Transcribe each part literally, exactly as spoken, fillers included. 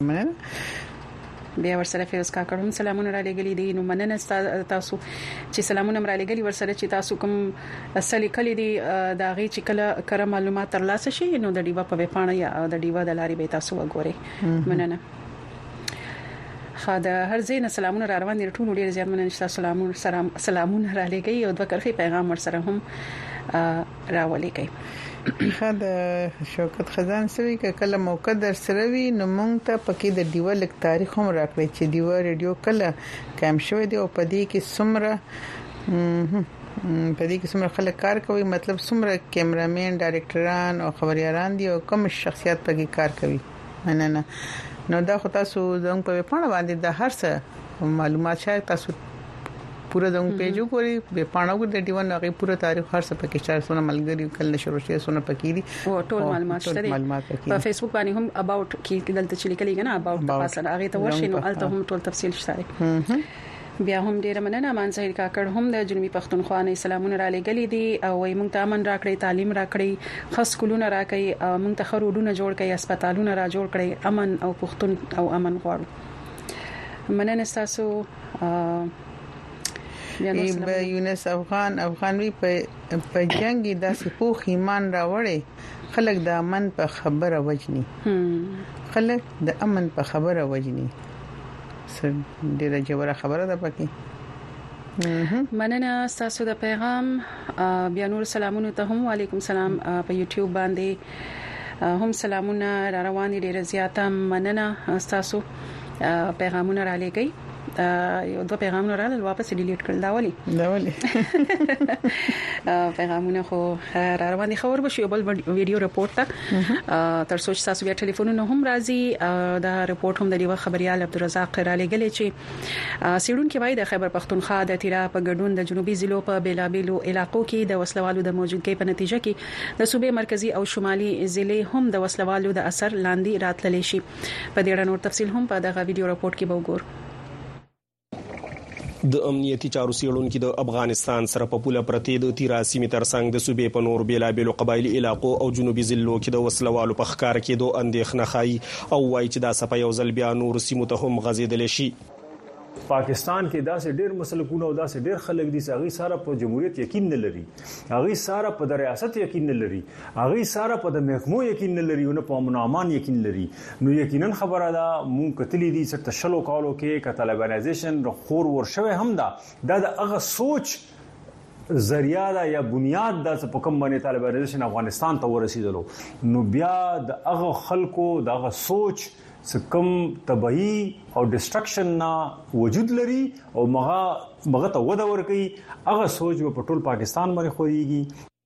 بیا ورسره فیروز کاکړ هم سلامونه را لګلې دي. نو مننه تاسو چې سلامونه را لګلې ورسره چې تاسو کوم اصلي کلی دي دا غي چې کله کړه معلومات ترلاسه شي نو د ډیوا په وپاڼه یا د ډیوا د لارې به تاسو وګورئ. مننه. خاطر هر زین سلامونه را روان دي ټول ډیر زیات مننه تاسو سلامونه سلامونه را لګي او د کرخي پیغام ورسره هم راولې کوي. خاطر شوکت خزان سوي کله موقع در سره وي نو مونږ ته پکې د دیوا لیک تاریخ هم راکړي چې دیوا ریډیو کله کام شوی دی او پدې کې څومره پدې کې څومره خلک کار کوي، مطلب څومره کیمرامین ډایرکټران او خبريالان دي او کوم شخصیت پکې کار کوي. نه نه نو دا خو تاسو زموږ په پاڼه باندې د هر څه معلومات شاید تاسو پورا زموږ پیجو کوي په پاڼه کې د دیوان هغه پورا تاریخ هر څه پکې چار سونه ملګری کله شروع شي سونه پکې دي او ټول معلومات شته په فیسبوک باندې هم اباوت کې دلته چې لیکلي کنه اباوت تاسو هغه ته ورشي نو الته هم ټول تفصیل شته. بیا هم ډیر مننه مان ظاهر کاکړ هم د جنوبي پښتونخوا نه سلامونه را لګلې دي او وي مونږ ته امن راکړي، تعلیم راکړي، خاص کولونه راکړي، مونږ ته خرودونه جوړ کړي، هسپتالونه را جوړ کړي، امن او پښتون او امن غواړو. مننه تاسو. ای یونس افغان افغانوي په جنگي داسې پوخ ایمان راوړي خلک د امن په خبره وجني خلک د امن په خبره وجني سر ډیره جوړه خبره ده پکې. مننه تاسو د پیغام. بیا نور سلامونه ته هم وعلیکم سلام په یوټیوب باندې هم سلامونه را روان دي ډیره زیاته مننه تاسو پیغامونه را لګي. یو دوه پیغامونه راغلل واپس ډیلیټ کړل دا ولي دا ولي پیغامونه خو را روان دي. خبر بشي بل ویډیو رپورت ته تر سوچ تاسو بیا ټلیفونونه هم راځي. دا رپورت هم د دیو خبريال عبدالرزاق را لګلې چې سیډون کې وای د خیبر پختونخوا د تیرا په ګډون د جنوبي ضلعو په بیلابیلو علاقو کې د وسلوالو د موجودګۍ په نتیجه کې د صوبې مرکزی او شمالي ضلع هم د وسلوالو د اثر لاندې راتللی شي. په دې اړه نور تفصیل هم په دغه ویډیو رپورت کې به وګورئ. د امنیتي چارو سیړونکو د افغانستان سره په پوله پرتې د تیرا سیمې ترڅنګ د صوبې په نور بیلابیلو قبایلی علاقو او جنوبي ضلعو کې د وسلوالو په ښکار کېدو اندېښنه ښایي او وایي چې دا صفه یو ځل بیا نور سیمو ته هم غځېدلی شي. پاکستان کې داسې ډېر مسلکونه او داسې ډېر خلک دي چې هغه سره په جمهوریت یقین نه لري، هغه سره په ریاست یقین نه لري، هغه سره په د محکمو یقین نه لري او نه په امن او امان یقین لري. نو یقینا خبره ده مونږ کتلې دي چې تشلو کالو کې کتالبانایزیشن خور ورشوي هم ده دا د هغه سوچ ذریعہ دا یا بنیاد دا چې په کوم باندې طالبانایزیشن افغانستان ته ورسېدلو. نو بیا د هغه خلکو دغه سوچ سکم تباہی او ډسټرکشن نه وجود لري او مغه مغه ته وده ورکي هغه سوچ په ټول پاکستان باندې خوېږي.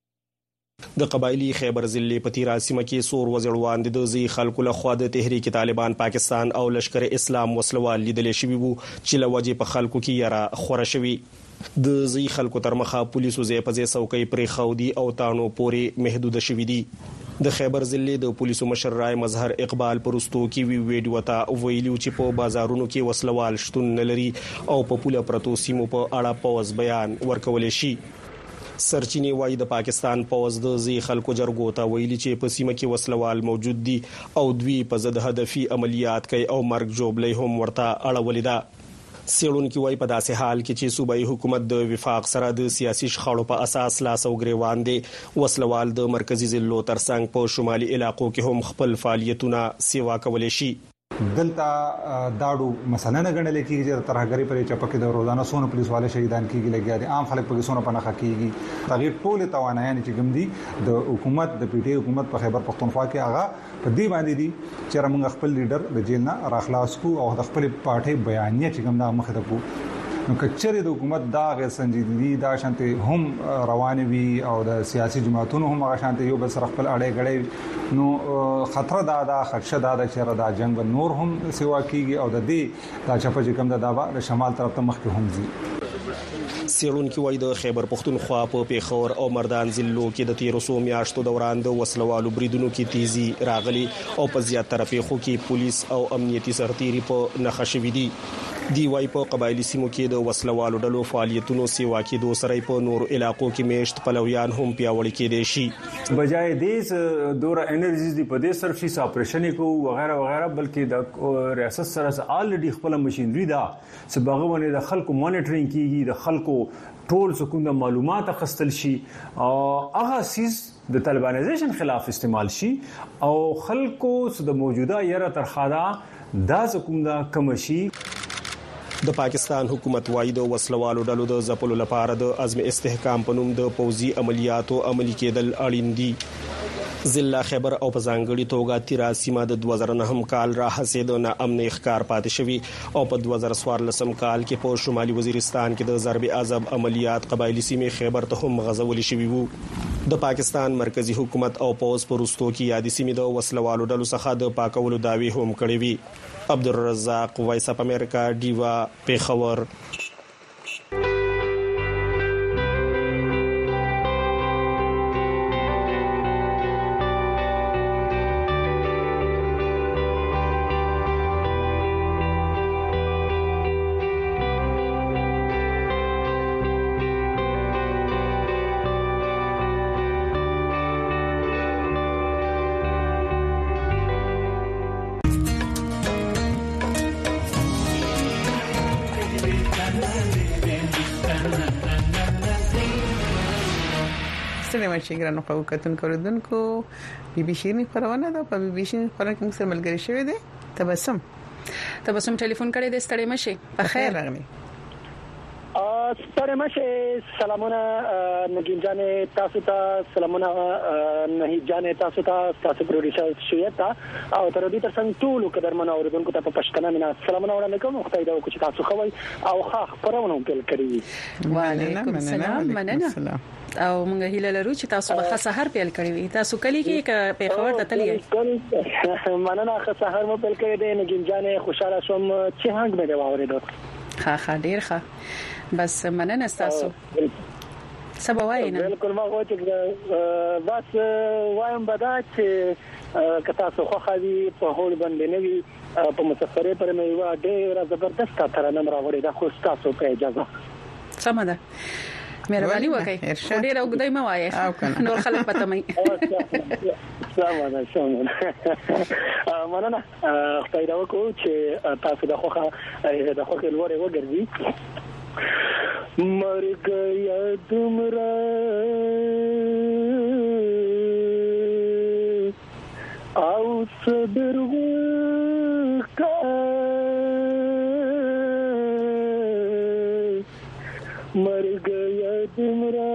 د قبایلی خیبر ضلع په تیرا سیمه کې سور وزړوان د ځي خلکو له خوا د تحریک طالبان پاکستان او لشکر اسلام وسلوال لیدل شوی وو چې له وجې په خلکو کې یاره خوره شوی. د ځي خلکو تر مخه پولیسو ځای په ځای څوکۍ پرې خودي او تانو پورې محدود شوی دي. د خیبر ضلع د پولیسو مشر رای مظهر اقبال پرستو کې وی ویډیو ته ویلو چې په بازارونو کې وسلوال شتون نه لري او په پوله پرتو سیمو په اړه پوز بیان ورکول شي. سرچینی وایي د پاکستان پوز د ځي خلکو جرګو ته ویلي چې په سیمه کې وسلوال موجود دي او دوی په ضد هدفي عملیات کوي او مرګ جوړلې هم ورته اړولې ده. سیړونکو وایي په داسې حال کې چې صوبایي حکومت د وفاق سره د سیاسي شخړو په اساس لاس او ګریوان دي وسلوال د مرکزی ضلعو ترڅنګ په شمالي علاقو کې هم خپل فعالیتونه سیوا کولای شي. دلته داړو مثلا نه غنل کېږي چې ترهګری پرې چپکه د روزانه سونه پولیس والے شهیدان کېږي لګیا دي عام خلک په سونه پناخه کېږي. تغیر ټول توانایي چې ګم دي د حکومت د پی ټی حکومت په خیبر پختونخوا کې هغه په دې باندې دي چې موږ خپل لیډر د جیل نه راخلاص کو او د خپل پارټي بیانیه چې ګم دا مخه ته کو. نو کچره د حکومت دا غیر سنجیدګي دا شانته هم روان وي او د سیاسي جماعتونو هم هغه شانته یو بل سره خپل اړې غړې نو خطر دا دا خدشه دا چې را دا جنگ نور هم سیوا کیږي او د دې دا چپه چې کوم دا د شمال طرف ته مخ کې هم ځي. سیړونکو وایي د خیبر پختونخوا په پیښور او مردان ضلعو کې د تیر څو میاشتو دوران د وسلوالو بریدونو کې تیزی راغلي او په زیاتره پیښو کې پولیس او امنیتي سرتيري په نښه شوې دي دی وایي په قبایلی سیمو کې د وسلوالو ډلو فعالیتونو سیوا کې دوه سره په نور علاقو کې میشت پلویان هم پیاوړي کېدي شي بجای دې دوره انرژیز دی په دې صرف شي اپریشن کو وغیرہ وغیرہ بلکې د ریاست سره الریډي خپل ماشينري دا سباغه باندې د خلکو مانیټرینګ کیږي د خلکو ټول سکون د معلومات اخستل شي او هغه سیس د طالبانایزیشن خلاف استعمال شي او خلکو د موجوده یره ترخادا دا سکون دا کم شي. د پاکستان حکومت وايي د وسلوالو ډلو د ځپلو لپاره د عزم استحکام په نوم د پوځي عملیاتو عملي کېدل اړین دي. ضلع خیبر او په ځانګړي توګه تیرا سیمه د دوه زره نهم کال راهسې د ناامن ښکار پاتې شوی او په دوه زره څوارلسم کال کې په شمالي وزیرستان کې د ضرب عذاب عملیات قبایلی سیمې خیبر ته هم غزول شوی وو. د پاکستان مرکزی حکومت او پوز پرستو کې یادې سیمې د وسلوالو ډلو څخه د پاکولو داوی هم کړې وي. عبدالرزاق وایس اپ امریکا ډیوا پیښور. سلام شکرانو خو کتون کوردونکو بي بي شيرني خبرونه ده په بي بي شيرني خبرونه کوم سره ملګری شوی دی. تبسم تبسم ټلیفون کړی د ستړي مشه په خیر راغلی. ا ستړي مشه سلامونه نگین جان تاسو ته سلامونه نه جان تاسو ته تاسو پروډوسر شویتا او تر دې تر څنګه ټول قدرمن اوردونکو ته په پښتنه مینا سلامونه وړاندې کوم. خدای دا وکړي تاسو خوي او ښه خبرونه پیل کړی. وعلیکم السلام مننه او موږ هیله لرو چې تاسو به سحر پیل کړی وي. تاسو کلی کې په خبر د تلې مننه ښه سحر مو پیل کړی دی نگین جان خوشاله شوم چې هنګ مې واورېدو. ښه ښه ډیر ښه بس مننه تاسو سبا وایم. بالکل ما غواړم بس وایم بدا چې کتا سو خو خالي په هول باندې نه وي په مسافرې پر مې وا ډیر زبردست ترانه راوړې دا خو تاسو په اجازه سم ده مهرباني وکړئ. ډیر اوګدای ما وایي نور خلک پته مې سلام علیکم مننه خدای دا وکړو چې تاسو د خوخه د خوخه لوري وګرځي. مرګ یا دمرا او صبر وکا مرګ یا دمرا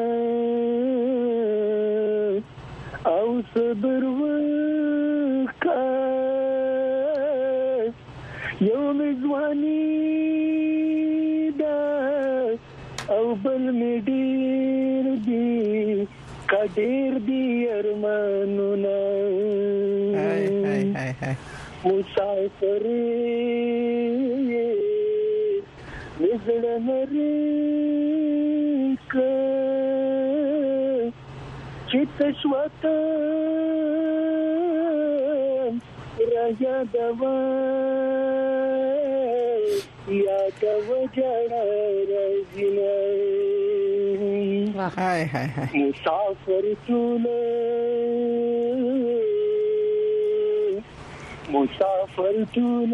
او صبر وکا یوم ځواني او بل می ډیر دی کډیر دی ارمانونه هاي هاي هاي هاي مسافر نزل مری ک چت شوتا رایا دوا یا کا وجړه رزینه هاي هاي هاي مسافر ټول مسافر ټول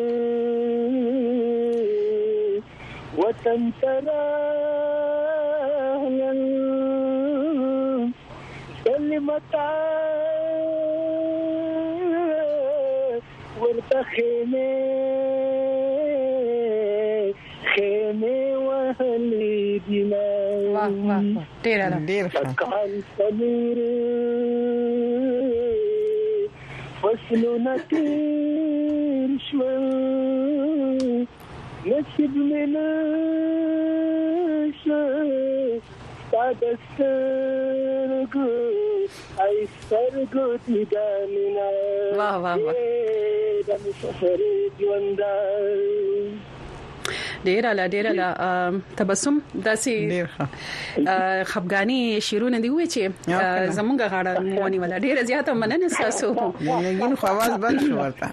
وطن ترا سلمتا ورتخنه خیمه وهلی دینا واه واه ډیر ډیر کان سمیر فصلونه تیر شو نصیب منا شو تادسترګو ای سترګو دې دامینا واه واه واه د مسافر ژوند ډیر لا ډیر لا تبسم داسې ډیر ښه خفګانی شیرونه دی وی چې زمونږ غاړه مونی ولا ډیر زیاته مننه تاسو نګین خو आवाज بند شو ورته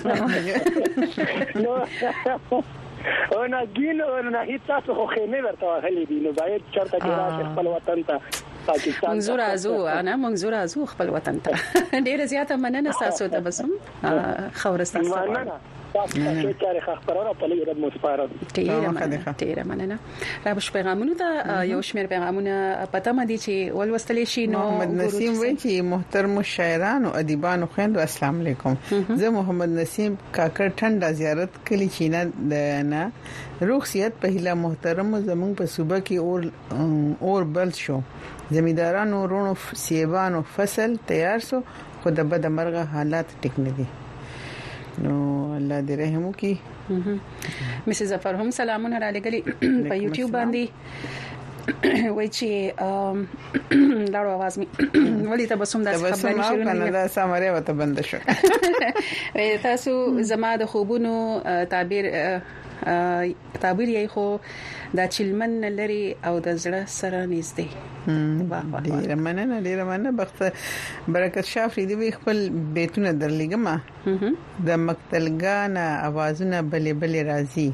او نه ګین او نه هیڅ تاسو خو خېمه ورته غلي دي نو باید چرته کې راځي خپل وطن ته پاکستان منظور ازو انا منظور ازو خپل وطن ته ډیر زیاته مننه تاسو تبسم خورستا مننه تاسو ته چاره خبرونه په لږه رد مصفاره ډیر مننه ډیر مننه را بش پیغامونه ته یو شمیر پیغامونه پته مدي چې ولوستل شي نو محمد نسیم وایي چې محترم شاعران او ادیبان خويندو السلام علیکم زه محمد نسیم کاکړ ټنډه زیارت کلی چینه د نه روغسیت په هله محترم زمون په صوبه کې اور اور بل شو زمیندارانو رونو سیبانو فصل تیار سو خو د بد مرغه حالات ټیک نه دي نو الله دې رحم وکړي مسز ظفر هم سلامونه را لګلي په یوټیوب باندې وای چې لاړو आवाज می ولې تبسم داس خبرې شروع نه دا سماره وته بند شو تاسو زما د خوبونو تعبیر تعبیر یې خو دا چلمن لري او د زړه سره نږدې ډیر مننه ډیر مننه بخت برکت شافری دی خپل بیتونه درلګما د مقتلګان اوازونه بلې بلې راځي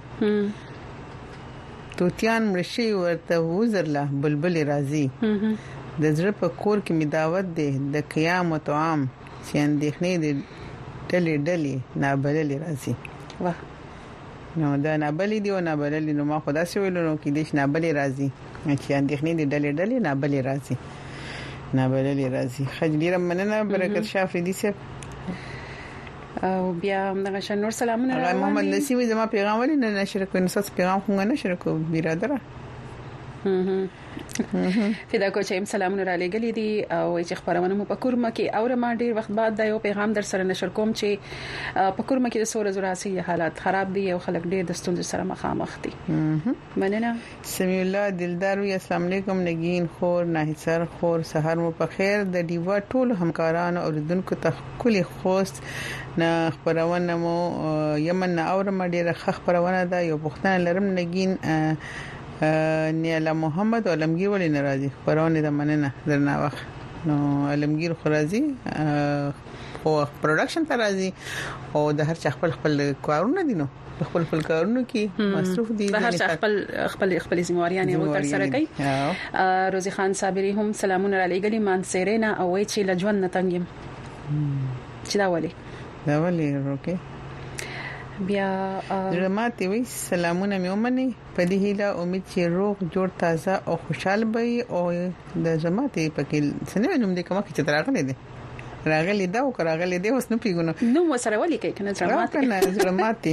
توتیان مرشي ورته وزرله بلبل راځي د زړه په کور کې می دعوت ده د قیامت عام چې اندېخنې دي ډلې ډلې نابلل راځي واه نو دا نابلې دی او نابلې نو ما خدا سي ویلو نو کې دې نابلې راځي چې اندېخنې دي ډلې ډلې نابلې راځي نابلې راځي خجلیره مننه برکت شافری دي سه او بیا دغه شنور سلامونه محمد نسیم زما پیغام ولې نه نشر کوي نو تاسو پیغام څنګه نشر کوئ برادر فدا کو چې سلامونه را لګلې دي او چې خبرونه مو په کورمه کې او ما ډیر وخت بعد دا یو پیغام در سره نشر کوم چې په کورمه کې د سور زراسي حالات خراب دي او خلک ډیر د ستونزې سره مخامخ دي مننه سمي الله دلدار وي السلام علیکم نگین خور ناهسر خور سحر مو په خیر د دیوا ټول همکارانو او دونکو ته کلی خوست نه خبرونه مو یمن اور ما ډیر خبرونه دا یو پښتنه لرم نگین نیالا محمد علمگیر ولی ناراضي خبرونه د مننه درنه وخت نو علمگیر خرازي او پروډکشن ته راځي او د هر چا خپل خپل کارونه دي نو خپل خپل کارونه کې مصروف دي د هر چا خپل خپل خپل ذمہواریاں یو تر سره کوي روزي خان صابری هم سلامونه را لګلی مان سیرینا او وی چې لجون نتنګم چې دا ولي دا ولي روکه بیا رماتي وي سلامونه مې ومني په دې هیله امید چې روغ جوړ تازه او خوشحال وي او د جماعتي پکې سنوي نوم دې کومه چې راغلي دي راغلي دا او راغلي دي اوس نو پیګونو نو وسره ولي کې کنه زرماتي کنه زرماتي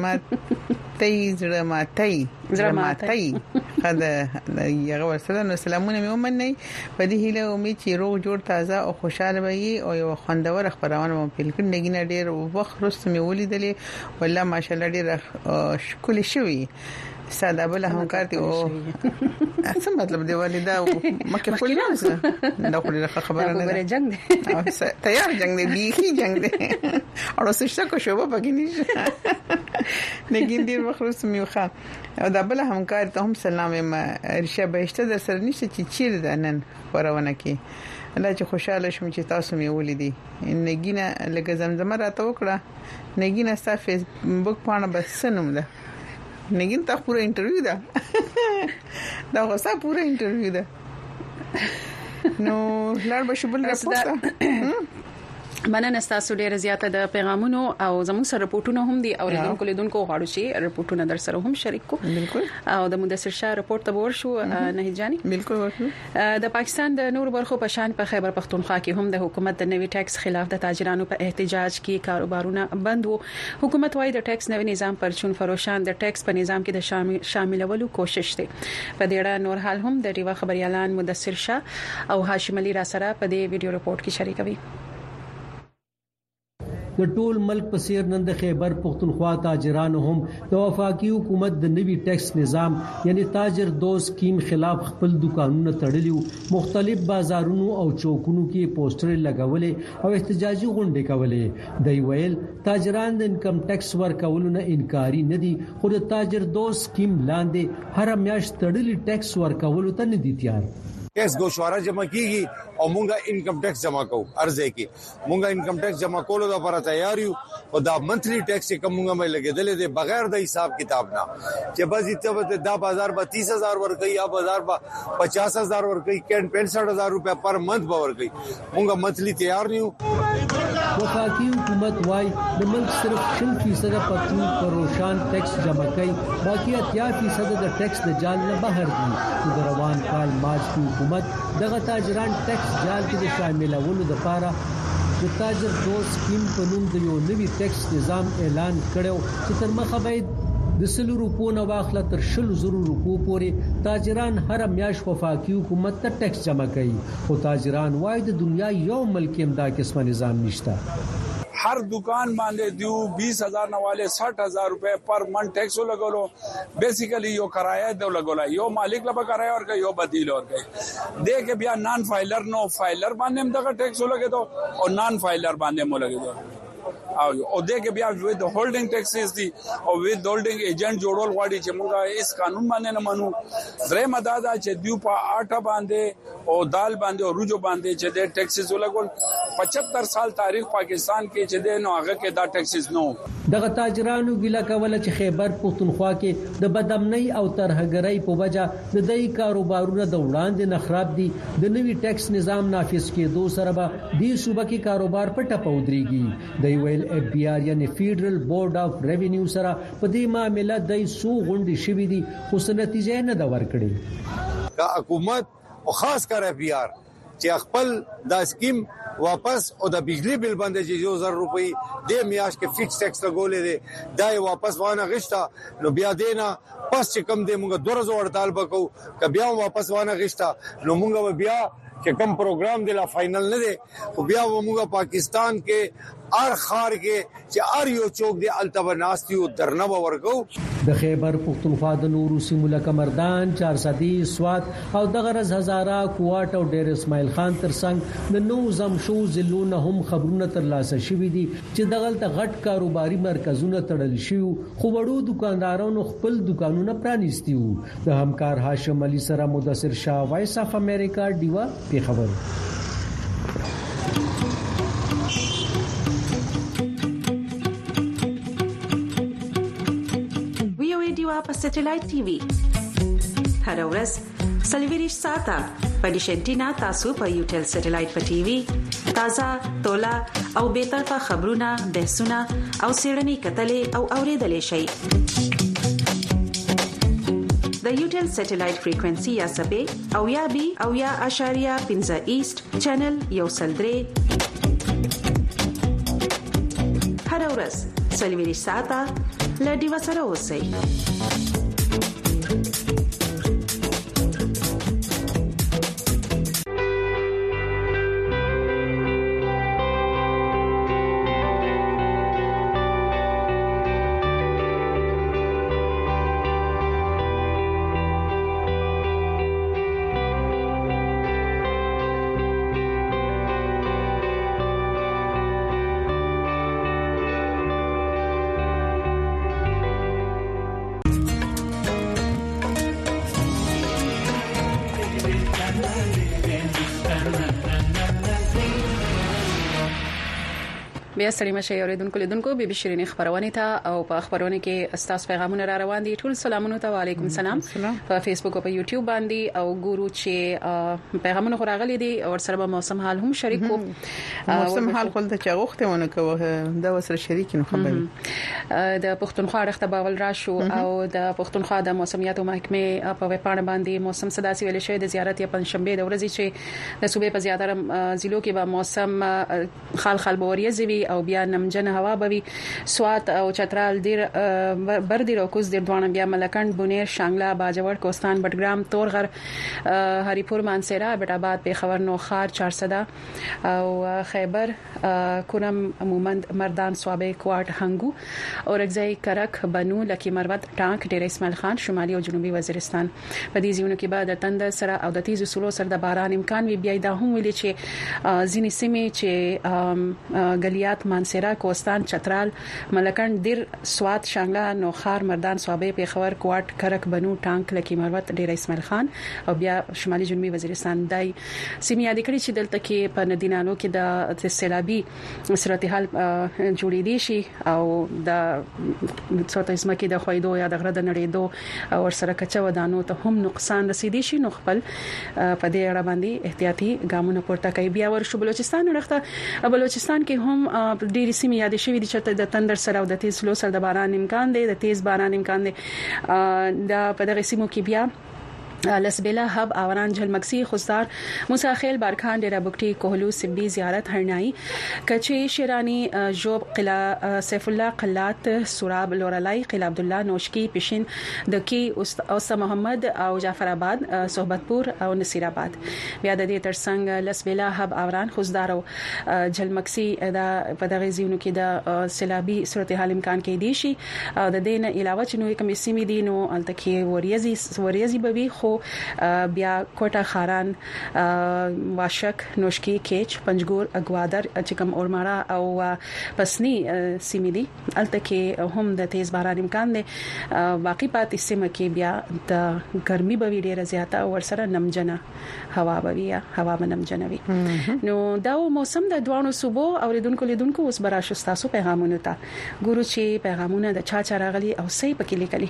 زرماتي زرماتي زرماتي هذا یو ورسره نو سلامونه مې ومني په دې هیله امید چې روغ جوړ تازه او خوشحال وي او یو خوندور خبرونه مو پیل کړ نګینه ډیر وخت رسته مې ولیدلې والله ماشاءالله ډیر شکل شوی ساده بل همکار دي او څه مطلب دی والدا مکه خپل نه دا خو خبره نه ده جنگ دی تیار جنگ دی بیخي جنگ دی او څه کو شوبه پکې نشي نګین ډیر مخلص میوخه او دا بل همکار ته هم سلام ما ارشا بهشته در سره نشي چې چیر ده نن ورونه کې الله چې خوشاله شوم چې تاسو مې ولیدي نګینه لکه زمزمه راته وکړه نګینه ستا فیسبوک باندې بس نوم ده نگین تا پورا انټرویو ده دا غوسه پورا انټرویو ده نو لار به شبل راپورته مننه تاسو ډیره زیاته د پیغامونو او زموږ سره رپورټونه هم دي او لیدونکو لیدونکو غواړو چې رپورټونه در سره هم شریک کو بالکل او د مدثر شاه رپورټ ته ورشو نه جاني بالکل ورشو د پاکستان د نور برخو په شان په خیبر پختونخوا کې هم د حکومت د نوي ټیکس خلاف د تاجرانو په احتجاج کې کاروبارونه بند وو حکومت وايي د ټیکس نوي نظام پر چون فروشان د ټیکس په نظام کې د شاملولو کوشش دي په دې اړه نور حال هم د ریوا خبريالان مدثر شاه او هاشم علي را سره په دې ویډیو رپورټ کې شریکوي د ټول ملک په سیر نن د خیبر پختونخوا تاجرانو هم د وفاقي حکومت د نوي ټیکس نظام یعنی تاجر دوست سکیم خلاف خپل دکانونه تړلي مختلف بازارونو او چوکونو کې پوسټر لګولې او احتجاجي غونډې کولې د ویل تاجران د انکم ټیکس ورکولو نه انکاري نه دي خو د تاجر دوست سکیم لاندې هر میاشت تړلي ټیکس ورکولو ته نه دي تیار ټیکس گوشواره جمع کیږي او مونږه انکم ټیکس جمع کوو ارزه کې مونږه انکم ټیکس جمع کولو لپاره تیار یو او دا منثلی ټیکس چې کومه مې لګیدل دي بغیر د حساب کتاب نه چې بس ایته دا بازار به تیس هزار ورکړي یا بازار به پچاس هزار ورکړي کین پینسٹھ ہزار روپے پر منتھ به ورکړي مونږه منثلی تیار نیو وفاقي حکومت وايي د ملک صرف شل فیصد پټرول پر روشان ټیکس جمع کوي باقي اتیا فیصد د ټیکس د جال نه بهر دي د روان کال مارچ کې حکومت دغه تاجران ټیکس جال کې د شاملولو لپاره د تاجر دوست سکیم په نوم د یو نوي ټیکس نظام اعلان کړو چې تر مخه باید د سلو روپو نه واخله تر شلو زرو روپو پورې تاجران هر میاش وفاقي حکومت ته ټیکس جمع کوي او تاجران وايي د دنیا یو ملک هم دا قسمه نظام نشته हर दुकान बांधे दियो बीस हजार नवाले साठ हजार रुपए पर मन टैक्स लगोलो बेसिकली यो किराया दो लगोला यो मालिक ला किराया और यो बदील और गए दे के बिया नॉन फाइलर नो फाइलर बांधे में दगा टैक्स लगे दो और नॉन फाइलर बांधे में लगे दो او دې کې بیا وید هولډینګ ټیکسز دي او وید هولډینګ ایجنټ جوړول غواړي چې موږ اس قانون باندې نه منو درې مدادا چې دیو په آټا باندې او دال باندې او روجو باندې چې د ټیکسز ولګول پچهتر سال تاریخ پاکستان کې چې د نوغه کې دا ټیکسز نو دغه تاجرانو ویلا کوله چې خیبر پختونخوا کې د بدامنۍ او ترهګرۍ په وجه د دې کاروبارونو د وړاندې نه خراب دي د نوي ټیکس نظام نافذ کېدو سره به د صوبې کې کاروبار په ټپه ودرېږي د ویل اف بي آر یعنی فیډرل بورډ اف ریوینیو سره په دې معاملې د سو غونډې شوې دي خو څه نتیجه نه دا ورکړي کا حکومت او خاص کر اف بي آر چې خپل دا سکیم واپس او د بجلی بل باندې چې یو زر روپۍ د میاش کې فکس ټیکس لګولې دي دا واپس وانه غشتا نو بیا دینا پس چې کم دې موږ دوه ورځې وړاندال وکاو ک بیا واپس وانه غشتا نو موږ بیا چې کوم پروګرام دی لا فائنل نه دی خو بیا موږ پاکستان کې ار خار کې چې ار یو چوک دی التبناستي او درنه ورکو د خیبر پختونخوا د نورو سیمو لکه مردان چارسدي سوات او دغه رز هزاره کوټ او ډیر اسماعیل خان ترڅنګ د نو زمشو زلون هم خبرونه ترلاسه شوې دي چې دغه ته غټ کاروباري مرکزونه تړل شي خو وړو دکاندارانو خپل دکانونه پرانیستي وو د همکار هاشم علي سره مدثر شاه وایس اف امریکا دیوا په خبر په سټلایټ ټي وي هر ورځ سلویریش ساته په ډیشنټینا تاسو په یوټل سټلایټ په ټي وي تازه تولا او به طرفه خبرونه بحثونه او سیړنی کتلې او اوریدلې شي د یوټل سټلایټ فریکوئنسي یا سبې او یا بي او یا اشاریه پنځه ایست چینل یو سلدري هر ورځ سلویریش ساته لدی وسره اوسئ بیا سړی مشه اوریدونکو لیدونکو بي بي شيرين خبرونه ته او په خبرونه کې استاس پیغامونه را روان دي ټول سلامونه ته وعليكم السلام په فیسبوک او په یوټیوب باندې او ګورو چې پیغامونه غراغلي دي او سره به موسم حال هم شریک وو موسم حال خپل ته چاغوخته ونه کوه دا وسره شریک نو خبري د پښتونخوا رخته باول راشو او د پښتونخوا د موسمیاتو محکمه په وپاڼه باندې موسم صداسي ویل شوی د زیارت یا پنځشنبه د ورځې چې د صوبې په زیاتره ضلعو کې به موسم خال خال بوري زوي او بیا نمجن هوا بوي سوات او چترال ډیر بردي او کوز ډیر دوانه بیا ملکند بونیر شانګلا باجوړ کوستان بټګرام تورغر هریپور مانسیرا بټاباد پیښور نوخار چارسده او خیبر کورم مومند مردان صوابه کوارټ هنګو اورګزای کرک بنو لکی مروت ټانک ډیر اسماعیل خان شمالي او جنوبي وزیرستان په دې ځایونو کې بعد تند سره او د تیزو سلو سره د باران امکان وی بیا د هم ویل چې ځینې سیمې چې غلیات مانسیرا کوستان چترال ملکند ډیر سوات شانګلا نوخار مردان صوابه پیښور کوارټ کرک بنو ټانک لکی مروت ډیر اسماعیل خان او بیا شمالي جنوبي وزیرستان دای سیمې یاد کړی چې دلته کې په ندینانو کې د سیلابي صورتحال جوړې دي شي او د څوته اسمه کې د خویدو یا د غره د نړېدو او سره کچا ودانو ته هم نقصان رسیدي شي نو خپل په دې اړه باندې احتیاطي ګامونه پورته کوي. بیا ورشو بلوچستان ورخته بلوچستان کې هم ډېری سیمې یاد شوې دي چې د تندر سره او د تیز لو سره د باران امکان دی د تیز باران امکان دی د په دغه سیمو کې بیا لسبیلا حب آوران جلمکسی خوزدار موساخیل بارکان ډیرا بوکټي کوهلو سبي زیارت هرنائی کچي شیرانی جوب قلا سیف الله قلات سوراب لورلای قلا عبد الله نوشکی پشین دکی اوس محمد او جعفر آباد صحبتپور او نصیر آباد بیا د دې ترڅنګ لسبیلا حب آوران خوزدار او جلمکسی د په دغه ځینو کې د سیلابي صورتحال امکان کې دي شي د دې نه علاوه چې نوې کمی سیمې دي نو التکی وریزي وریزي بوي خو بیا کوټه خاران واشک نوشکی کیچ پنجګور اګوادر چکم اورمارا او پسنی سیمې دي الته کې هم د تیز باران امکان دی باقی پاتې سیمه کې بیا د ګرمي به ډیره زیاته او ورسره نمجنه هوا به وي هوا به نمجنه وي نو دا موسم د دوانو صوبو اوریدونکو لیدونکو اوس براشو تاسو پیغامونه ته ګورو چې پیغامونه د چا چا راغلي او صحیح پکې لیکلي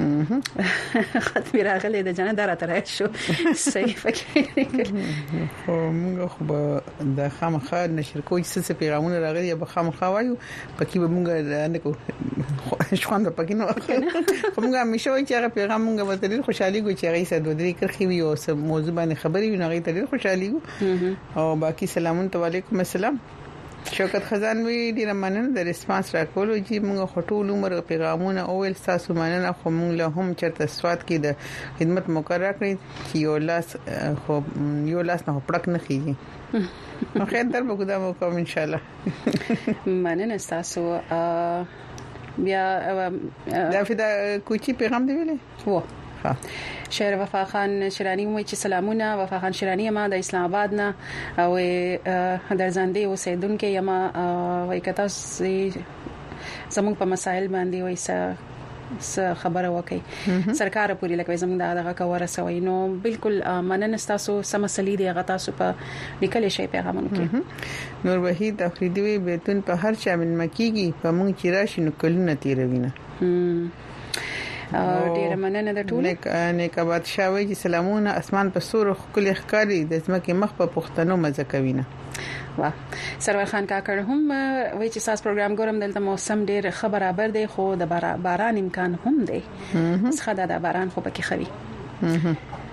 خط می راغلی د جنه دره تر شو صحیح فکر خو موږ خو د خامخا نشر کوی څه پیغامونه راغلي به خامخا وایو پکې به موږ نه کو شوند پکې نو خو موږ همیشه وایو چې هغه پیغام موږ به ډېر خوشحالي کوي چې هغه سره دوه درې کرخي وي او څه موضوع باندې خبري وي نو هغه ډېر خوشحالي وي او باقي سلامونه علیکم السلام شوکت خزان وی ډیر مننه د ریسپانس راکولو چې موږ خټول عمر پیغامونه اول تاسو مننه خو موږ له هم چرته سواد کې د خدمت مقرره کړی چې یو لاس خو یو لاس نه پړک نه خيږي نو خیر در به خدای مو کوم ان شاء الله مننه تاسو بیا دا فدا کوچی پیغام دی ویلې وو شهر وفا خان شرانی مو چې سلامونه وفا خان شرانی ما د اسلام آباد نه او درزندې اوسیدونکو یما وای کتا زموږ په مسائل باندې وای څه خبره وکي سرکار پوری لکه زموږ دغه کوره سوي نو بالکل مننه تاسو سمسلې دی غتا سو په لیکل شي پیغامونه کې نور وحید افریدی بیتون په هر چا من مکیږي په مونږ چې راشي نو کلونه تیروینه ډیر مننه د ټول نیک نیک آباد شاوي چې سلامونه اسمان په سور خپل ښکاری د ځمکې مخ په پښتنو مزه کوي نه وا سرور خان کاکړ هم وای چې ساس پروګرام ګورم دلته موسم ډیر خبرابر دی خو د باران امکان هم دی څخه د باران خو پکې خوي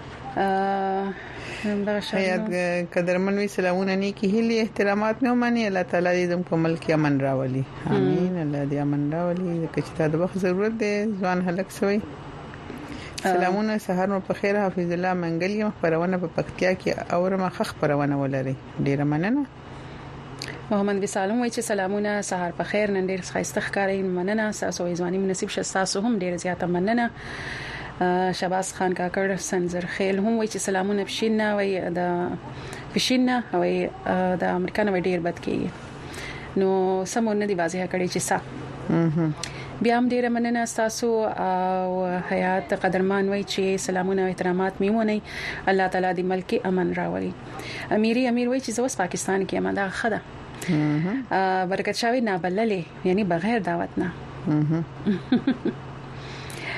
شاید قدرمن وی سلامونه نیکی هلي احترامات مې ومني الله تعالی دې په ملک امن راولي امين الله دې امن راولي کچته د وخت ضرورت دی ځوان هلک سوی سلامونه سحر مو په خیر حافظ الله منګلی خبرونه په پکتیا کې اورمه خخ خبرونه ولري ډیر مننه محمد وسالم وای چې سلامونه سحر په خیر نن ډیر ښایسته ښکارین مننه تاسو ځواني مناسب شستاسو هم ډیر زیاته مننه شباس خان کاکړ سنزر خیل هم وای چې سلامونه پښینه وای د پښینه وای د امریکا نو ډیر بد کیږي نو سمونه دی واضح کړي چې سا بیا هم ډیر مننه تاسو او حیات قدرمان وای چې سلامونه او احترامات میمونی الله تعالی دې ملک امن راوړي امیری امیر وای چې زوس پاکستان کې امدا خده برکت شاوی نه بللې یعنی بغیر دعوت نه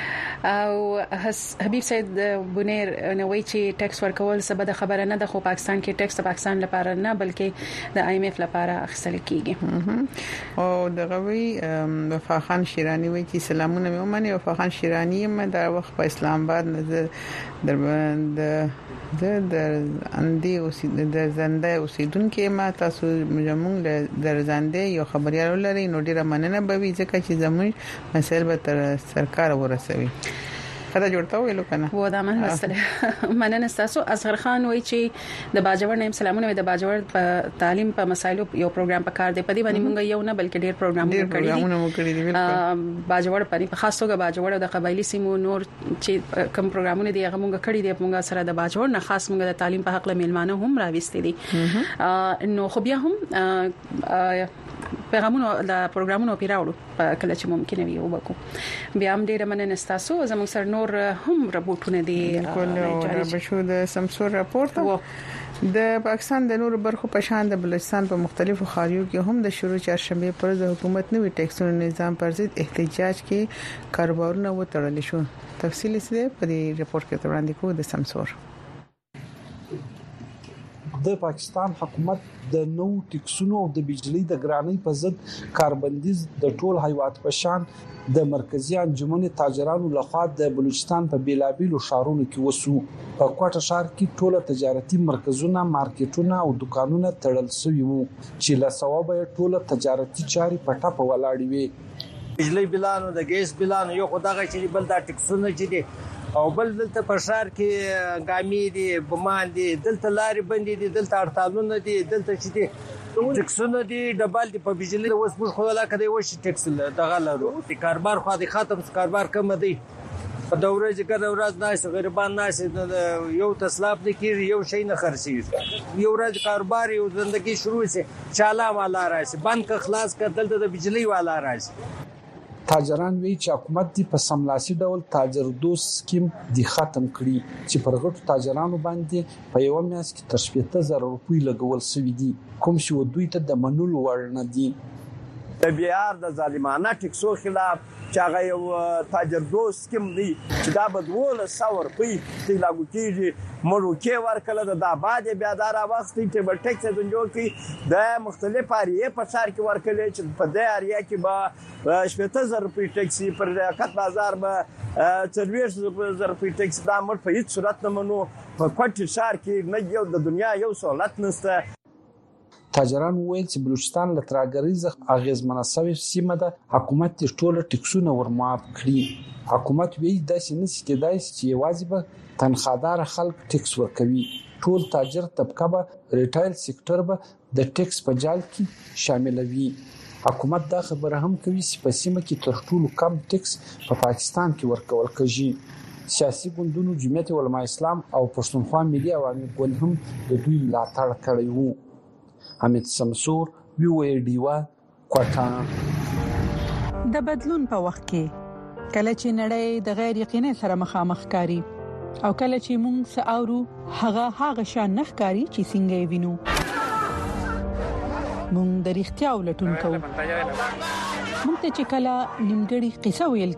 او حبیب سید بنیر نووي چې ټیکس ورکول څه بده خبره نه ده، خو پاکستان کې ټیکس پاکستان لپاره نه بلکې د آی ایم ایف لپاره اخیستل کیږي. او د غوي وفاخان شیرانی وایي چې سلامونه مې ومني. وفاخان شیرانی مې د وخت په اسلام آباد نظر در د د اندي او د زنده اوسیدونکو ما تاسو مجموع در زنده یو خبريال لري نو ډیره مننه به وي ځکه چې زموږ مسایل به تر سرکار ورسوي. خدا جوړتا ویلو کنه و دا من واستله مننه تاسو. اصغر خان وایي چې د باجوړ نیم سلامونه د باجوړ په تعلیم په مسایلو یو پروګرام په کار دی. په دې باندې مونږ یو نه بلکې ډیر پروګرامونه کړی دي. باجوړ په خاص توګه باجوړ د قبایلی سیمو نور چې کوم پروګرامونه دي هغه مونږ کړی دي. مونږ سره د باجوړ نه خاص مونږ د تعلیم په حق له میلمانه هم راوستي دي. نو خو بیا هم پیغامونو د پروګرامونو پیراوړو کله چې ممکن وي وبکو. بیا هم ډیره مننه تاسو. زموږ سره نور هم راپورټونه دي. کله بشو د سمسور راپورټ د پاکستان د نور برخو په شان د بلوچستان په مختلفو خاریو کې هم د شروع چهارشنبه پر د حکومت نوې ټیکسونو نظام پر ضد احتجاج کې کاروبارونه وتړل شو. تفصیل یې په دې راپورټ کې وړاندې کوو د سمسور. د پاکستان حکومت د نو ټیکسونو او د بجلی د ګرانۍ په ضد کاربندیز د ټول هیواد په شان د مرکزی انجمن تاجرانو لخوا د بلوچستان په بیلابیلو شهرونو کې وسو. په کوټه شهر کې ټول تجارتي مرکزونه، مارکیټونه او دکانونه تړل شوي وو چې له ثوابه ټول تجارتي چاري په ټاپه ولاړې وي. بجلی بلانو د ګیس بلانو یو خدای چې بل دا ټیکسونه چې دي او بل دلته په شهر کې ګامي دي، بمان دي، دلته لارې بندې دي، دلته هړتالونه دي، دلته چې دي ټیکسونه دي ډبل دي په بجلی. اوس موږ خو لا کده وش ټیکس دغه لرو د کاروبار خو د ختم کاروبار کم دی. په دوره چې کله ورځ ناس غریبان ناس یو تسلاف نه کیږي، یو شي نه خرڅي، یو ورځ کاروبار یو ژوندۍ شروع شي چاله والا راشي بند ک خلاص ک دلته د بجلی والا راشي. تاجران وی چې حکومت دی په سملاسي ډول تاجر دوست سکیم دی ختم کړي چې پر غټو تاجرانو باندې په یو میاشت کې تر شپږ زره روپۍ لګول شوې دي، کوم چې دوی ته د منلو وړ نه دي. د بیار د ظالمانه ټیکسو خلاف چې هغه یو تاجر دوست سکیم دی چې دا بدول سور پی چې لاګو کیږي مروکه ورکله د آباد بیا دار وخت چې په ټیکس د جوړ کی د مختلف اریه په سر کې ورکله چې په د اریه کې با شپږ زره روپۍ ټیکسي پر ریاکت بازار به څلوېښت زره روپۍ ټیکس دا مر په هیڅ صورت نه منو. په کوټ شهر کې نه یو د دنیا یو سہولت نشته. تاجران وویل چې بلوچستان له ترهګریزه اغیزمنه شوې سیمه ده، حکومت یې ټول ټیکسونه ورمعاف کړي. حکومت وایي داسې نشي کېدای چې یوازې به تنخوادار خلک ټیکس ورکوي، ټول تاجر طبقه به ریټایل سېکټر به د ټیکس په جال کې شاملوي. حکومت دا خبره هم کوي چې په سیمه کې تر ټولو کم ټیکس په پاکستان کې ورکول کېږي. سیاسي ګوندونو جمعیت علماء اسلام او پښتونخوا ملي عوامي ګوند هم د دوی ملاتړ کړی وو. حمید سمسور وی او ای ډیوا کوټا. د بدلون په وخت کې کله چې نړۍ د غیر یقیني سره مخامخ کاری او کله چې موږ ساورو هغه هغه شان نخکاری چې څنګه وینو موږ د اړتیا ولټون کوو. موږ ته چې کله نیمګړی قصه ویل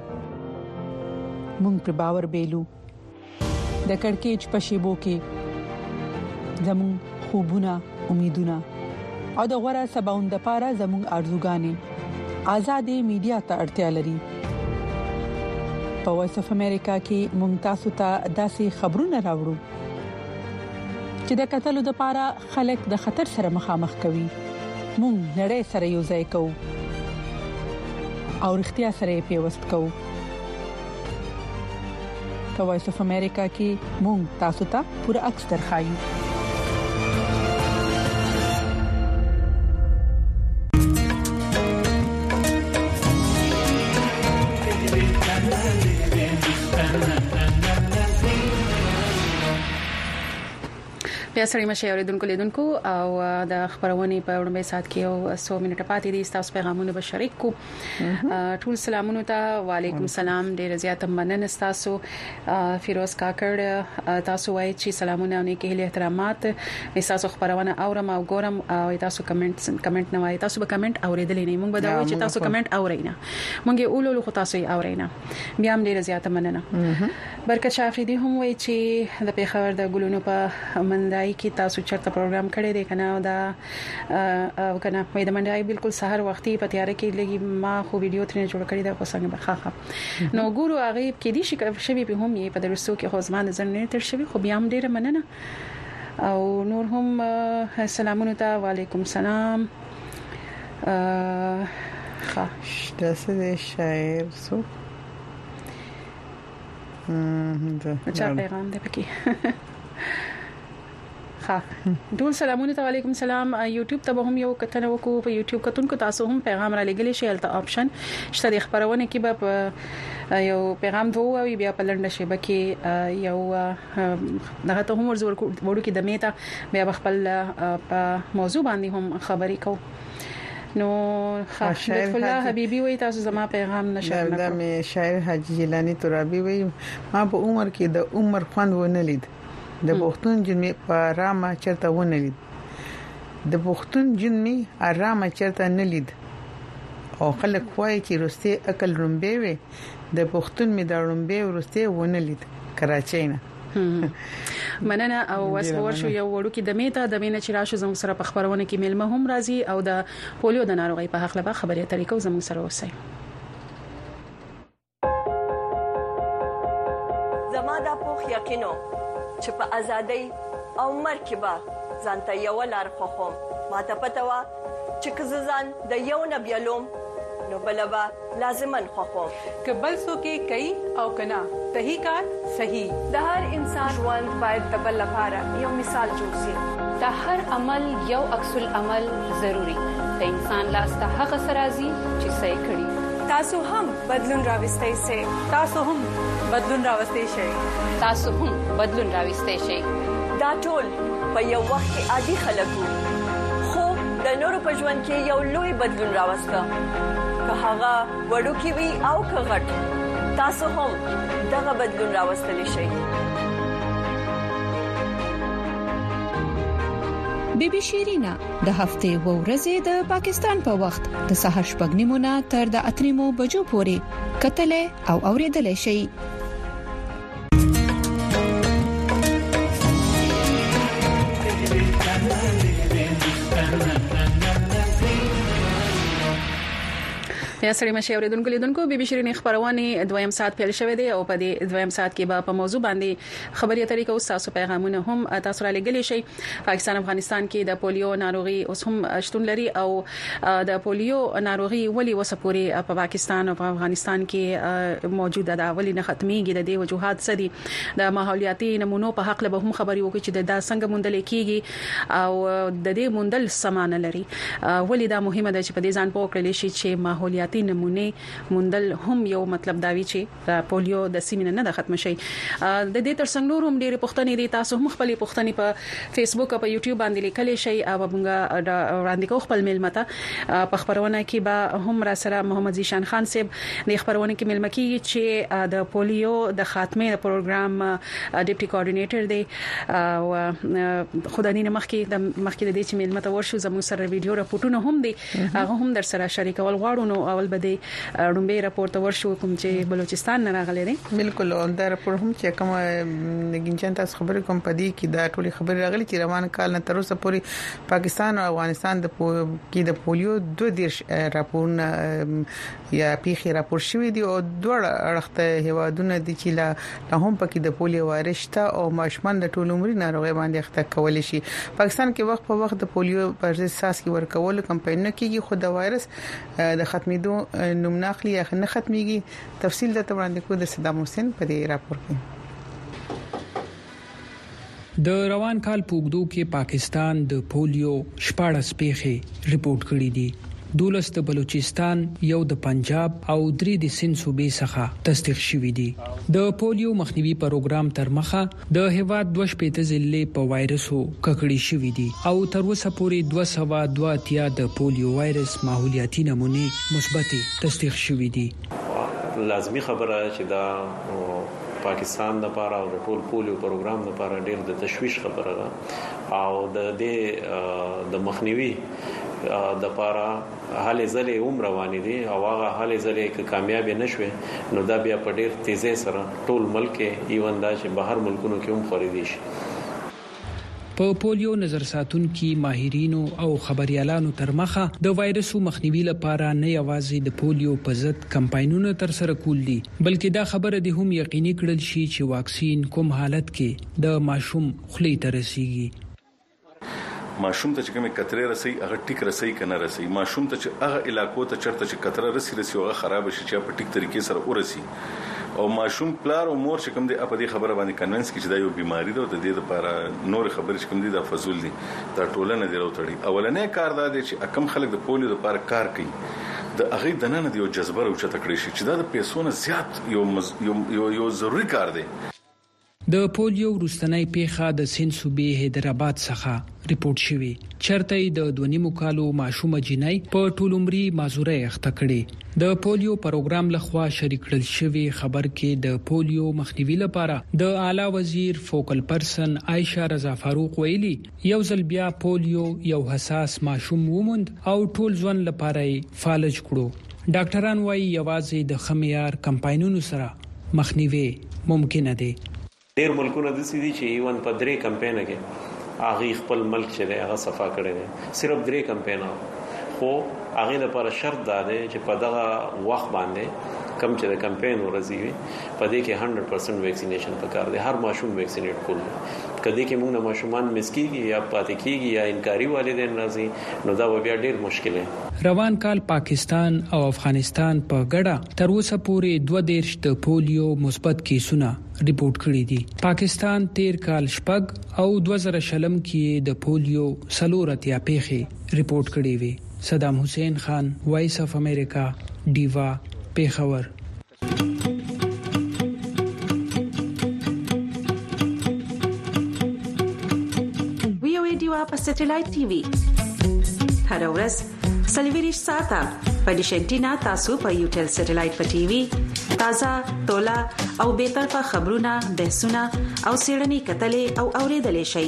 کیږي موږ پر باور بیلو. د کڑکېچ په شیبو کې زموږ خوبونه، امیدونه او د غوړه سباوند لپاره زموږ ارزوګانې آزادې میډیا ته اړتیا لري. په وایس اف امریکا کې موږ تاسو ته داسې خبرونه راوړو چې د قتلو لپاره خلک د خطر سره مخامخ کوي. موږ نړۍ سره یو ځای کوو او اړتیا سره پیوست کوو. په وایس اف امریکا کې موږ تاسو ته پوره عکس درخایو. بیا سړی مشه اوریدونکو لیدونکو او د خبرونه په وړاندې سات کې او څو منټه پاتې دي تاسو پیغامونه به شریک کو ټول سلامونه ته وعلیکم السلام ډیر زیات مننه تاسو فیروز کاکړ تاسو وایي چې سلامونه او نیک احترامات تاسو خبرونه اورم او ګورم او تاسو کمنټ کمنټ نه وایي تاسو به کمنټ اوریدلې نه موږ به دا وایي چې تاسو کمنټ اورئ نه موږ یې اولو خو تاسو یې اورئ نه بیا هم ډیر زیات مننه برکت شافریدي هم وایي چې د پیښور د ګلونو په مندای کې تاسو چرته پروګرام کړی دی کنه دا کنه مې د منډای بالکل سحر وختي په تیار کې لګي ما خو ویډیو ترې جوړ کړی دا په څنګه بخاخه نو ګورو هغه کې دي شي به هم یې په درسو کې خو ځمان نظر نه تر شوی خو بیا هم ډیر مننه او نور هم سلامونه ته وعلیکم السلام ښه شته شاعر سو چا پیغام دی پکې ها ټول سلامونه ته وعلیکم السلام یوټیوب ته هم یو کتنه وکړو په یوټیوب کتونکو تاسو هم پیغام را لګیلی شي الته آپشن شته د خبرونه کې به یو پیغام دوه او بیا په لنډه شی بکې یو دغه ته هم ورزور وړو کې د میته بیا خپل په موضوع باندې هم خبرې کو نو لطف الله حبيبي وای تاسو زما پیغام نشر نه دا مې شاعر حاجی جیلانی ترابی وای ما په عمر کې د عمر خوند ونه لید د پښتون جنمي په آرامه چرته ونه لید د پښتون جنمي آرامه چرته نه لید او خلک وای چې روسي عقل رومبه وي د پښتون می د رومبه ورسته ونه لید کراچۍ نه مننه او وسور شو یو وړو کې د میته د مینه چې راشو زموږ سره په خبرونه کې ملمه هم راځي او د پولیو د ناروغي په حق له خبرې طریقو زموږ سره وسی زما د پوخ یقینو چې په ازادۍ او مرکبه ځانته یو لار خوخم ماته پته وا چې کززان د یو نبیلوم نو بلبا لازمن خوخم کبل سو کې کوي او کنا صحیح کار صحیح د هر انسان ژوند باید د بل لپاره یو مثال جوړ شي د هر عمل یو عکس العمل ضروری د انسان لاس ته هغه سرازي چې صحیح کړي تاسو هم بدلون راوستئ سي تاسو هم بدلون راوستئ شئ تاسو هم بدلون راوستئ شئ دا ټول په یو وخت کې عادي خلکو خو د نورو په ژوند کې یو لوی بدلون راوسته که هغه وړو کې وي او که غټ تاسو هم دغه بدلون راوستلی شئ بیبي شیرینا د هفته و ورځې د پاکستان په وخت د سهار شپږ نیمو تر د اتریمو بجو پورې کتلې او اوریدلې شي یا سړی مشه اوریدونکو لیدونکو بیبي شیرین خبرونه دویم ساعت پیل شوه دی او په دې دویم ساعت کې به په موضوع باندې خبري طریقو تاسو پیغامونه هم تاسو را لګلی شي پاکستان افغانستان کې د پولیو ناروغي اوس هم شتون لري او د پولیو ناروغي ولي وسپوري په پاکستان او افغانستان کې موجوده ده ولي نه ختميږي د دې وجوهات سدي د ماحولیاتي نمونو په حق له هم خبري وکړي چې د څنګه مونډل کېږي او د دې مونډل سمانه لري ولي دا مهمه ده چې په دې ځان پوکړل شي چې ماحولیاتي نمونه مندل هم یو مطلب دا وی چې پولیو د سیمینه نه ختم شي د دې ترڅنګ نور هم ډېر پښتني دي تاسو هم خپل پښتني په فیسبوک او په یوټیوب باندې لیکل شي او موږ وړاندې کو خپل ملمته په خبرونه کې به هم را سره محمد زیشان خان صاحب د خبرونه کې ملمه کې چې د پولیو د خاتمه پروګرام ډیپټي کوارډینیټر دی او خدای نه مخکې د مخکې د دې چې ملمته ورشو زموږ سره ویډیو راپورټونه هم دي هغه هم در سره شریکول غواړو نو اول بده رومبه راپورټ ورشو کوم چې بلوچستان نه راغلي دي بالکل او دا راپور هم چې کوم نګینچن تاسو خبرې کوم پدې کې دا ټولي خبرې راغلي چې روان کال نه تر اوسه پورې پاکستان او افغانستان د کې د پولیو دوه دیش راپورونه یا پیخي راپور شوې دي او دوه اړخته هوادونه دي چې لا هم پکې د پولیو وارشته او ماشومان د ټول عمر ناروغي باندې اخته کول شي پاکستان کې وخت په وخت د پولیو پر ضد ساس کې ورکول کمپاین نه کیږي خو د وایرس د ختمېدو نومناخلي یا نه ختميږي تفصیل د وړاندې کو د صدام حسین په دې راپور کې د روان کال په وګړو کې پاکستان د پولیو شپاړس پیښې ریپورت کړې دي دولس د بلوچستان، یو د پنجاب او درې د سند صوبې څخه تصدیق شوې دي. د پولیو مخنیوي پروګرام تر مخه د هیواد دوه شپږ ضلع په وایرسو ککړې شوې دي او تر اوسه پورې دوه سوه دوه اتیا د پولیو وایرس ماحولیاتي نمونه مثبت تصدیق شوې دي. لازمی خبره چې دا پاکستان لپاره او د ټول پولیو پروګرام لپاره ډېر د تشویش خبره ده او د دې د مخنیوي د لپاره حالې ځلې هم روانې دي او هغه حالې ځلې که کامیاب نشوي نو دا بیا په ډېر تیزی سره ټول ملک ایون دا چې بهر ملکونو کې هم خورېدي شي. په پولیو نظر ساتونکو ماهرینو او خبريالانو تر مخه د وایرسو مخنیوي لپاره نه یوازې د پولیو په ضد کمپاینونه تر سره کول دي بلکې دا خبره د هم یقیني کړل شي چې واکسین کوم حالت کې د ماشوم خلی ته رسیږي. ماشوم ته چې کومه کتره رسي هغه ټیک رسي کنه رسي ماشوم ته چې هغه علاقو ته چرته چې کتره رسي رسي هغه خراب شي چې په ټیک طریقې سره ورسي او ماشوم پلار او مور چې کوم دي په دې خبره باندې کنوینس کی چې دا یو بیماری ده او د دې لپاره نور خبرې چې کوم دي دا فزول دي دا ټولنه دی راوړي. اولنې کار دا دی چې کم خلک د پولیو لپاره کار کوي د هغه د نن دی یو جذبه او چته کړی شي چې دا د پیسو نه زیات یو مز... یو یو ضروری کار دی. د پولیو وروستنۍ پیښه د سند صوبې حیدرآباد څخه ریپورت شوې چرته د دوه نیمو کالو ماشومه جنۍ په ټولمري مازوره اخته کړي. د پولیو پروګرام لخوا شریک کړل شوی خبر کې د پولیو مخنیوي لپاره د اعلی وزیر فوکل پرسن عائشہ رضا فاروق ویلي یو ځل بیا پولیو یو حساس ماشوم وموند او ټول ځوان لپاره فالج کړو. ډاکټران وايي یوازې د خمیار کمپاینونو سره مخنیوي ممکن دی. ډېر ملکونه د سې دي چې ایون په درې کمپاین کې هغه خپل ملک چې دی هغه صفا کړی دی صرف درې کمپاین خو هغه لپاره شرط دا دی چې په دغه وخت باندې کم چې د کمپاین ورزي وي په دې کې سل پرسنټ ویکسینیشن پکار دی هر ماشوم ویکسینیټ کول کدی کې موږ ماشومان مسکیږي یا پاتې کیږي یا انکاری والدین راځي نو دا بیا ډېر مشکل دی. روان کال پاکستان او افغانستان په ګډه تر اوسه پورې دوه دیرش د پولیو مثبت کیسونه ریپورت کړی دي. پاکستان تیر کال شپږ او دوه زره شلم کې د پولیو سلورتیا پیښې ریپورت کړې وي. صدام حسین خان، وایس اف امریکا، ډیوا، پیښور. ویو ډیوا په سټلایټ ټي وي هر ورځ سلویریش ساته په ډیشنټینا تاسو په یوټل سټلایټ په ټي وي تازه تولا او به طرفه خبرونه بحثونه او سیړنی کتلې او اوریدلې شي.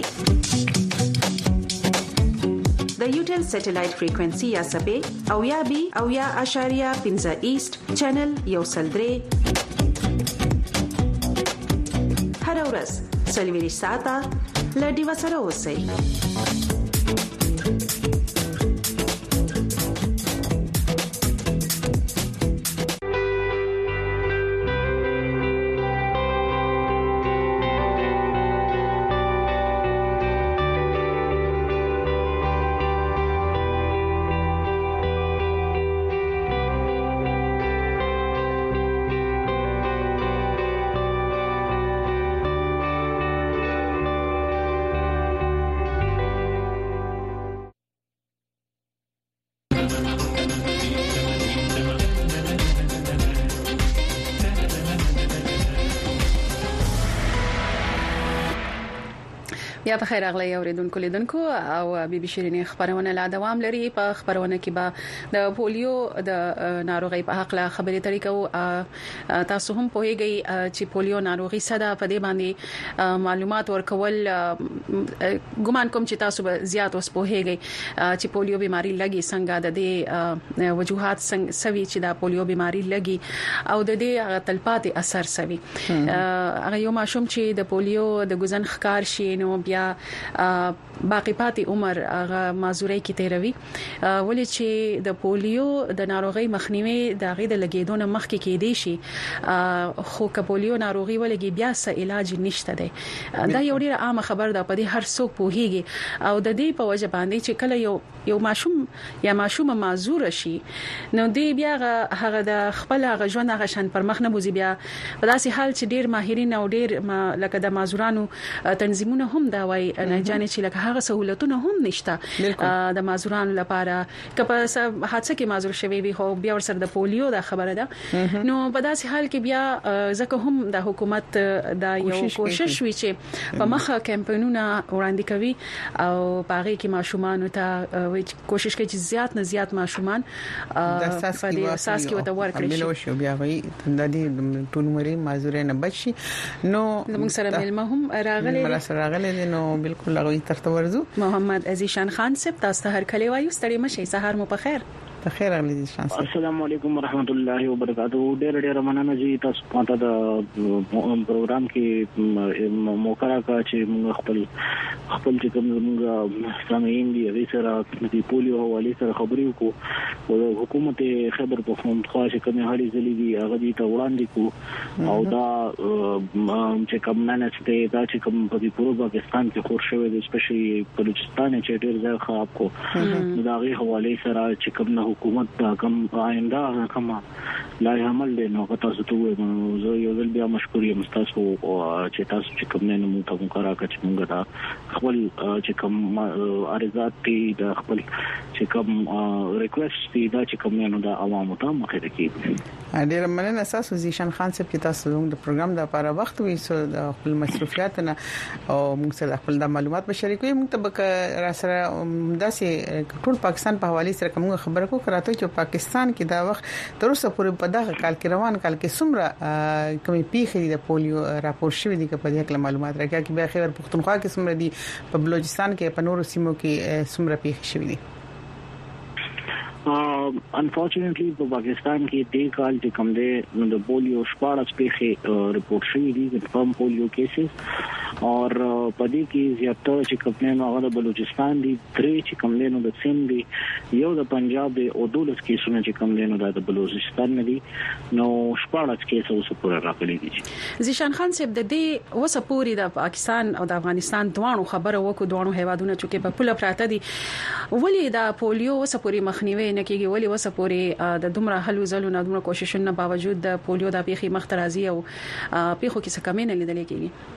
د یوټل سټلایټ فریکوئنسي یا سبې او یا بي او یا اشاریه پنځه ایست چینل یو سلدري هر ورځ سلویریش ساته لډي وسره اوسئ. یا په خیر اغلی اوریدونکو لیدونکو او بي بي شيرين خبرونه لا دوام لري. په خبرونه کې به د پولیو د ناروغي په حق لا خبرې ترې کوو. تاسو هم پوهیږئ چې پولیو ناروغي صدا په دې باندې معلومات ورکول ګمان کوم چې تاسو به زیات اوس پوهیږئ چې پولیو بیماری لګي څنګه د دې وجوهات څنګه سوي چې دا پولیو بیماری لګي او د دې تلپاتې اثر سوي. هغه یو ماشوم چې د پولیو د ګزن ښکار شي نو بیا باقی پاتې عمر هغه مازوري کې تیروي ولې چې د پولیو د ناروغي مخنیوي د غي د لګیدونه مخکې کې دی شي خو ک پولیو ناروغي ولګي بیا څه علاج نشته دی. دا یو ډیره عامه خبر ده په دې هر څوک پوهیږي او د دې په وجه باندې چې کله یو یو ماشوم یا ماشومه معذور شي نو دی بیا هغه د خپل هغه ژوند هغه شان پر مخ نه بوزي. بیا په داسې حال چې ډیر ماهرین او ډیر لکه د معذورانو تنظیمونه هم د دا وای نه جانې چې لکه هغه سہولتونه هم نشته د مازوران لپاره کله حادثه کې مازور شوی وي خو بیا ورسره د پولیو دا خبره ده نو په داسې حال کې بیا ځکه هم د حکومت دا یو کوشش وی چې په مخه کمپاینونه وړاندې کوي او پاره کې ماشومان ته کوشش کوي چې زیات نه زیات ماشومان د اساس کې وته ورکړي ملو شو بیا وي د دې ټول مری مازورې نه بچي نو موږ سره ملما هم راغلي مر سره راغلي نو بالکل هغه ترته ورزو محمد عزیشان خان صاحب تاسو ته هر کلی وایو ستړي مشي سهار مو په خیر بخیر علی شان صاحب السلام علیکم ورحمت الله وبرکاتہ ډېر ډېر مننه جی تاسو په د پروګرام کې موقع کا چې موږ خپل خپل چې کوم موږ سامعین دي هغه سره د پولیو حواله سره خبرې وکړو او حکومت خبر په فهم خاصه کومه حالي ځلې دي هغه دي ته وړاندې کو او دا چې کوم نه نشته دا چې کوم په پورو پاکستان کې خور شوی د سپیشلی بلوچستان چې ډېر ځای خراب کو دا غي حواله سره چې کوم نه حکومت دا کم آینده کوم لای عمل دی نو تاسو ته زه یو ځل بیا مشکور یم تاسو چې تاسو چې کوم نه مو ته مقرره کړ چې موږ دا خپل چې کوم ارزات دي د خپل چې کوم ریکوست دي دا چې کوم نه د عوامو ته مخه کوي ډیر مننه تاسو زیشان خان صاحب چې تاسو د پروګرام د لپاره وخت وي سو د خپل مصروفیات نه او موږ سره خپل د معلومات به شریکوي موږ ته به را سره داسې ټول پاکستان په حواله سره کوم خبره کو کراته چې پاکستان کې دا وخت تر اوسه پورې په دغه کال کې روان کال کې څومره کمی پیښې د پولیو راپور شوې دي په دې کې معلومات راکړي چې به خبر پښتونخوا کې څومره دي په بلوچستان کې په نورو سیمو کې څومره پیښې شوې دي انفورچونټلی په پاکستان کې د کال چې کوم دی د پولیو شپږ پیښې رپورټ شوې دي د فارم پولیو کیسز او په دې کې زیاتره چې کوم نه هغه د بلوچستان دي درې چې کوم نه د سیم دي یو د پنجاب دی او دولس کیسونه چې کوم نه د بلوچستان نه دي نو شپږ کیسه اوس پورې راغلي دي زیشان خان صاحب د دې وسپوري د پاکستان او د افغانستان دوه خبره وکړو دوه هیوادونو چې په پوله پراته دي ولې د پولیو وسپوري مخنیوي نه کیږي ولې وسپوري د دومره حلو زلو نه دومره کوششونو باوجود د پولیو د پیخي مخترازي او پیخو کې څه کمې نه لیدل کېږي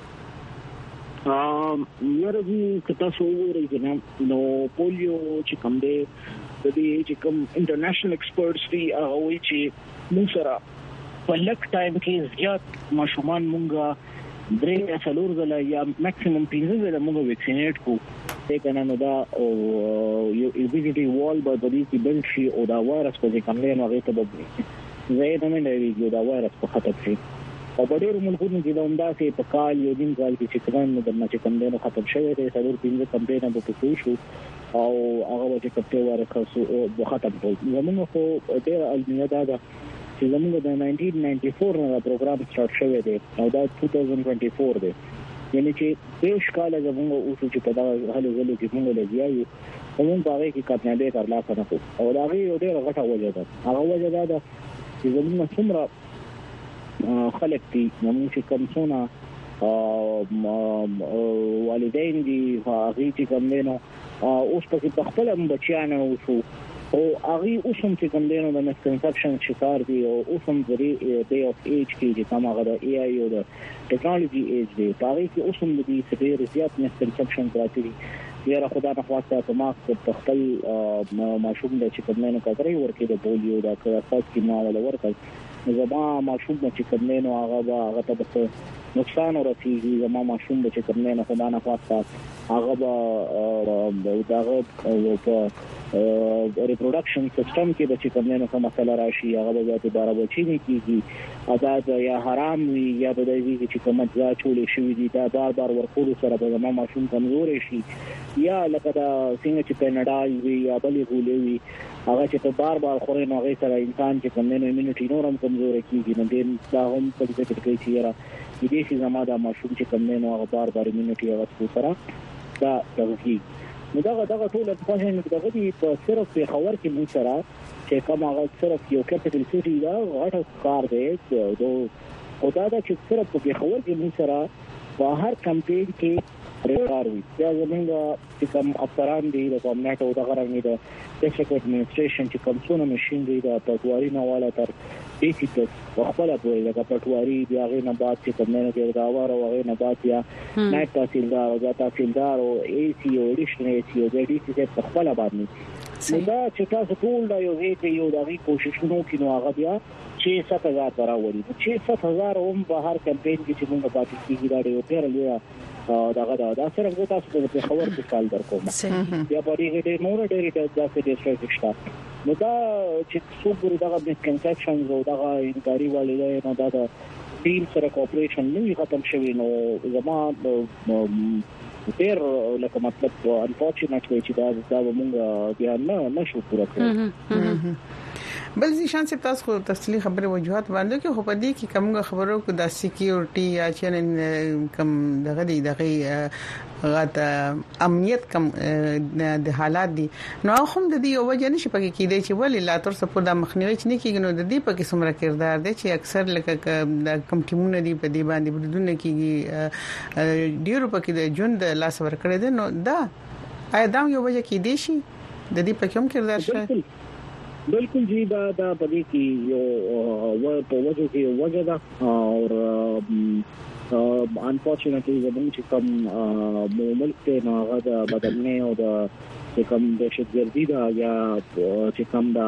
ا یاره دي کته سو ورې نو پولیو چې کوم دی د دې چې کوم انټرنیشنل ایکسپرټس دي هغه وایي چې موږ سره په لک ټایم کې زیات ماشومان مونږه درې څلور ځله یا میکسیمم پنځه ځله مونږ ویکسینیټ کو ته کنه نو دا او یو ایمونټي وال به د دې بل شي او دا وایرس په دې کوم نه هغه ته به زه نه نه لري دا وایرس په خطر شي او په ډېر ملکونو کې دا همداسې په کال یو دین کال کې چې کوم د ما چې کوم دینو ختم شوی دی څلور پنځه کمپاین به پټو شو او هغه چې کپټه ورکړو په ختم کول زموږ خو ډېر المیه دا چې زموږ د ناینټین ناینټي فور نه پروګرام سٹارټ شوی دی او دا دوه هزار دوه فور دی یعنی چې دیش کال زموږ اوس چې په دا حالو زلو کې موږ لګیایو موږ په هغه کې کامیابی ترلاسه نکړو او دا یو ډېر غټه وجه ده هغه وجه ده چې زموږ څومره خلک دي موږ چې کوم څونه والدین دي هغه چې کوم نه اوس په خپل بچیانو شو او هغه اوس هم چې کوم نه د مسکنسپشن شکار دي او اوس هم د ډے اف ایج کې چې کوم هغه د ای آی او د ټیکنالوژي ایج دی هغه کې اوس هم د ډېر زیات مسکنسپشن راځي یاره خدای نه خواسته ته ما خپل ماشوم د چې کوم نه کتري ورکې د پولیو دا کارت کې ما ولا ورکړ زما ماشوم چې کوم نه هغه هغه ته نقصان ورسیږي زما ماشوم چې کوم نه خدای نه خواسته هغه به دغه په ریپروډکشن سیستم کې د چې کوم نه کومه مسله راشي هغه به د بار بچی نه کیږي آزاد یا حرام وي یا د دې چې کومه ځا چولې شوې دي دا بار بار ورکول سره به زما ماشوم کمزور شي یا لکه دا څنګه چې پنډال وي یا بلې غولې وي هغه چې په بار بار خوري نو هغه سره انسان چې کوم نه ایمونټي نورم کمزور کیږي نو دې دا هم په دې کې کوي چې را دې چې زما دا ماشوم چې کوم نه هغه بار بار ایمونټي هغه سره دا دغه نو دا دا ټول په ځای نه دغه دی په صرف په خبر کې مو سره چې کوم هغه صرف یو کیپټل سټي دا غټ کار دی دو او دا چې صرف په خبر کې مو سره په هر کمپین کې ریکار وي دا زمونږ چې کوم افسران دي د کومنټ او د غرنګ دي د ډیسټریکټ اډمنستریشن چې کوم څونه ماشين دي د پټواري نواله تر بیسیکس خپل په لګه پټواري بیا غي نه بعد چې کومه نه ګرځاوار او غي نه بعد یا نایټ تحصیلدار او تحصیلدار او ای سی او ډیشن ای سی او د ډی سی په خپل باندې دا چې تاسو ټول دا یو هیڅ یو دغه کوششونو کې نو هغه بیا چې سات هزار راوړي چې سات هزار هم په هر کمپاین کې چې موږ پاتې کیږي دا یو ډېر لوی دغه دا دا سره زه تاسو ته خبر کې کال درکوم بیا په دې کې نور ډېر دا څه دې څه شته نو دا چې څوک دغه مسکنسپشنز او دغه انکاري والي نه دا د ټیم سره کوپریشن نه ختم شوی نو زما ډیر لکه مطلب انفورچونټلی چې دا دا موږ بیا نه نشو پوره کړو بل ځي شان څه تاسو خو تفصیلی خبره وجوهات باندې کې خو په دې کې کومه خبرو کو د سکیورټي یا چې کم دغه دی دغه غته امنیت کم د حالات دي نو هم د دې وجه نشي پکې کېدای چې ولې لا تر څه په د مخنیوي چې نه کېږي نو د دې پکې څومره کردار دی چې اکثر لکه د کم ټیمونه دی په دې باندې بدونه کېږي ډیرو پکې د ژوند لاس ور کړی دی نو دا اېدام یو وجه کې دی شي د دې پکې هم کردار شي بالکل جی دا دا پدې کې یو و په وجه کې وجه دا او انفورچونټلی زموږ چې کوم ملک ته نو هغه د بدلنه او د کوم دهشتګردي دا یا چې کوم دا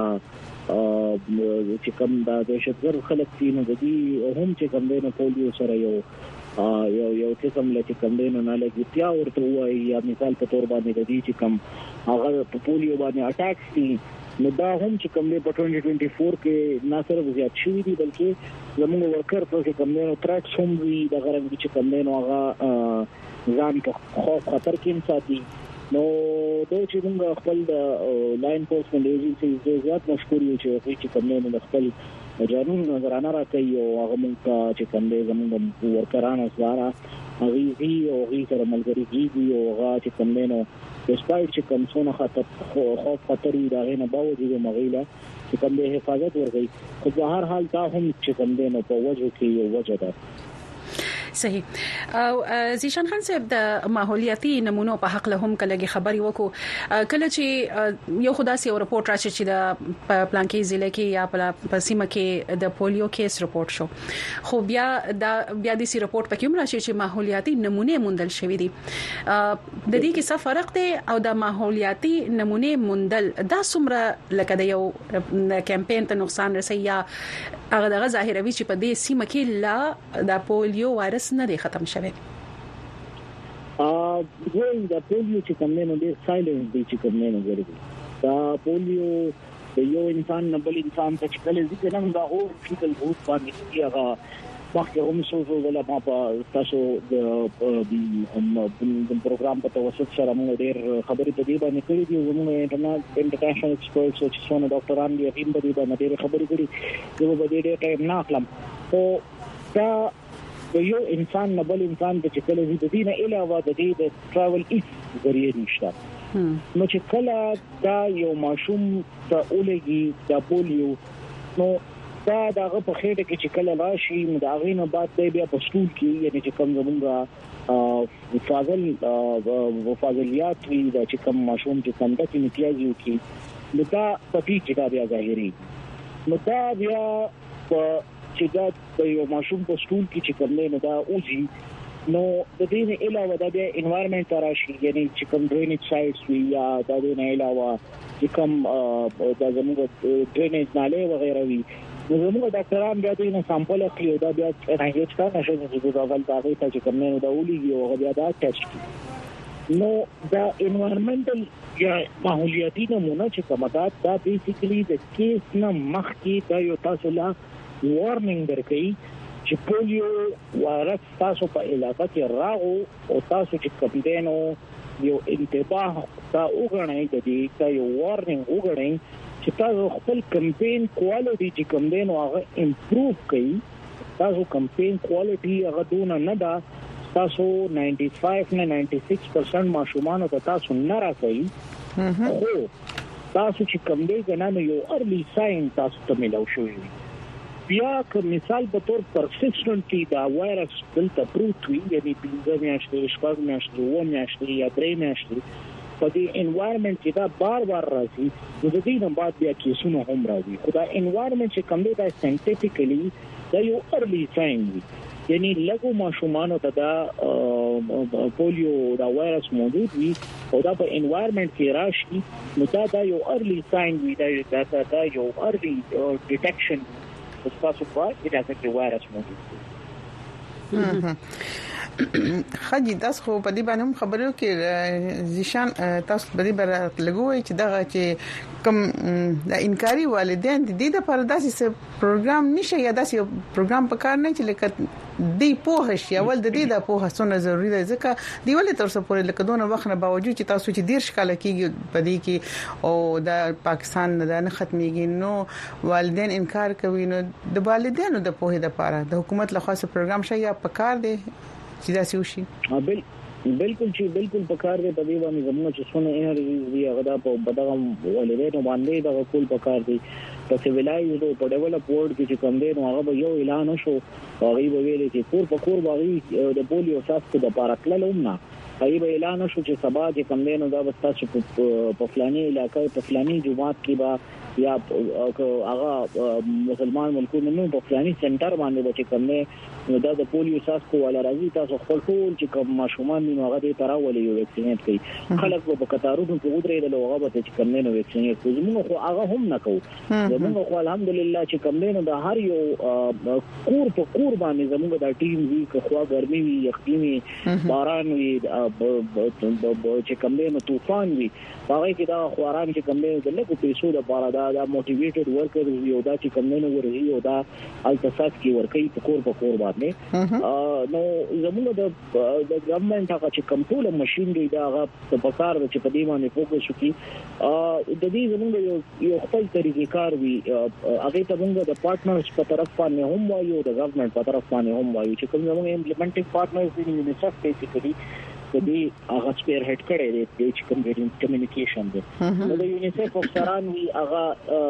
چې کوم دا دهشتګرد خلک دي نو د دې هم چې کوم د پولیو سره یو یو یو څه کوم لکه کوم دینه نه لګي بیا ورته وایي یا مثال په تور باندې د دې چې کوم هغه په پولیو باندې اٹیکس دي نو دا هم چې کوم دی په دوه هزار چوبیس کې نه صرف زیات شوی دی بلکې زموږ ورکر په کوم دی نو ټریکس هم وی د غرنګ چې کوم دی نو هغه ځان په خوف خطر کې ساتي نو دا چې موږ خپل د لاین پوسټ ایجنسی زیات مشکور یو چې کوم دی نو خپل جانون نظرانه راکړي او هغه موږ چې کوم دی زموږ ورکرانو سره هغه وی او هغه سره ملګری کیږي او هغه چې کوم دی نو دسپایټ چې کوم څونه خطر خوف خطر دی دا نه باوجود مغیله چې کوم د حفاظت ورغی خو په هر حال دا هم چې کوم دی نو په وجه کې یو وجه ده صحیح او زیشان خان صاحب د ماحولیاتي نمونو په حق له هم کله خبري وکړو کله چې یو خداسي او رپورت راشي چې د پلانکی ضلع کې یا په سیمه کې د پولیو کیس رپورت شو خو بیا د بیا د سی رپورت پکې هم راشي چې ماحولیاتي نمونه موندل شوې دي د دې کې څه فرق دی او د ماحولیاتي نمونه موندل دا څومره لکه د یو کمپاین ته نقصان رسي یا هغه دغه ظاهروي چې په دې سیمه کې لا د پولیو وایرس نه دی ختم شوی ا دوی د پولیو چې کوم نه دی سایلنت دی چې کوم نه غوړي دا پولیو د یو انسان نه بل انسان ته چې کله ځکه نن دا او فیکل بوت باندې کیږي مخکې هم څه ولا ما په تاسو د پروګرام په توسط سره موږ ډېر خبرې په دې باندې کړې دي زموږ انټرنیشنل انټرنیشنل ایکسپرټس او چې څونه ډاکټران دي هم په دې باندې ډېر خبرې کړې یو به دې ټایم نه اخلم او دا یو انسان نه بل انسان ته چې کله دې دینه علاوه د دې د ټراول ایس ذریعہ نشته نو چې کله دا یو ماشوم ته اولګي د پولیو نو دا دغه په خېټه کې چې کله راشي نو دا غینه بعد بیا په سکول کې یعنی چې کوم زمونږه فاضل فاضلیات وی دا چې کوم ماشوم چې کوم د امتیازي وکي نو دا په دې کې دا بیا ظاهري نو دا بیا چې دا د یو ماشوم په سکول کې چې کوم نه دا اوږي نو د دې نه علاوه د انوایرنمنت راشي یعنی چې کوم ډرینیج سایټس وی یا د دې نه علاوه چې کوم د زموږ ډرینیج نالې وغیرہ وی نو زموږ ډاکټران بیا دې نه سامپل اخلي او دا بیا نه هیڅ کار نشي چې دا ول دا غي چې کوم نه دا ولېږي او بیا دا ټیسټ کوي نو دا انوایرنمنټل یا ماحولیاتي نمونه چې کومه دا دا بیسیکلی د کیس نه مخکې دا یو تاسو لا وارنینګ درکې چې پولیو وایرس تاسو په علاقه کې راغو او تاسو چې کوم دینو یو انتباه تا وګڼئ د دې تا یو وارنینګ وګڼئ چې تاسو خپل کمپاین کوالټي چې کوم دینو هغه امپروو کړئ تاسو کمپاین کوالټي هغه دونه نه ده تاسو نایන්ටි فایو نه نایන්ټي سکس پرسنټ ماشومان ته تاسو نه راځي خو تاسو چې کوم دی کنه یو ارلی ساين تاسو ته ملو شوی بیا که مثال په تور پرسیسټنټلی دا وایرس دلته پروت وي یعنی پنځه میاشتې شپږ میاشتې و میاشتې یا درې میاشتې په دې انوایرنمنت کې دا بار بار راځي نو د دې نه بعد بیا کیسونه هم راځي خو دا انوایرنمنت چې کوم دی دا ساينټیفیکلی دا یو ارلی ساين دی یعنی لګو ماشومان ته دا پولیو دا وایرس موجود وي او دا په انوایرنمنت کې راشي نو دا دا یو ارلی ساين وي دا دا دا یو ارلی ډیټیکشن of possible it has a virus موجود خاجي تاسو خو په دې باندې هم خبرو کې ځشان تاسو په دې باندې لګوي چې دا چې کوم د انکاري والدین د دې لپاره داسې پروګرام نشي یا داسې پروګرام په کار نه چې لکه دی په شي اول د دې د په څونه ضروری ده ځکه دی ولې تر څو پورې لکه دونه وخت نه باوجود چې تاسو چې ډیر شکل کېږي په دې کې او د پاکستان نه نه ختميږي نو والدین انکار کوي نو د والدینو د په لپاره د حکومت له خاصه پروګرام شي یا په کار دی چې دا سوشي بل بالکل چې بالکل پکار دی په دې باندې زموږ چې څونه انرژي دی هغه دا په بدغه ولې نو باندې دا ټول پکار دی په سیویلایز او په ډیولپ ورلد کې چې کوم دی نو هغه یو اعلان شو هغه ویل چې کور په کور باندې د پولیو ساست د پارکللوم نه هغه به اعلان شو چې سبا چې کوم دی نو دا بس تاسو په فلاني علاقې په فلاني جماعت کې با یا هغه مسلمان ملکونو نو په فلاني سنټر باندې چې کوم دی نو دا د پولیو ساس کو ولا راځي تاسو خپل ټول چې کوم ماشومان نو هغه دې تراولې یو ویکسینیټ کوي خلک په قطارونو کې ودرېدل او هغه به چې کوم نه ویکسینیټ کوي موږ خو هغه هم نه کوو موږ خو الحمدلله چې کوم نه د هر یو کور په کور باندې زموږ د ټیم وی که خو ګرمي وي یخني باران وي چې کوم نه طوفان وي هغه کې دا خواران چې کوم نه د لکه پیسو د بارا دا موټیویټډ ورکرز یو دا چې کوم نه ورغي او دا التساس کې ورکي په کور په کور باندې نو زموږ د د ګورنمنت هغه چې کنټرول ماشين دی دا هغه په کار چې په دې باندې فوکس وکړي د دې زموږ یو یو خپل طریقې کار وی هغه ته موږ د پارټنرز په طرف باندې هم وایو د ګورنمنت په طرف باندې هم وایو چې کوم زموږ امپلیمنټینګ پارټنرز دي یونیسف بیسیکلی د دې هغه سپیر هډ کړی دی چې کوم کمیونیکیشن دی نو د یونیسف افسران وی هغه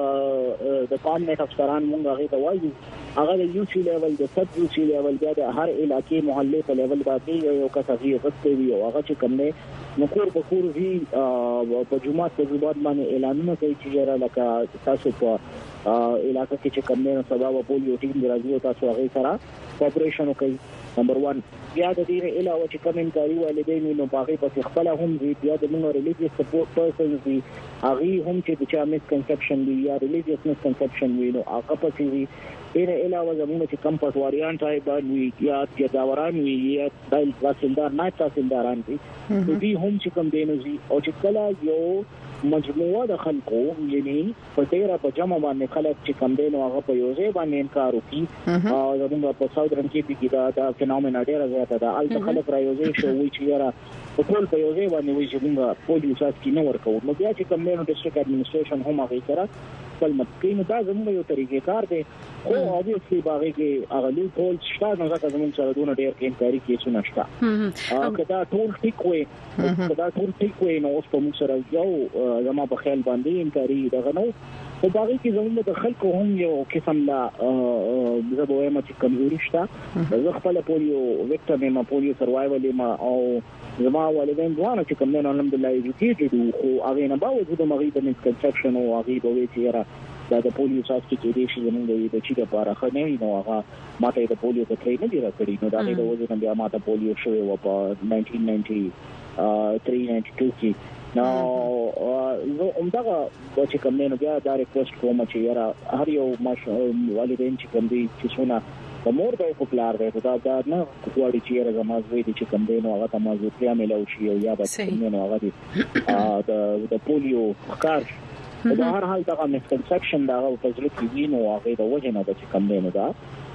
د کامنټ افسران موږ هغه ته وایو هغه د یو سی لیول د سب یو سی لیول د هر علاقې محلې په لیول باندې یو کسافي غوښتي وي او هغه چې کوم نه نو کور په کور وی په جمعه په جمعه باندې اعلانونه کوي چې را لکه تاسو په علاقې کې چې کوم نه سبا په پولیو ټیم راځي او تاسو هغه سره کوپریشن کوي نمبر واحد بیا د دې علاوه چې کوم انکاري والدین نو باغې په خپل هم دي بیا د موږ ریلیجیس سپورټ پرسنز دي هغه هم چې د چا مس کنسپشن دي یا ریلیجیس مس کنسپشن وي نو هغه په دې دې علاوه زموږ چې کم پټواریان ټایب وي یا چې داوران وي یا دایل تحصیلدار نه تحصیلداران دي دوی هم چې کوم دینوزي او چې کله یو مجموعه د خلکو یعنی په تیرا په جمع باندې خلک چې کم دین او هغه په یو ځای باندې انکار وکړي او زموږ په ساوثرن کې کې دا دا فینومنا ډیره زیاته ده الته خلک را یو ځای شوی چې یاره په ټول په یو ځای باندې وایي چې موږ پولیو ساس کې نه ورکو نو بیا چې کم دین ډیسټریکټ اډمنستریشن هم هغه سره خپل متکین دا زموږ یو طریقې کار دی خو اوبویسلی باغې کې هغه لوی ټول شته نو ځکه زموږ سره دونه ډیر کې انکاري کیسونه شته او کدا ټول ټیک وي کدا ټول ټیک وي نو اوس په موږ سره یو زما په خیال باندې انکاري دغه نو په باغې کې زموږ د خلکو هم یو قسم لا زبوه ما چې کمزوري شته زه خپل پولیو وکټر ما پولیو سروایول ما او زما والدین ځوان چې کوم نه الحمدلله ایجوکیټډ خو هغه نه باوجود مغې د مسکنسپشن او هغه به وی چې دا د پولیو ساس کې کې دې شي زموږ د چي لپاره خنه نو هغه ماته د پولیو په ترې نه دی راکړي نو دا د وځي نه بیا ماته پولیو شوی و په ناینټین ناینټي تھری ناینټي ټو کې نو زه همدغه چې کوم نه بیا دا ریکوست کوم چې یاره هر یو والدین چې کوم دي چې څونه په مور د پپلار دی دا دا نه کوړی چې یاره زماز وی دي چې کوم دی نو هغه ته مازوتیا ملو شي او یا به نو هغه دي د پولیو کار دا هر حال دا مسکنسپشن دا او فزلو کې وینو هغه د وجه نه د کم نه دا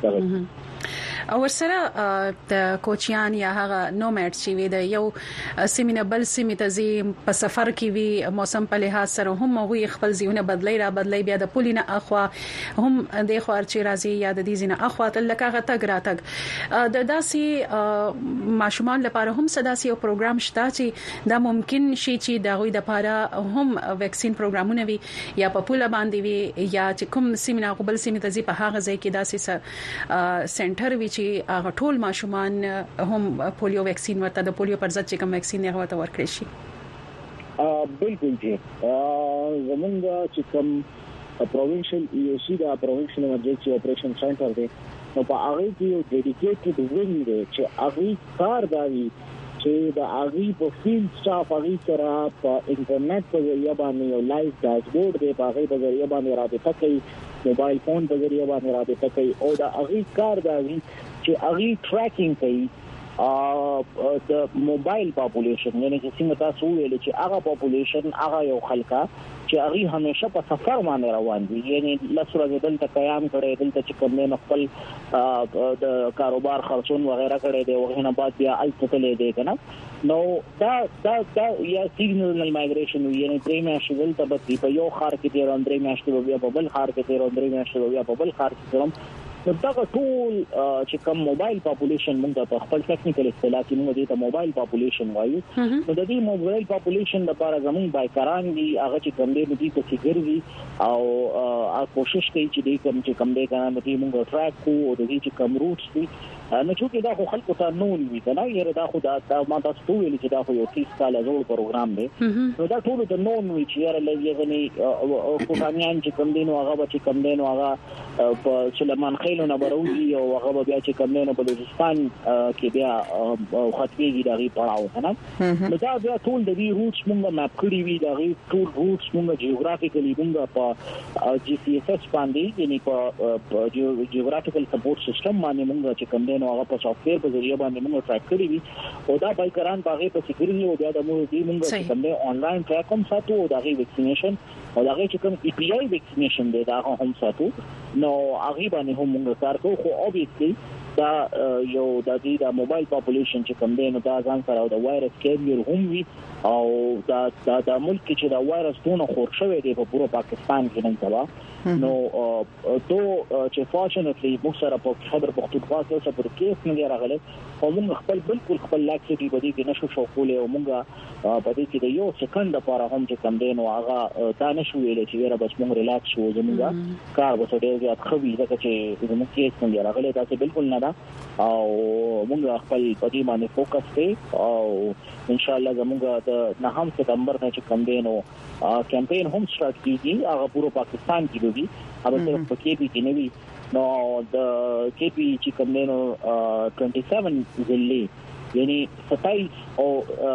او سره د کوچیان یا هغه نومډ چې وي د یو سیمینه بل سیمه ته زی په سفر کې وي موسم په لحاظ سره هم هغه خپل ځونه بدلی را بدلی بیا د پولینه اخوا هم د خوار چې راځي یا د دې زینه اخوا تل لکه تک راتګ د داسي ماشومان لپاره هم صداسي او پروګرام شته چې دا ممکن شي چې د غوي د لپاره هم ویکسین پروګرامونه وي یا په پوله باندې وي یا چې کوم سیمینه قبل سیمه ته زی په هغه ځای کې داسي سنټر وي چې هغه ټول ماشومان هم پولیو ویکسین ورته د پولیو پر ضد چې کوم ویکسین هغه ته ورکړي شي بالکل جی زمونږ چې کوم پروینشل ای او سی دا پروینشل ایمرجنسي اپریشن سنټر دی نو په هغه کې یو ډیډیکیټډ وینګ دی چې هغه کار دی چې د هغه په فیلډ سټاف هغه سره په انټرنیټ په ذریعہ باندې یو لایو ډاشبورډ دی په هغه په ذریعہ باندې رابطه کوي موبایل فون په ذریعہ باندې رابطه کوي او د هغه کار دی چې هغه ټریکینګ کوي د موبایل پاپولیشن یعنی چې څنګه تاسو ویل چې هغه پاپولیشن هغه یو خلکا چې هغه همیشه په سفر باندې روان دي یعنی لسره دلته قیام کړي دلته چې کوم نه خپل د کاروبار خرڅون وغیرہ کړي دي او نه بعد بیا التتلې دي کنه نو دا دا دا یا سیګنل مایګریشن یعنی درې میاشتې دلته به په یو خار کې تیر اندرې میاشتې بیا په بل خار کې تیر اندرې میاشتې بیا په بل خار کې تیر نو دا ټول چې کوم موبایل پاپولیشن موږ په خپل ټیکنیکل اصطلاح کې موږ دې ته موبایل پاپولیشن وایو نو د دې موبایل پاپولیشن لپاره زموږ بایکران دي هغه چې کوم دې دې ته څنګه او هغه کوشش کوي چې دې کوم چې کوم دې کنه دې موږ ټریک کو او دې چې کوم روټس دي نو چې دا خو خلکو ته نو وي کنه یره دا خو دا ما تاسو ویل چې دا خو یو تیس کال جوړ پروګرام دی نو دا ټول ته نو وي چې یره لږه نه او کوټانیان چې کوم دې نو هغه چې کوم دې نو هغه په سلمان خیلو نه بروزي او هغه بیا چې کوم نه بلوچستان کې بیا خطيږي دغه پړاو کنه نو دا بیا ټول د دې روټس موږ ماپ کړی وی دغه ټول روټس موږ جیوګرافیکلی موږ په جی پی ایس اس باندې یعنی په جیوګرافیکل سپورټ سیستم باندې موږ چې کوم نو هغه په سافټویر په ذریعہ باندې موږ ټریک کړی وی او دا بایکران په هغه په سکرین او بیا د موږ دې موږ چې کوم نه آنلاین ټریک هم ساتو او دغه ویکسینیشن او دغه چې کوم ای پی آی ویکسینیشن دی دا هم ساتو نو هغه باندې هم موږ کار کوو خو اوبویسلی دا یو د دې د موبایل پاپولیشن چې کوم دی نو دا ځان سره د وایرس کیریئر هم وي او دا د ملک چې دا وایرس دونه خور شوی دی په پوره پاکستان کې نن سبا نو تو چې فورچونټلی موږ سره په خبر پختونخوا کې څه پر کیس نه راغله او موږ خپل بالکل خپل لاکسټي بدی کې نشو شو کولای او موږ په دې کې د یو سکند لپاره هم چې کم دی نو هغه تا نشو ویل چې ورا بس موږ ریلاکس شو زموږ کار وسه ډیر زیات خوي ځکه چې زموږ کیس نه راغله دا څه بالکل نه ده او موږ خپل په دې باندې فوکس کوي او ان شاء الله زموږ د نهم سپتمبر نه چې کم دی نو کمپاین هم سٹارټ کیږي هغه پورو پاکستان کې دی هغه صرف په کې کې نه وي نو د کې پی چې کوم نو सत्ताईस ضلعي یعنی ستایس او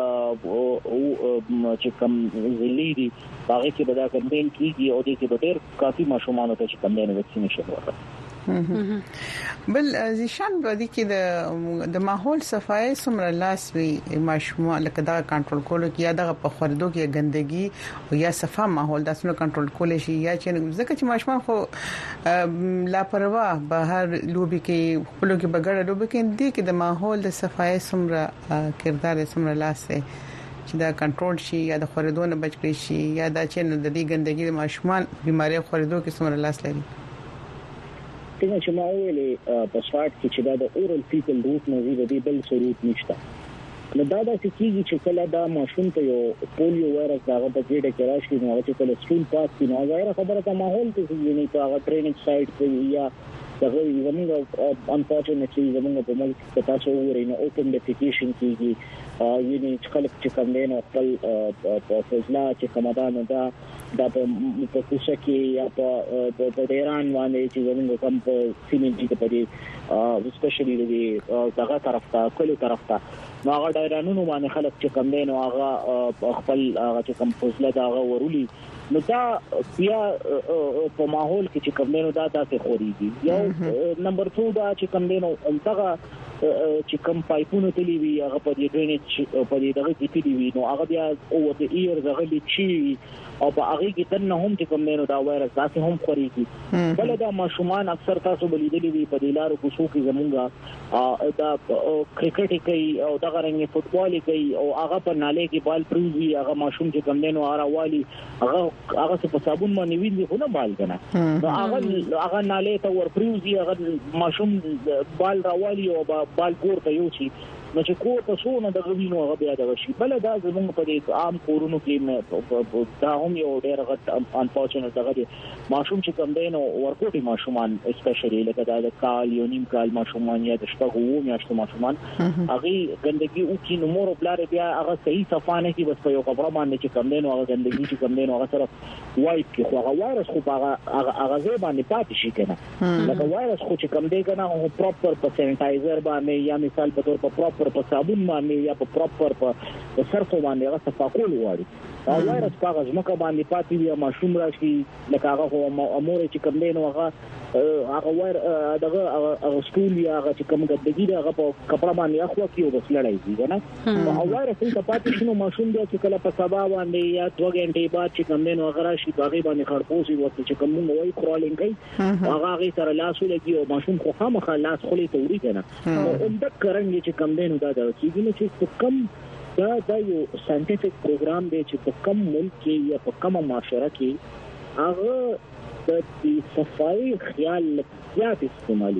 چې کوم ضلعي دي هغه کې به دا کمپاین کیږي او د کې به ډېر کافي ماشومان ته چې کوم نو ویکسینیشن ورکړي بل ځشان باندې کې د د ماحول صفای سمره لاس وی ماشومان لکه دا کنټرول کول کې یا د په خوردو کې ګندګي او یا صفه ماحول د اسنو کنټرول کول شي یا چې ځکه چې ماشومان خو لاپروا بهر لوبي کې خپل کې بغړ لوبي کې دي کې د ماحول د صفای سمره کردار سمره لاس چې دا کنټرول شي یا د خوردو نه بچ کړي شي یا دا چې د دې ګندګي د ماشومان بيماري خوردو کې سمره لاس لري څنګه چې ما ویلې په شارټ کې چې دا د اورال فیکل روټ نه وی د بل سروت نشته نو دا د کیږي چې کله دا ماشوم ته یو پولیو وایرس هغه په دې کې راشي نو چې کله سکول پاس کینو هغه خبره ته ماحول ته یعنی په هغه ټریننګ سایت کې یا دغه زموږ انفورچونټلی زموږ په ملک کې تاسو وګورئ نو اوپن ډیفیکیشن کیږي یعنی چې خلک چې کوم نه خپل په فضلا چې کومدان دا د په کوڅه کې یا په د ایران باندې چې زموږ کوم په سیمنټ کې په سپیشلی د دغه طرف ته کلو طرف ته نو هغه ډایرانونو باندې خلک چې کوم نه هغه خپل هغه چې کوم فضلا دا ورولي نو دا بیا په ماحول کې چې کوم نه دا تاسو خوريږي یو نمبر څو دا چې کوم نه همدغه چې کوم پایپونو تلی وی هغه په دې ډرینج په دې دغه کې تلی وی نو هغه بیا او د ایر دغه لچی او په هغه کې تنه هم چې کوم نه دا وایرس تاسو هم خوريږي بل دا ماشومان اکثر تاسو بلیدلی وی په دلارو کوڅو کې زمونږه دا کرکټ کوي او دغه رنګ فوتبال کوي او هغه په ناله کې بال پروزي هغه ماشوم چې کوم نه اراوالي هغه هغه په صابون باندې ویني خو نه بال کنه نو هغه هغه ناله ته ور پروزي هغه ماشوم بال راوالي او بال ګور ته یو شي نو چې کو په سونه د غوینو هغه بیا د شي بل دا زموږ په دې عام کورونو کې دا هم یو ډېر غټ انفورچونټ دغه دي ماشوم چې کوم دین ورکوټي ماشومان اسپیشلی لکه دا کال یو نیم کال ماشومان یا د شپږ وو میاشتو ماشومان هغه ګندګي او کې نو مور بلار بیا هغه صحیح صفانه کې بس په یو خبره باندې چې کوم دین هغه ګندګي چې کوم دین هغه سره وایپ کې خو هغه وایرس خو هغه هغه ځای باندې پاتې شي کنه لکه وایرس خو چې کوم دی کنه هغه پراپر په سینټایزر باندې یا مثال په تور په پراپر په صابون باندې یا په پراپر په سرف باندې هغه صفا کول وایي او وایرس هغه ځمکه باندې پاتې وي ماشوم راشي لکه هغه هو امور چې کوم دی نو هغه هغه وایر دغه هغه سټول یا هغه چې کوم ګډګي هغه په کپڑا باندې اخوا کیو بس لړای دي کنه او وایرس څنګه پاتې شنو ماشوم دی چې کله په سبا باندې یا دوه غنټې بعد چې کوم دی نو هغه راشي باغې باندې خړپوسي وخت چې کوم نو وایي کرالینګ کوي هغه هغه سره لاس ولګي او ماشوم خو خامخا لاس خولې ته وړي کنه او اندک کرنګ چې کوم دی نو دا د کیږي چې کوم دا دا یو ساينټیفیک پروګرام دی چې په کوم ملک کې یا په کومه معاشره کې هغه د صفائی خیال زیات استعمالي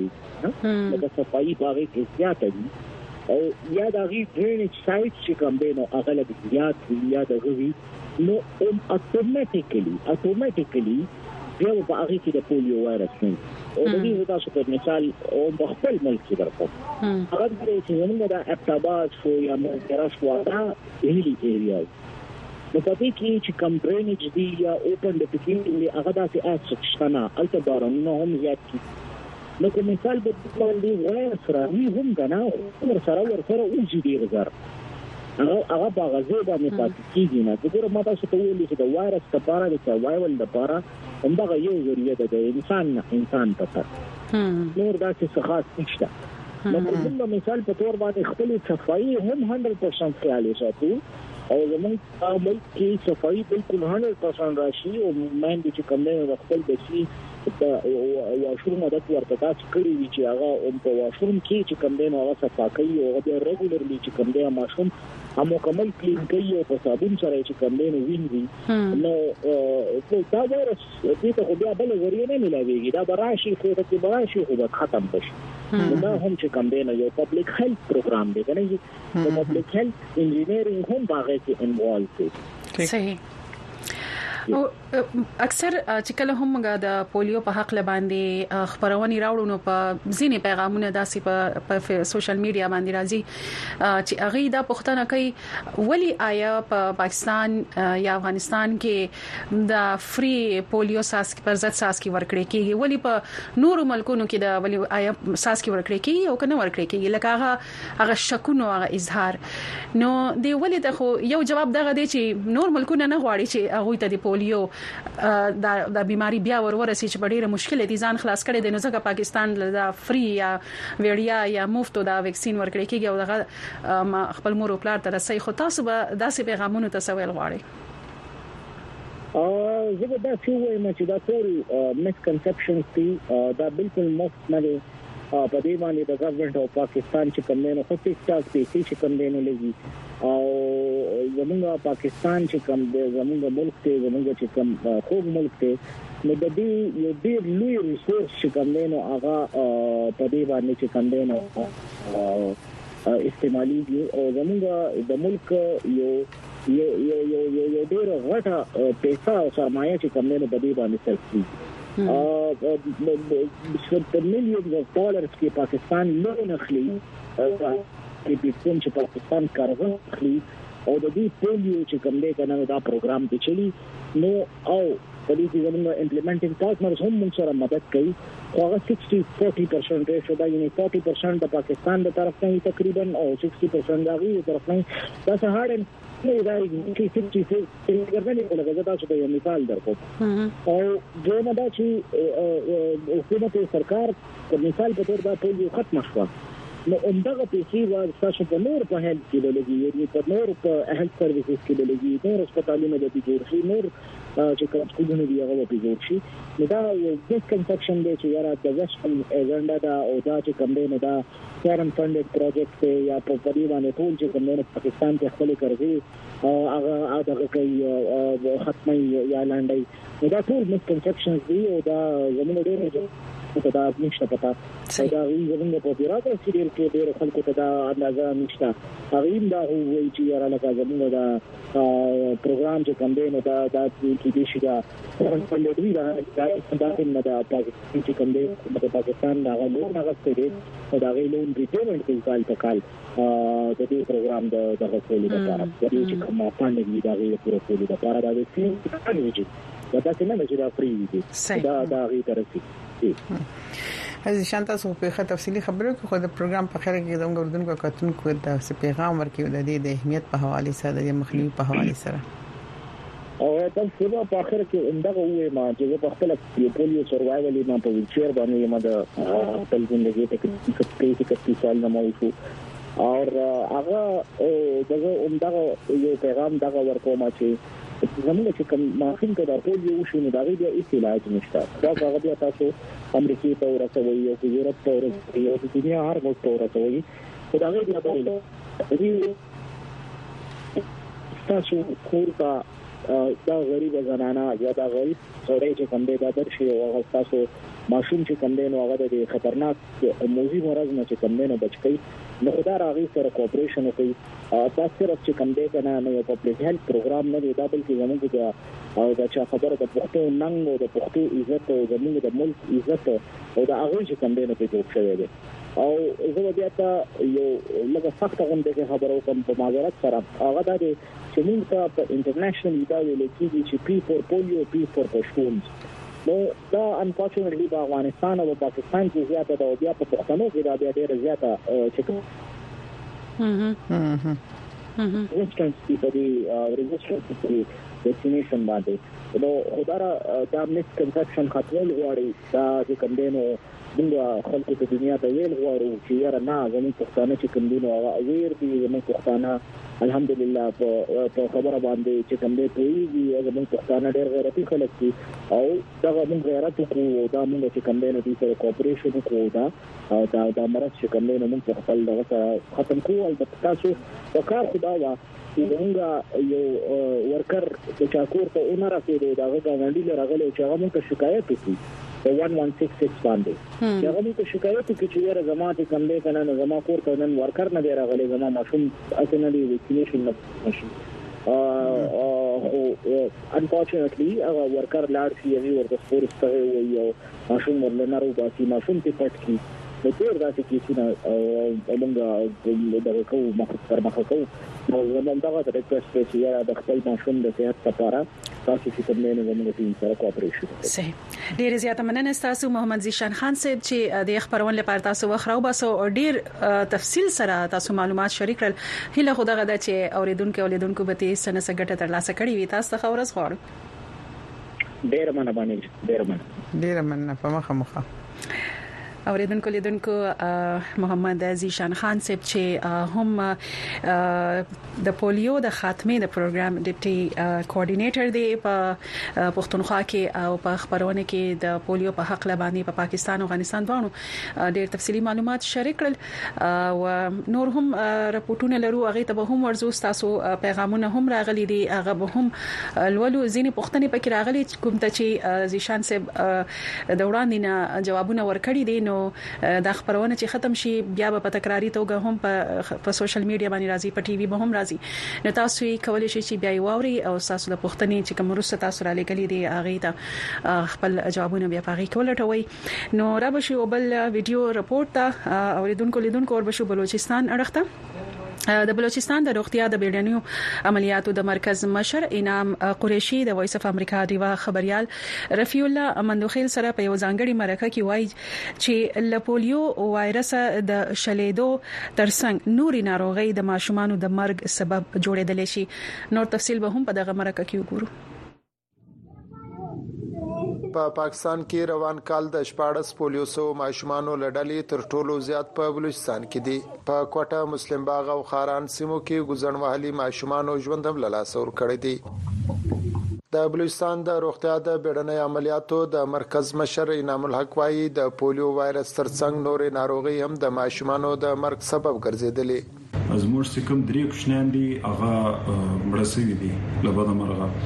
د صفائی باغې کې زیات دي او یا د غي ډرینج سایت چې کوم دی نو هغه لږ زیات یا د غوي نو اتوماتیکلی اتوماتیکلی بیا په هغه کې د پولیو وایرس نه او د دې تاسو په مثال او په خپل ملک کې درکو هغه د چې موږ د اپتاباز خو یا موږ راځو دا هلي ایریا نو په دې کې چې کم ډرینج دی یا اوپن د پکینګ هغه داسې اکسس شنه البته بارونه هم زیات کی نو کوم مثال په باندې وایرس راوي هم غنا ور سره ور سره اوږي دی غزر هغه هغه په غزه باندې پاتې کیږي نه دغه ما تاسو ته ویل چې د وایرس لپاره د سروایول لپاره همدغه یو ذریعہ ده د انسان انسان په نور دا چې څه خاص نشته نو کوم مثال په تور باندې خپل صفائی هم صد درصد خیال وساتو او زموږ عمل کې صفائی بالکل صد درصد راشي او مېن دي چې کوم نه خپل د شي په واشروم د ورته تاسو کړی وی چې هغه په واشروم کې چې کوم دی نو هغه صفا کوي او هغه ریګولرلی چې کوم دی ماشوم هم مکمل کلین کوي او په صابون سره چې کوم دی نو وینځي نو دا وایرس دې ته خو بیا بل ذریعہ نه ملایوي دا براشي خو ته براشي خو ختم بشي دا هم چې کوم دی نو یو پبلک هیلث پروګرام دی کنه چې پبلک هیلث انجینیرینګ هم باغې کې انوالو دي صحیح او اکثر چې کله هم موږ د پولیو په حق لباندې خبرونه راوړو نو په ځینې پیغامونه داسې په په سوشل میډیا باندې راځي چې هغه د پښتنه کوي ولی آیا په پاکستان یا افغانستان کې د فری پولیو ساسکی پر ضد ساسکی ورکړي کیږي ولی په نورو ملکونو کې د ولی آیا ساسکی ورکړي کیږي او کنه ورکړي کیږي لکه هغه هغه شکونو هغه اظهار نو دی ولی د خو یو جواب دغه دی چې نور ملکونه نه غواړي چې هغه ته د پولیو دا د بیماری بیا ورورسي چې ډیره مشکله دي ځان خلاص کړي د نو ځکه پاکستان د فری یا ویډیا یا مفت دا ویکسین ورکړي کیږي او دغه خپل مور او پلار ته رسي خو تاسو به داسې پیغامونه تسویل غواړي ا زه دا څه وایم چې دا ټول مسکنسپشنز دي دا بالکل مفت نه دي په دې باندې د ګورنمنت او پاکستان چې کوم نه خو ټیک ټاک پیسې چې کوم نه لګي او زموږ پاکستان چې کوم زموږ ملک ته زموږ چې کوم خوب ملک ته نو د دې یو ډېر لوی ریسورس چې کوم نه هغه په دې باندې چې کوم نه استعمالي دي او زموږ د ملک یو یو یو یو یو ډېر غټه پیسې او سرمایه چې کوم نه په دې باندې سرسي په میلیونز اف ډالرز کې پاکستان لون اخلي کې په چې پاکستان کارغه اخلي او د دې پولیو چې کوم دی کنه دا پروګرام دی چلی نو او په دې کې زموږ امپلیمنټینګ پارټنرز هم موږ سره مدد کوي هغه شصت چالیس پرسنټ ریشو دا یعنی چالیس پرسنټ د پاکستان د طرف نه تقریبا او شصت پرسنټ د غوی طرف نه دا څه هارد نه دا چې چې چې ګرځنی کوله دا چې یو مثال درکو او دغه دا چې حکومت سرکار په مثال په تور دا ټول ختم شو نو همدغه پیسې ور تاسو په نور په هیلث کې لګي یعنی په نور په هیلث سرویسز کې لګي نور هسپتالونو د جوړ شي نور چې کوم څه دی هغه په جوړ شي نو دا یو ډیسکنفکشن دی چې یاره د ویسټرن ایجنډا دا او دا چې کوم دی نو دا فارن فندډ پروجیکټ یا په پری باندې ټول چې کوم نه پاکستان ته خپل کوي هغه هغه کوي ختمي یا لاندې دا ټول مسکنسپشنز دی او دا زموږ ډېر ته دا نشته پتا دا زموږ په پیراته سیریل کې ډېر خلکو ته دا اندازه نشته هغه دا وایي چې یاره لکه زموږ دا پروګرام چې کوم دی نو دا د کې دي شي دا په لوري دا دا کوم دا پاکستان چې کوم دی د پاکستان دا غوړ نه غوښتي دي دا غوړون ریټیمنټ کې کال په کال د دې پروګرام د دغه کولو لپاره د دې چې کومه پاندې دا غوړ پوره کولو لپاره دا وسی دا تاسو نه چې دا فری دي دا دا غي ترسي از شانتا سو په تفصیلی خبرو کې خو د پروګرام په خیر کې زموږ اردوونکو کتونکو د پیغام ورکړي د دې د اهمیت په حواله سره د مخنیوي په حواله سره او تاسو په اخر کې اندغه وې ما چې په خپل پولیو سروایوال ما په ویلچر باندې ما د خپل ژوندۍ ته کې کې سال نه موجود او هغه دغه اندغه یو پیغام دغه ورکوم چې زموږ چې کوم ماخین ته د پولیو شنو دغه د علاج نشته دا هغه بیا تاسو امریکای ته ورسوي او یورپ ته ورسوي او د دنیا هر ځای ته ورسوي خدای دې ابوله دې تاسو کورته دا غریب زنانه یا دا غریب سړی چې کوم دی دا درشي او هغه تاسو ماشوم چې کوم دی نو هغه د خطرناک موضوع مرض نه چې کوم دی نو بچی نو خدای راغی سره کوپریشن وکړي تاسو سره چې کوم دی کنه نو په پبلک هیلث پروګرام نه دی دا بلکې زموږ د او دا چې خبره د پښتو ننګ او د پښتو عزت او زموږ د ملک عزت او دا هغه چې کوم دی نو په جوړ شوی دی او زه بیا ته یو لږه سخت غونډه کې خبرو کوم په معذرت سره هغه د چې موږ په انټرنیشنل دا ویل کېږي چې پی فور پولیو پی فور پښتون نو دا انفورچونټلی په افغانستان او پاکستان کې زیاته دا بیا په پښتنو کې دا بیا ډېر زیاته چې هه هه هه ریزسټنس په دې ریزسټنس په ویکسینیشن باندې نو خدای دا مس کنسپشن ختمول غواړي دا چې کوم دینو موږ خلکو ته دنیا ته ویل غواړو چې یاره نه زموږ پښتانه چې کوم دینو هغه ویر دي زموږ پښتانه الحمدلله په خبره باندې چې کوم دی پیږي زموږ پښتانه ډېر غیرتي خلک دي او دا موږ غیرت کوو دا موږ چې کوم دی نو دې سره کوپریشن کوو دا دا د مرز چې کوم دی نو موږ خپل دغه ختم کوو البته تاسو په کار خدا وا موږ یو ورکر چې چاکور ته اونر راځي دا غوښتنه لري راغلی چې هغه موږ شکایت وکړي په one one six six باندې هغه موږ شکایت وکړي چې ورته زما ته کوم دی کنه زما کور ته نن ورکر نه دی راغلی زما ماشوم اسنه دی ویکسینیشن نه ماشوم او انفورچونټلی هغه ورکر لاړ شي یوه ورته سپورټ ته وي او ماشوم ورلنه راو باسي ماشوم ته پټ کی نو ډېر داسې کیسونه موږ دغه کوو مخکې مخکې کوو نو زموږ دغه ریکوست چې یا د خپل ماشوم د صحت لپاره تاسو چې کوم نه زموږ ټیم سره کوپریشن صحیح ډېر زیاته مننه تاسو محمد زیشان خان صاحب چې د خبرون لپاره تاسو وخراو باسو او ډېر تفصیل سره تاسو معلومات شریک کړل هله خدای غدا چې اوریدونکو اولیدونکو به تاسو سره څنګه ترلاسه کړی وي تاسو ته خبرز غواړم ډېر مننه باندې ډېر مننه ډېر مننه په مخه مخه اوریدونکو لیدونکو محمد زیشان خان صاحب چې هم د پولیو د خاتمه د پروګرام ډیپټي کوارډینیټر دی په پښتونخوا کې او په خبرونه کې د پولیو په حق لبانې په پاکستان او افغانستان باندې ډېر تفصيلي معلومات شریک کړل او نور هم راپورټونه لرو هغه ته به هم ورزو تاسو پیغامونه هم راغلي دي هغه به هم لولو ځینې پښتنې پکې راغلي کوم ته چې زیشان صاحب د وړاندې نه جوابونه ورکړي دي نو دا خبرونه چې ختم شي بیا په تکراری توګه هم په سوشل میډیا باندې راځي په ټي وي به هم راځي نو تاسو یې کولای شئ چې بیا یې واوري او تاسو د پښتنې چې کوم رسته تاسو را لګلې دي هغه ته خپل جوابونه بیا پاغي کولټوي نو را بشي او بل ویډیو رپورټ ته اوریدونکو لیدونکو اور بشو بلوچستان اړخته د بلوچستان د روغتیا د بیړنیو عملیاتو د مرکز مشر انعام قریشي د وایس اف امریکا دیوا خبريال رفیع الله مندوخیل سره په یو ځانګړي مرکه کې وایي چې لپولیو وایرس د شلیدو ترڅنګ نوري ناروغي د ماشومان د مرګ سبب جوړېدل شي نور تفصیل به هم په دغه مرکه کې وګورو په پا پاکستان کې روان کال د شپاړس پولیو سو ماشومانو لړلې تر ټولو زیات په بلوچستان کې دي په کوټه مسلم باغ او خاران سیمو کې ګزنوالي ماشومانو ژوند هم لاله سور کړی دي د بلوچستان د روغتیا د بیړنۍ عملیاتو د مرکز مشر انعام الحق وايي د پولیو وایرس ترڅنګ نورې ناروغي هم د ماشومانو د مرګ سبب ګرځیدلې زموږ څخه کوم درې کوشنان دي هغه مرسوي دي لبد مرغه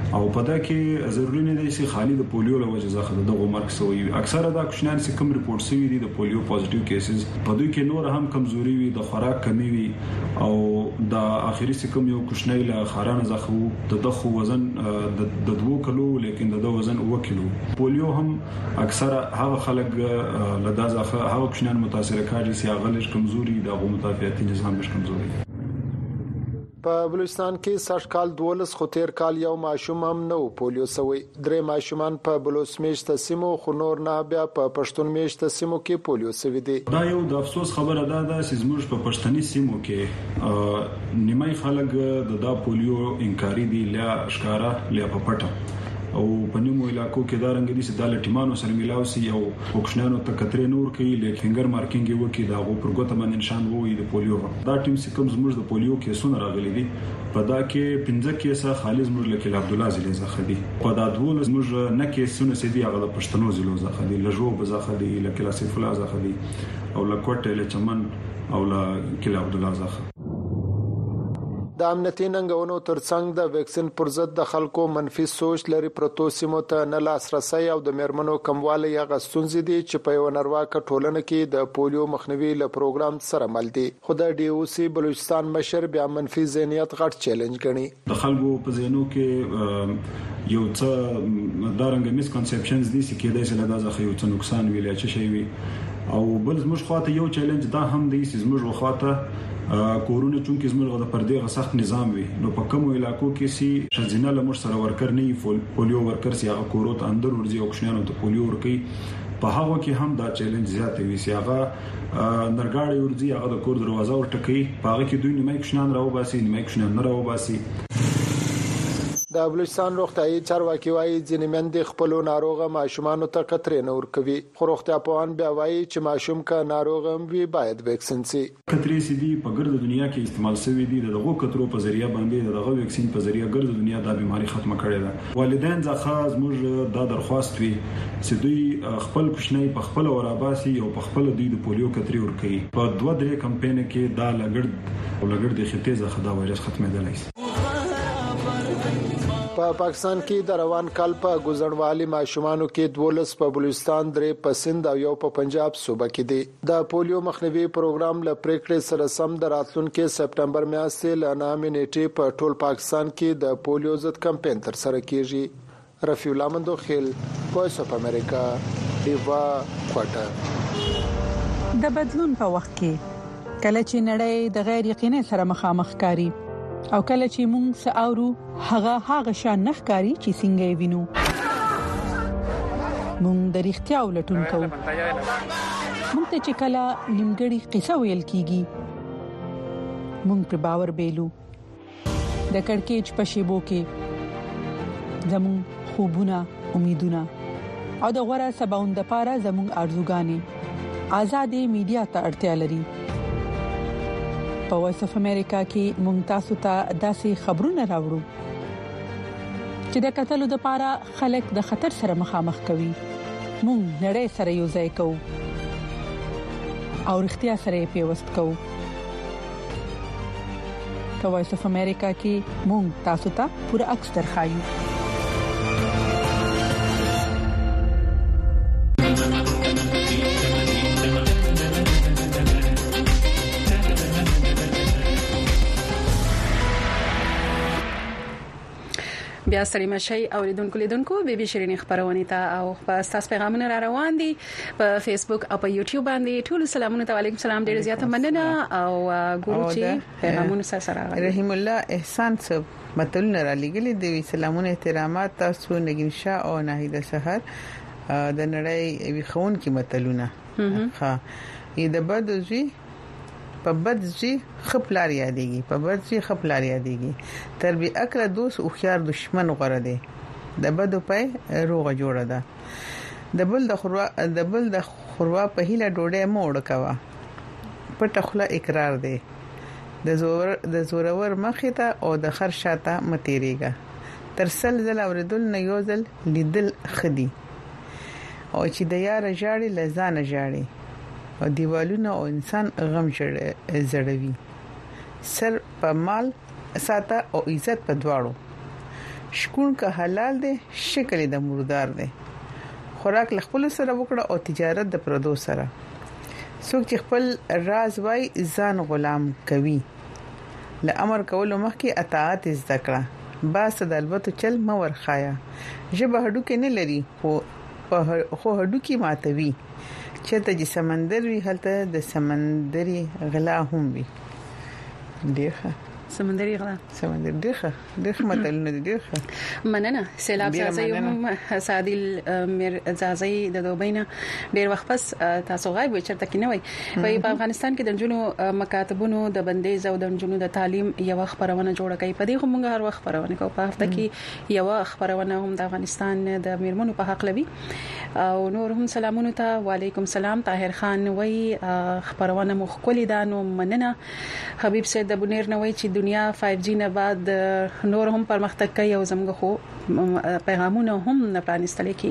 او په دا کې ضروري نه دی چې خالي د پولیو له وجې ځخه دغه مرګ سوی وي. اکثره دا کوشنان چې کوم ریپورت شوی دي د پولیو پوزټیو کیسز په دوی کې نور هم کمزوري وي، د خوراک کمی وي او د اخیری سکم یو کوشنۍ له خارانه ځخه د دغه وزن د دوه کیلو لیکن د وزن اوه کیلو. پولیو هم اکثره هغه خلک له دازه هغه کوشنان متاثر کاږي چې هغه لږ کمزوري د مدافعتي نظام لږ کمزوري. په بلوچستان کې سږ کال دولس خو تیر کال یو ماشوم هم نو پولیو سوی. درې ماشومان په بلوچ میشت سیمو خو نور نه بیا په پښتون میشت سیمو کې پولیو سوی دي. دا یو د افسوس خبره ده چې زموږ په پښتني سیمو کې نیمای خلک د دا پولیو انکاري دي لا اشکارا لا په پټه او په نیمو علاقو کې دا رنګ دي چې د لټیمانو سره ملاو سي او وکښنانو ته کترې نور کوي لیک فنګر مارکینګ وکي دا غو پر ګوته باندې نشان ووي د پولیو. دا ټیم چې کوم زموږ د پولیو کیسونه راغلي دي په دا کې پنځه کیسه خالص موږ لکه عبد الله زلی زخه دي. په دا ډول زموږ نه کیسونه سي دي هغه د پښتنو زلو زخه دي، لجو بزخه دي، لکه لاسف الله زخه دي او لکوټه له چمن او لکه عبد الله زخه. د امنیتي ننګونو ترڅنګ د ویکسین پر ضد د خلکو منفي سوچ لري پروتو سیمو ته نه لاسرسي او د میرمنو کموالی یا غستونځ دي چې په یو نړیواله ټولنه کې د پولیو مخنیوي ل پروګرام سره مل دي. خو د ډي او سي بلوچستان مشر بیا منفي ذهنیت غټ چیلنج ګڼي. د خلکو په ذهنو کې یو څه دارنګ مسکنسپشنز دي چې کېدای شي له دازه یو څه نقصان ویل چې شي وي او بل زموږ خواته یو چیلنج دا هم دی چې زموږ خواته کورونه چون کې زموږ د پردې غسخت نظام وي نو په کومو علاقو کې سي شزینه لمر سره ورکر نه پولیو ورکر سي هغه کورو ته اندر ورځي او کښنانو ته پولیو ورکي. په هغه کې هم دا چیلنج زیات وي چې هغه نرګاړي ورځي هغه د کور دروازه ورټکي په هغه کې دوی نیمه کښنان راو باسي نیمه کښنان نه راو باسي. د بلوچستان روغتيایي چارواکي وايي ځینې مندې خپل ناروغه ماشومان ته کترې نه ور کوي. خو روغتیا پوهان بیا وايي چې ماشوم کا ناروغ هم وي باید ویکسین سي. کترې سي دي په ګرد دنیا کې استعمال شوی دي دغه کترو په ذریعہ باندې دغه ویکسین په ذریعہ ګرد دنیا د بیماری ختمه کړي ده. والدین ځخه زموږ د درخواست وي چې دوی خپل کوشنۍ په خپل وراباسي او په خپل دوی د پولیو کترې ور کوي. په دوه درې کمپاین کې دا لګړد او لګړد د خطې ځخه دا وایرس ختمېدلی شي. په پاکستان کې د روان کال په ګذرنوالي ماشومانو کې دولس په بلوچستان درې په سند او یو په پنجاب صوبه کې دي. د پولیو مخنیوي پروګرام ل پریکړې سره سم د راتلونکو سپټمبر میاشتې ل نامې نیټه په ټول پاکستان کې د پولیو ضد کمپاین تر سره کیږي. رفیع الله مندوخیل، وایس اف امریکا، دیوا کوټه. د بدلون په وخت کې کله چې نړۍ د غیر یقیني سره مخامخ کاری او کله چې موږ ساورو هغه هغه شان نخکاری چې څنګه وینو موږ د اړتیا ولټون کوو. موږ ته چې کله نیمګړی قصه ویل کیږي موږ پر باور بیلو. د کڑکېچ په شیبو کې زموږ خوبونه، امیدونه او د غوړه سباوند لپاره زموږ ارزوګانې آزادې میډیا ته اړتیا لري. په وایس اف امریکا کې مونږ تاسو ته داسې خبرونه راوړو چې د قتلو د پاره خلک د خطر سره مخامخ کوي. مونږ نړۍ سره یو ځای کوو او اړتیا سره پیوست کوو. په وایس اف امریکا کې مونږ تاسو ته پوره عکس درخایو. بیا ستړي مشي اوریدونکو لیدونکو بیبي شيرين خبرونه ته او په تاسو پیغامونه را روان دي په فیسبوک او په یوټیوب باندې. ټول سلامونه ته علیکم سلام، ډیر زیاته مننه او ګورو چې پیغامونه سره راغلي. رحیم الله احسان صاحب متلونه را لګلي دي. سلامونه احترامات تاسو نګین شاه او ناهیده سحر د نړۍ وی خون کې متلونه ها ې د بدوزي په بدزي خپلار یادېږي په بدزي خپلار یادېږي تر به اکل دوست او خيار دشمن غره دي. د بدو پي روغه جوړه ده. د بل د خروا د بل د خروا په هیله ډوډۍ موړ کوا پټه خله اقرار دی. د زور د زورور مخه ته او د خر شاته متیریګه تر سلزل اوردل نه یوزل لیدل خدي او چې د یار جاړي لزان جاړي او دیوالونه او انسان غم زړوي. سر په مال ساته او عزت په دواړو شکون که حلال دی شکل د مردار دی خوراک خپل سره وکړه او تجارت د پردو سره څوک چې خپل راز وای ځان غلام کوي ل امر کولو مخکې اطاعت زده کړه باس د البته چل مور خایا جبه هډو کې نه لري خو خو هډو کې ماتوي چې ته چې سمندر وی هلته د سمندري غلا هم وي ډیره سمندري غلا سمندر ډیره ډیره متلونه ډیره مننه سیلاب سازي هم سادل مر زازي د دوبینه ډیر وخت پس تاسو غایب چرته کې نه وای په افغانستان کې د جنونو مکاتبونو د بندیز او د جنونو د تعلیم یو خبرونه جوړه کوي په دې هم موږ هر وخت خبرونه کوو په هفته کې یو خبرونه هم د افغانستان د میرمنو په حق لوي او نور هم سلامونه ته وعليكم السلام طاهر خان وای خبرونه مخکلي دانو مننه حبيب سید د بنیر نوای چې دنیا فایو جی نه بعد نور هم پرمختګ کوي او زموږ خو پیغامونه هم نه پرانستل کی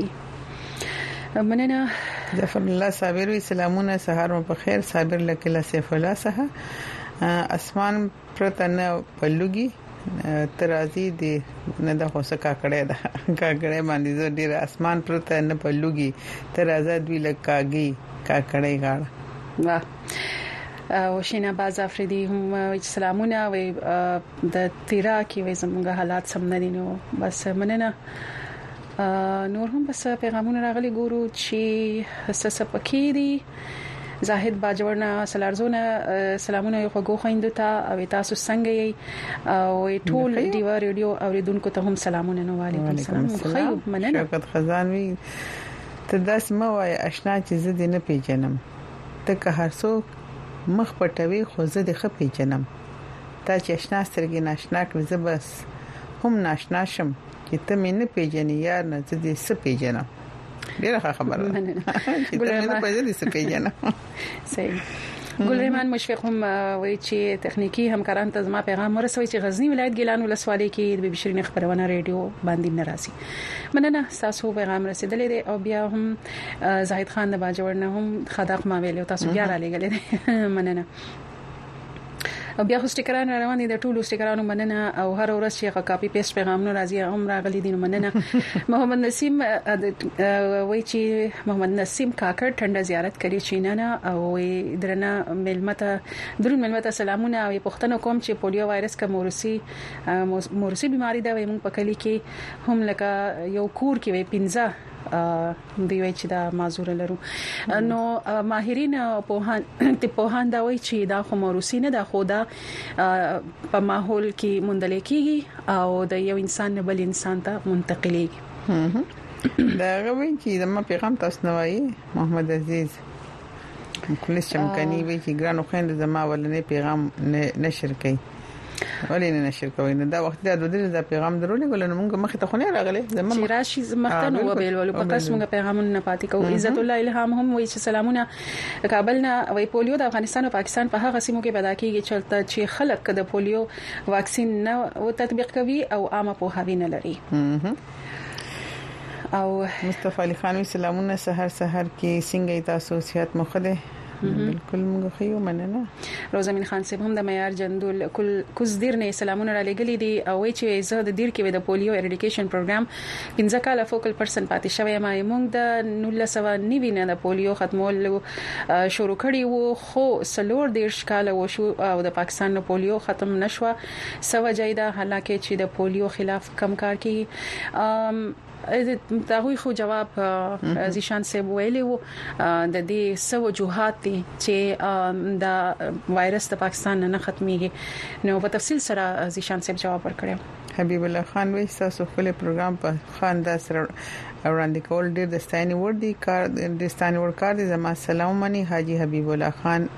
مننه ظفر الله صابر وی سلامونه سحر مو په خیر صابر لکه سیف الله سه اسمان پرتنه پلوګي ترازی دی نه د هوسه کاکړه ده کاکړه باندې زه ډیر اسمان پرتنه پلوګي ترازه دوی لکاږي کاکړه غاړه واه او شینا باز افریدي هم سلامونه و د تیرا کې و زموږ حالات سم نه دي نو بس مننه نور هم بس پیغامونه راغلي ګورو چې سس پکې دي زاهد باجورنا سلارزونه سلامونه یو غو خويندو ته او تاسو څنګه یې او ټول دیوا ریډیو اوریدونکو ته هم سلامونه نو وعلیکم السلام خو مننه شوکت خزان وی ته داس مو وای آشنا چې زه دې نه پیژنم ته که هر څوک مخ پټوي خو زه د خپې جنم تا چې آشنا سترګې ناشنا کړې زه بس هم ناشنا شم چې ته مې نه پیژنې یار نه زه دې څه پیژنم ډیره خبره چې ته مې نه پیژنې څه پیژنم صحیح ګلرحمان مشفق هم وایي چې تخنیکی همکاران ته زما پیغام ورسوي چې غزنی ولایت ګیلان ولسوالۍ کې د بشرین خبرونه ریډیو باندې ناراضي مننه تاسو پیغام رسیدلې دي او بیا هم زاهد خان د باجوړ نه هم خداق ما ویلو تاسو بیا را لګلې مننه او بیا خو سټیکران روان دي د ټولو سټیکرانو مننه او هر ورځ چې کاپی پیسټ پیغامونه راځي هم راغلي دي مننه محمد نسیم وای چې محمد نسیم کاکړ ټنډه زیارت کړي چینانه او درنه ملمته درون ملمته سلامونه او پښتنو کوم چې پولیو وایرس کا مورسي مورسي بيماري دا وي موږ په کلی کې هم لکه یو کور کې وي پنځه دی وای چې دا معذور لرو نو ماهرین په هان ته په هان دا وای چې دا خو موروثي نه دا خو دا په ماحول کې مندل کیږي او د یو انسان نه بل انسان ته منتقلېږي دا غوي چې د ما پیغام تاسو نوای محمد عزیز کلیس چمکني وی چې ګرانو خويند زما ولنې پیغام نشر کړي ولې نه نشر کوي نو دا وخت د دوه د پیغام درولې ګل نو موږ مخه ته خونه راغله زموږ چې راشي مختن او بیل ولو په قسم موږ پیغامونه نه پاتې کوو عزت الله الهام هم وایي چې سلامونه کابل نه وای پولیو د افغانستان او پاکستان په هغه سیمو کې پیدا کیږي چلته چې خلک د پولیو واکسین نه او تطبیق کوي او عامه په هاوی نه لري او مصطفی علي خان سلامونه سحر سحر کې څنګه تاسو صحت مخده بالکل موږ خو مننه روزمین خان صاحب هم د معیار جندول کل کوز دیر نه سلامونه را لګلې دي او چې زه د دیر کې د پولیو اریډیکیشن پروګرام پنځه کاله فوکل پرسن پاتې شوی ما موږ د نولس سو نوي نه د پولیو ختمول شروع کړی وو خو سلور دیرش کاله وشو او د پاکستان نه پولیو ختم نشو سو جیدا حالکه چې د پولیو خلاف کم کار کوي دا غوي خو جواب زیشان صاحب ویلی وو د دې سو وجوهات دي چې دا وایرس د پاکستان نه ختميږي نو په تفصیل سره زیشان صاحب جواب ورکړو حبیب الله خان وی تاسو خپل پروګرام په خان دا سره وړاندې کول ډیر د ستاینې ور دي کار د ستاینې ور کار دي زما سلام منی حاجی حبیب الله خان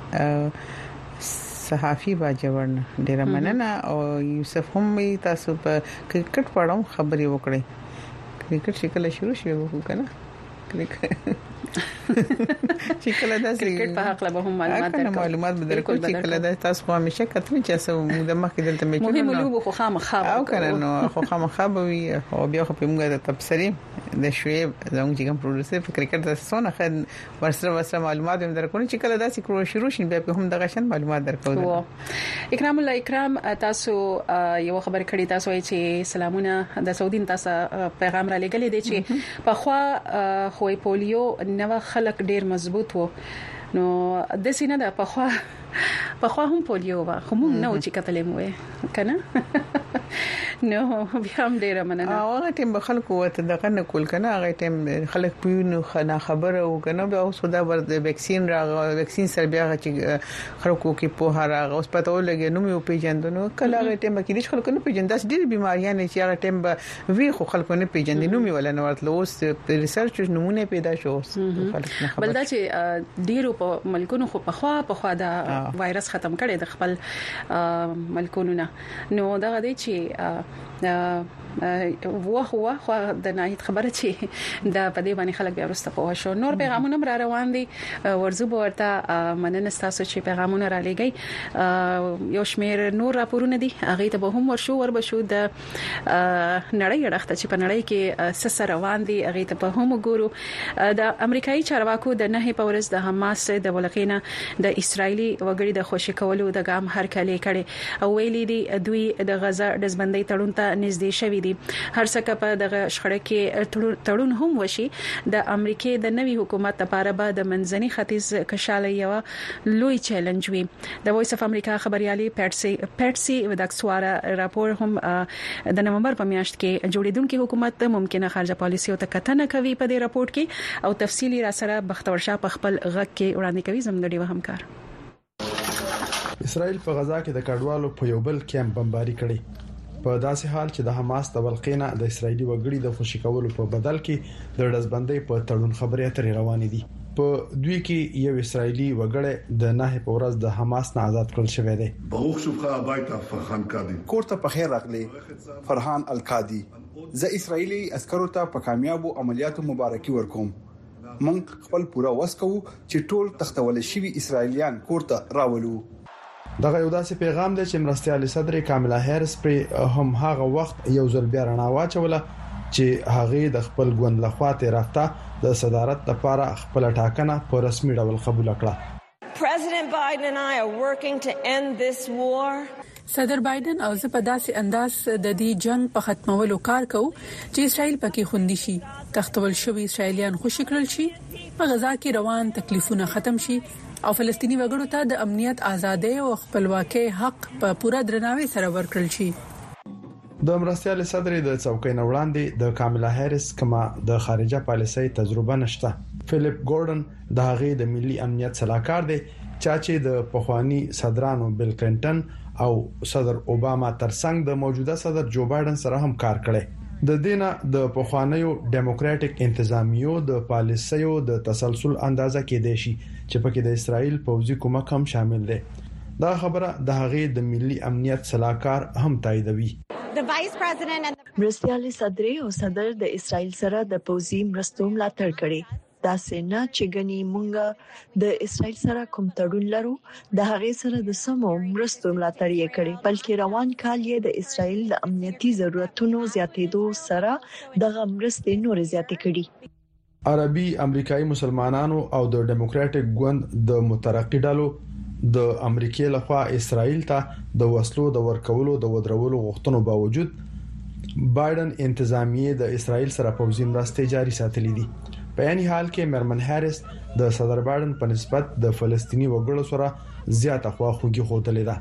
صحافي باجوړ ډیر مننه او یوسف هم تاسو په کرکټ پړم خبري وکړي کرکټ شکل شروع شي وو کنه کرکټ شکل دا کرکټ په حق له هم معلومات درکو معلومات بدرکو چې کله دا تاسو خو همیشه کتل چې اسو د مخکې دلته مې مهم لوب خو خامخا او کنه نو خو خامخا به وي او بیا خو په موږ د تبصرې د شعیب زموږ چې کوم پروډوسر په کرکټ د سونه خد ورسره ورسره معلومات هم درکونه چې کله داسې کړو شروع شین بیا هم دغه شان معلومات درکو. اکرام الله اکرام تاسو یو خبر کړی تاسو چې سلامونه د سعودي تاسو پیغام را لګلې دي چې په خوا خوې پولیو نو خلک ډیر مضبوط وو نو د سینه د په خوا په خوا هم پولیو وا خو موږ نو چې کتلې مو کنه نو بیا هم ډیر مننه. هغه ټیم به خلکو وته دغه نه کول کنه هغه ټیم خلک پیونو خنا خبره او کنه بیا اوس دا ور د ویکسین راغ ویکسین سره بیا چې خلکو کې په هر هغه اوس پته ولګي نو مې پیژندنو کله هغه ټیم کې د خلکو نه پیژنداس ډیر بیماریاں نه چې هغه ټیم به وی خو خلکو نه پیژندې نو مې ولنه ورتل اوس ریسرچ نمونه پیدا شو خلک نه خبر بلدا چې ډیرو په ملکونو خو په خوا په خوا دا وایرس ختم کړي د خپل ملکونو نه نو دا غدي چې واه واه خو د نهایت خبره چې دا په دې باندې خلک بیا ورسته په شو نور پیغامونه را روان دي ورزو ورته مننه تاسو چې پیغامونه را لګي یو شمیر نور راپورونه دي هغه ته به هم ورشو ور بشو د نړۍ رخته چې په نړۍ کې سس روان دي هغه ته به هم ګورو. د امریکایي چارواکو د نه په ورځ د حماس د ولقینا د اسرایلی وګړي د خوشی کولو د ګام هرکلی کړي او ویلي دي دوی د غزا د ځبندۍ تړون ته نږدې شوي دي. هر څه په دغه شخړه کې تړون هم وشي د امریکای د نوي حکومت لپاره به د منځني ختیځ کشاله یو لوی چیلنج وي. د وایس اف امریکا خبريالي پټسي پټسي وداکسوارا راپور هم د نومبر په میاشت کې جوړیدونکو حکومت ته ممکنه خارجه پالیسي او تکتنه کوي په دې راپور کې او تفصيلي را سره بختور شاه په خپل غږ کې وړاندې کوي زموږ ډیو همکار. اسرائیل په غزا کې د کډوالو په یو بل کیمپ بمباري کړي په داسې حال چې د حماس د ولقینا د اسرایلی وګړي د خوشی کولو په بدل کې د ډزبندۍ په تړون خبرې اترې روانې دي. په دوی کې یو اسرایلی وګړی د نه په ورځ د حماس نه آزاد کړل شوی دی. بروخ شوخه بایته فرحان کادي کوړه په خیر راغلی فرحان الکادي زه اسرایلی عسکرو ته په کامیابو عملیاتو مبارکي ورکوم. موږ خپل پوره وسکو چې ټول تختول شوی اسرایلیان کوړه راولو. دغه یو داسې پیغام دی چې مرستيال صدر کاملا هریس پر هم هغه وخت یو ځل بیا رڼا واچوله چې هغه د خپل ګوند لخوا ته رافته د صدارت لپاره خپل ټاکنه په رسمي ډول قبول کړه. President Biden and I are working to end this war. صدر بایدن او زه په داسې انداز د دې جنگ په ختمولو کار کوم چې اسرائیل پکې خوندي شي تختول شوی اسرائیلیان خوشی کړل شي په غزا کې روان تکلیفونه ختم شي او فلسطینی وګړو ته د امنیت ازادي او خپلواکي حق په پوره درناوي سره ورکړل شي. د مرستيال صدر د څوکۍ نه وړاندې د کاملا هریس کما د خارجه پالیسۍ تجربه نشته. فلیپ ګورډن د هغه د ملي امنیت صلاحکار دی چې د پخوانی صدرانو بیل کلینټن او صدر اوباما ترڅنګ د موجوده صدر جو بایدن سره هم کار کړی. د دینه د پخوانیو ډیموکراټک انتظامیو د پالیسیو د تسلسل اندازه کې دی شي چې پکې د اسرائیل پوځي کومک هم شامل دی. دا خبره د هغه د ملي امنیت صلاحکار هم تاییدوي. مرستيال صدر او صدر د اسرائیل سره د پوځي مرستو ملاتړ کړي. دا سينه چې غني مونږ د اسرائیل سره کوم تړون لرو د هغه سره د سمو مرستو ملاتړ یې کړي بلکې روان کال یې د اسرائیل د امنیتي ضرورتونو زیاتېدو سره د مرستې نور زیاتې کړي. عربي امریکایي مسلمانانو او د ډیموکراټک ګوند د مترقي ډلو د امریکای لخوا اسرائیل ته د وسلو د ورکولو د ودرولو غوښتنو باوجود بایدن انتظامیه د اسرائیل سره پوځي مرستې جاري ساتلې دي. په یاني حال کې مرمن هریس د صدر بایدن په نسبت د فلسطینی وګړو سره زیاته خواخوږي خوتلې ده.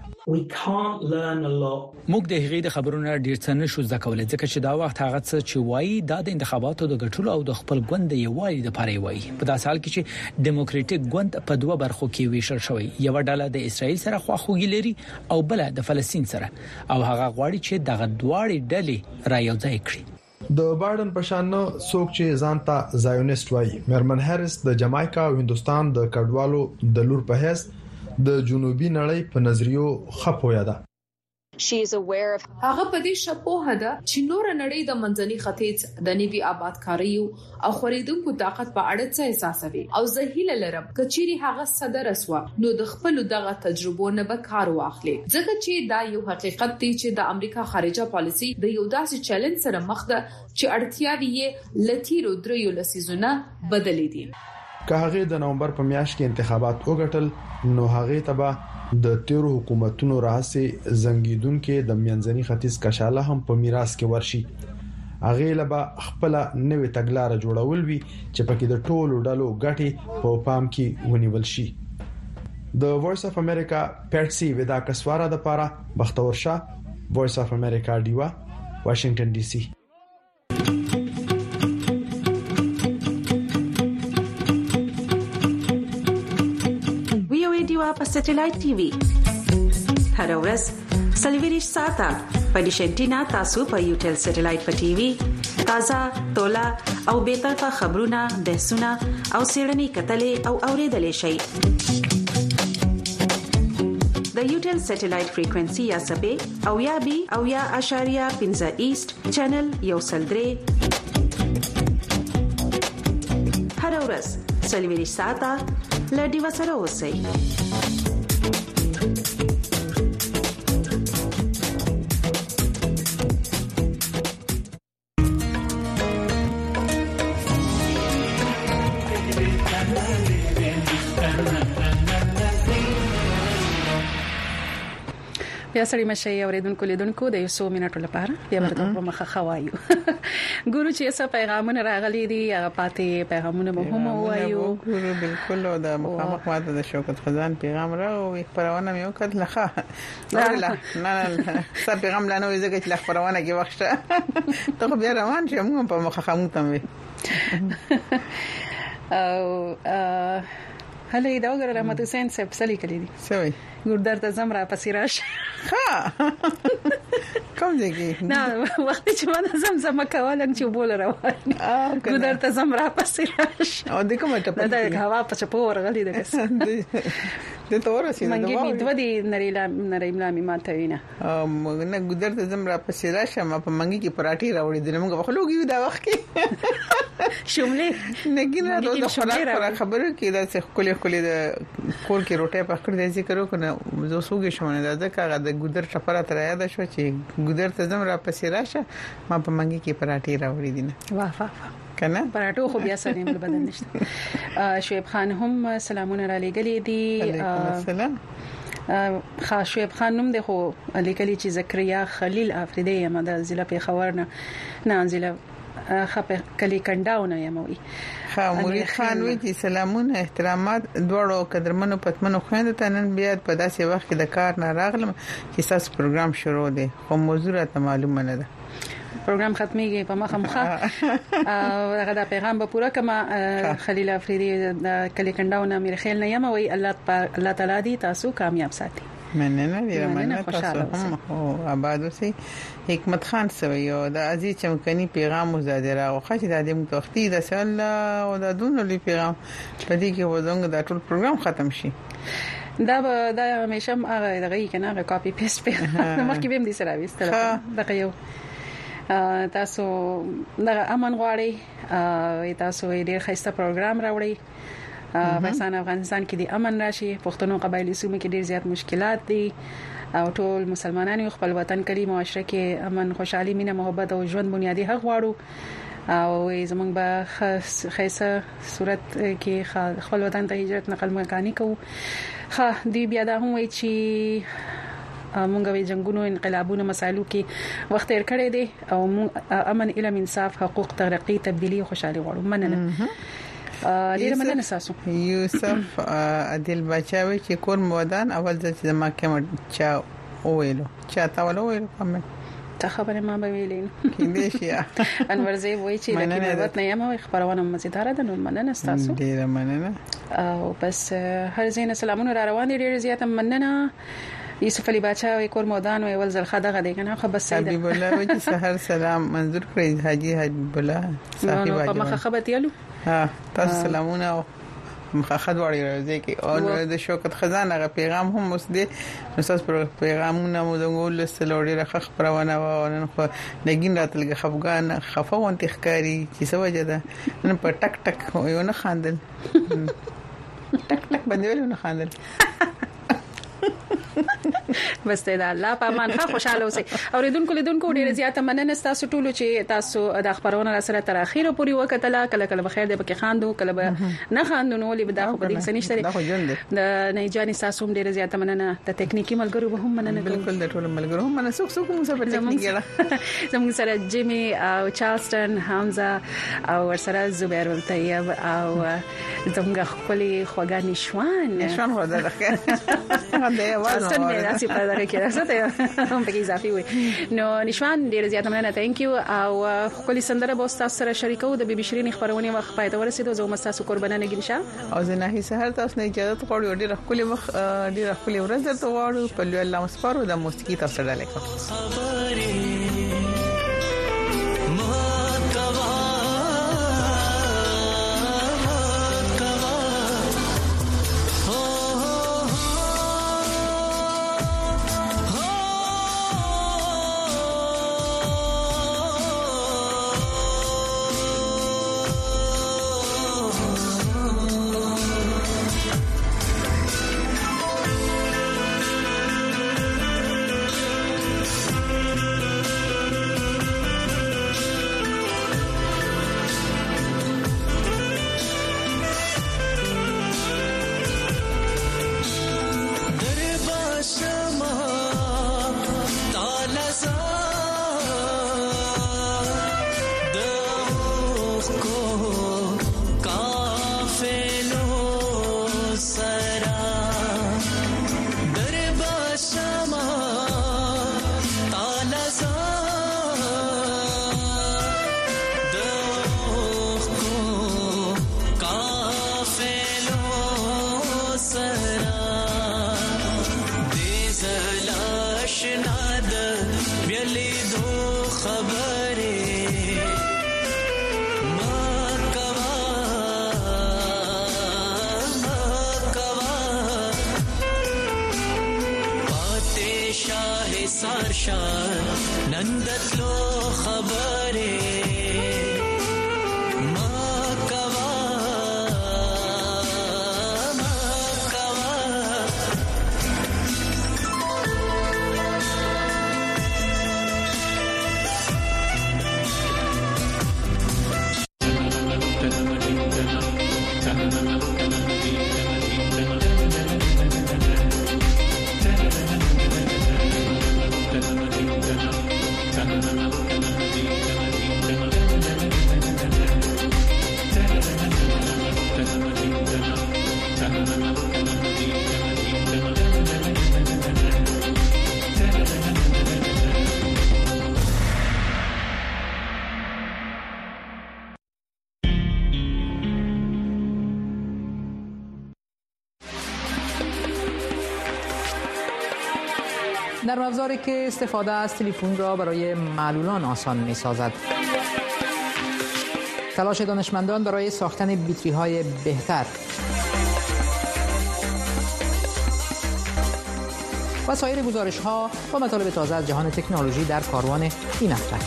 موږ د هغې د خبرونو ډیر څه نشو زده کولای ځکه چې دا وخت هغه څه چې وایي د انتخاباتو د ګټلو او د خپل ګوند د یووالي لپاره وایي. په داسې حال کې چې ډیموکراټک ګوند په دوه برخو کې ویشل شوی یو ډله د اسرائیل سره خواخوږي لري او بل د فلسطین سره او هغه غواړي چې دغه دواړه ډلې را یوځای کړي. د بایدن په شان څوک چې ځانته زایونیست وایي مرمن هریس د جامایکا او هندستان د کډوالو د لور په هیڅ د جنوبي نړۍ په نظریو خپویا ده. she is aware of هغه په دې شپه هدا چې نور نړۍ د منځني ختیځ د نوي آبادکاریو او خریدونکو طاقت په اړه څه احساسوي او زه هیله لرم کچيري هغه صدر اسوا نو د خپل دغه تجربو نه به کار واخلي ځکه چې دا یو حقیقت دی چې د امریکا خارجه پالیسي د یو داسې چیلنج سره مخ ده چې اړتیاوي یې لتیرو دریو لسیزونه بدلې دي. که هغه د نومبر په میاشت کې انتخابات وګټل نو هغه تبا د تیرو حکومتونو راځي زنګیدونکو د منځني ختیځ کشاله هم په میراث کې ورشي. هغه لبا خپل نوې تګلارې جوړول وی چې پکې د ټولو ډلو ګټي په پام کې ونیول شي. د وایس اف امریکا پټسي ودا کسوارا د پاره بختور شاه وایس اف امریکا دیوا واشنگټن ډي سي. په سټلایټ ټي وي هر ورځ سلویریش ساته په ډیشنټینا تاسو په یوټل سټلایټ په ټي وي تازه تولا او به طرفه خبرونه بحثونه او سیړنی کتلې او اوریدلې شي. د یوټل سټلایټ فریکوئنسي یا سبې او یا بي او یا اشاریه پنځه ایست چینل یو سلدري هر ورځ سلویریش ساته لډي وسره اوسئ. بیا سړی مشه اوریدونکو لیدونکو د یو څو منټو لپاره بیا ورته په مخه خوایو ګورو چې څه پیغامونه راغلي دي هغه پاتې پیغامونه به هم وایو. ګورو بالکل د مخامخ ماده د شوکت خزان پیغام راوي خبرونه مې وکړه لخوا نه نه څه پیغام لا نو زګه چې خبرونه کې وخت ته بیا روان چې موږ په مخه خمو تم وي او هله دا وګوره ماته سین سپ سلی کړی دي سوي ګوردر ته زمرا پسیراش ها کوم ځای نه وخت چې ما زمزمه کولم چې بوله روان ګوردر ته زمرا پسیراش او د کومه ټپ دا هوا په چپو ورغلی ده کس د تور سي دا منګي می دوه دي نریلا نریملا می ماته وینا ام نه ګوردر ته زمرا پسیراش ما په منګي کې پراټي راوړي د موږ په خلوګي دا وخت کې شوملې نګینه د خوراک خبرو کې دا څه کولې کولې د کول کې روټه پکړ دې ذکر وکړه زه سوګې شومنه دا ځکه د ګودر چپره تر یاد شو چې ګودر ته زم را پسې راشه ما په منګي کې پراټي راوړې دي نه واه واه کنه پراټو خو بیا سره نیمه بدن نشته. شعیب خان هم سلامونه را لګلې دي. علیکم السلام. خاشعیب خان نوم دی خو لیکلي چې زکریا خلیل افریدی یم د ضلع پیښور نه نه ضلع خپه کلی کنداونه یموي. ها مرید خان وی چې سلامونه احترامات دوړو قدرمنو پتمنو خويند ته نن بیا په داسې وخت کې د کار نه راغلم چې تاسو پروګرام شروع دی خو موضوع ته معلومه نه ده. پروګرام ختميږي په مخه مخه هغه دا پیغام به پوره کما خلیل افریدی د کلی کنداونه میر خیل نه یموي الله الله تعالی دې تاسو کامیاب ساتي. مننه دې مننه تاسو هم او آباد اوسئ. حکمت خان سوي او د عزیز چمکني پیغام مزاده راو خاص د دې متوختي د سال او د دونو لپاره پیغام پدې کې وځونګ د ټول پروګرام ختم شي. دا به دا همیشه هغه دغه کنه هغه کاپی پیسټ په مخکې به هم دي سره وستل دغه یو تاسو دغه امن غواړي تاسو ډیر ښایسته پروګرام راوړي افغانستان افغانستان کې د امن راشي پښتنو قبایلی سیمو کې ډیر زیات مشکلات دي او ټول مسلمانانو خپل وطن کړي معاشره کې امن خوشحالي مینه محبت او ژوند بنیادی حق غواړو او زمونږ به خاصه صورت کې خپل وطن ته هجرت نقل مکاني کوو. ها دی بیا دا هم وی چې مونږ وی جنگونو انقلابونو مسایلو کې وخت تیر کړی دی او امن علم انصاف حقوق ترقی تبدیلی خوشحالي غواړو. مننه ډیر مننه تاسو. یوسف عادل بچاوي چې کور مودان اول ځل چې ما کوم چا ویلو چا تا ول ویلو کوم ته خبره ما به ویلین کله شي انور زی وای چې لکه نوبت نه یم خبرونه مزیدار ده. نو مننه تاسو ډیر مننه او بس هر زین سلامونه را روان دي ډیر زیات مننه. یوسف علی بچاوي کور مودان او ول ځل خدغه دی کنه خو بس سید حبیب الله وجه سحر سلام منظور کړی حاجی حبیب الله صاحب په مخه خبرت یالو ها تاسو سلامونه او مخاخد وړي راځي کې او د شوکت خزان هغه پیغام هم اوس دی نو تاسو پر پیغامونه مو د ګول سلوړي راخ خبرونه و نن خو لګین راتلګه خفغان خفون تخکاری چې سوجه ده نن په ټک ټک یو نه خاندل ټک ټک باندې ونه خاندل بس ته دا الله په امان ښه خوشاله اوسئ اوریدونکو لیدونکو ډیره زیاته مننه تاسو ټول چې تاسو د خبرونو سره تر اخیره پورې وکټله کله کله بخیر د پکې خاندو کله به نه خاندو نو لې بدا خو په دې سنشتري د نه جاني تاسو ډیره زیاته مننه د ټکنیکی ملګرو به هم مننه بالکل د ټول ملګرو هم مننه څوک څوک مو سره ټکنیکی زموږ سره جیمی او چارلستون حمزه او ورسره زبیر الطیب او زموږ خپل خوګا نشوان نشوان هو دا ده واستن مې راسي په دغه کې راځته هم په اضافي وي نو نشوان ډیر زیات مننه ثانک یو او خپل سندره به تاسو سره شریکو د بي بي شيرين خبرونه وخت پای ته ورسېدو زه مو تاسو قربانه نګینشه او زه نه سهار تاسو نه اجازه غواړم ډیر خپل وخت ډیر خپل ورځ درته غواړم په لوی الله مسپارو د موسیقي تاسو سره لیکم نرم افزاری که استفاده از تلفن را برای معلولان آسان می‌سازد. تلاش دانشمندان برای ساختن بطری‌های بهتر. و سایر گزارش‌ها با مطالب تازه از جهان تکنولوژی در کاروان این هفته.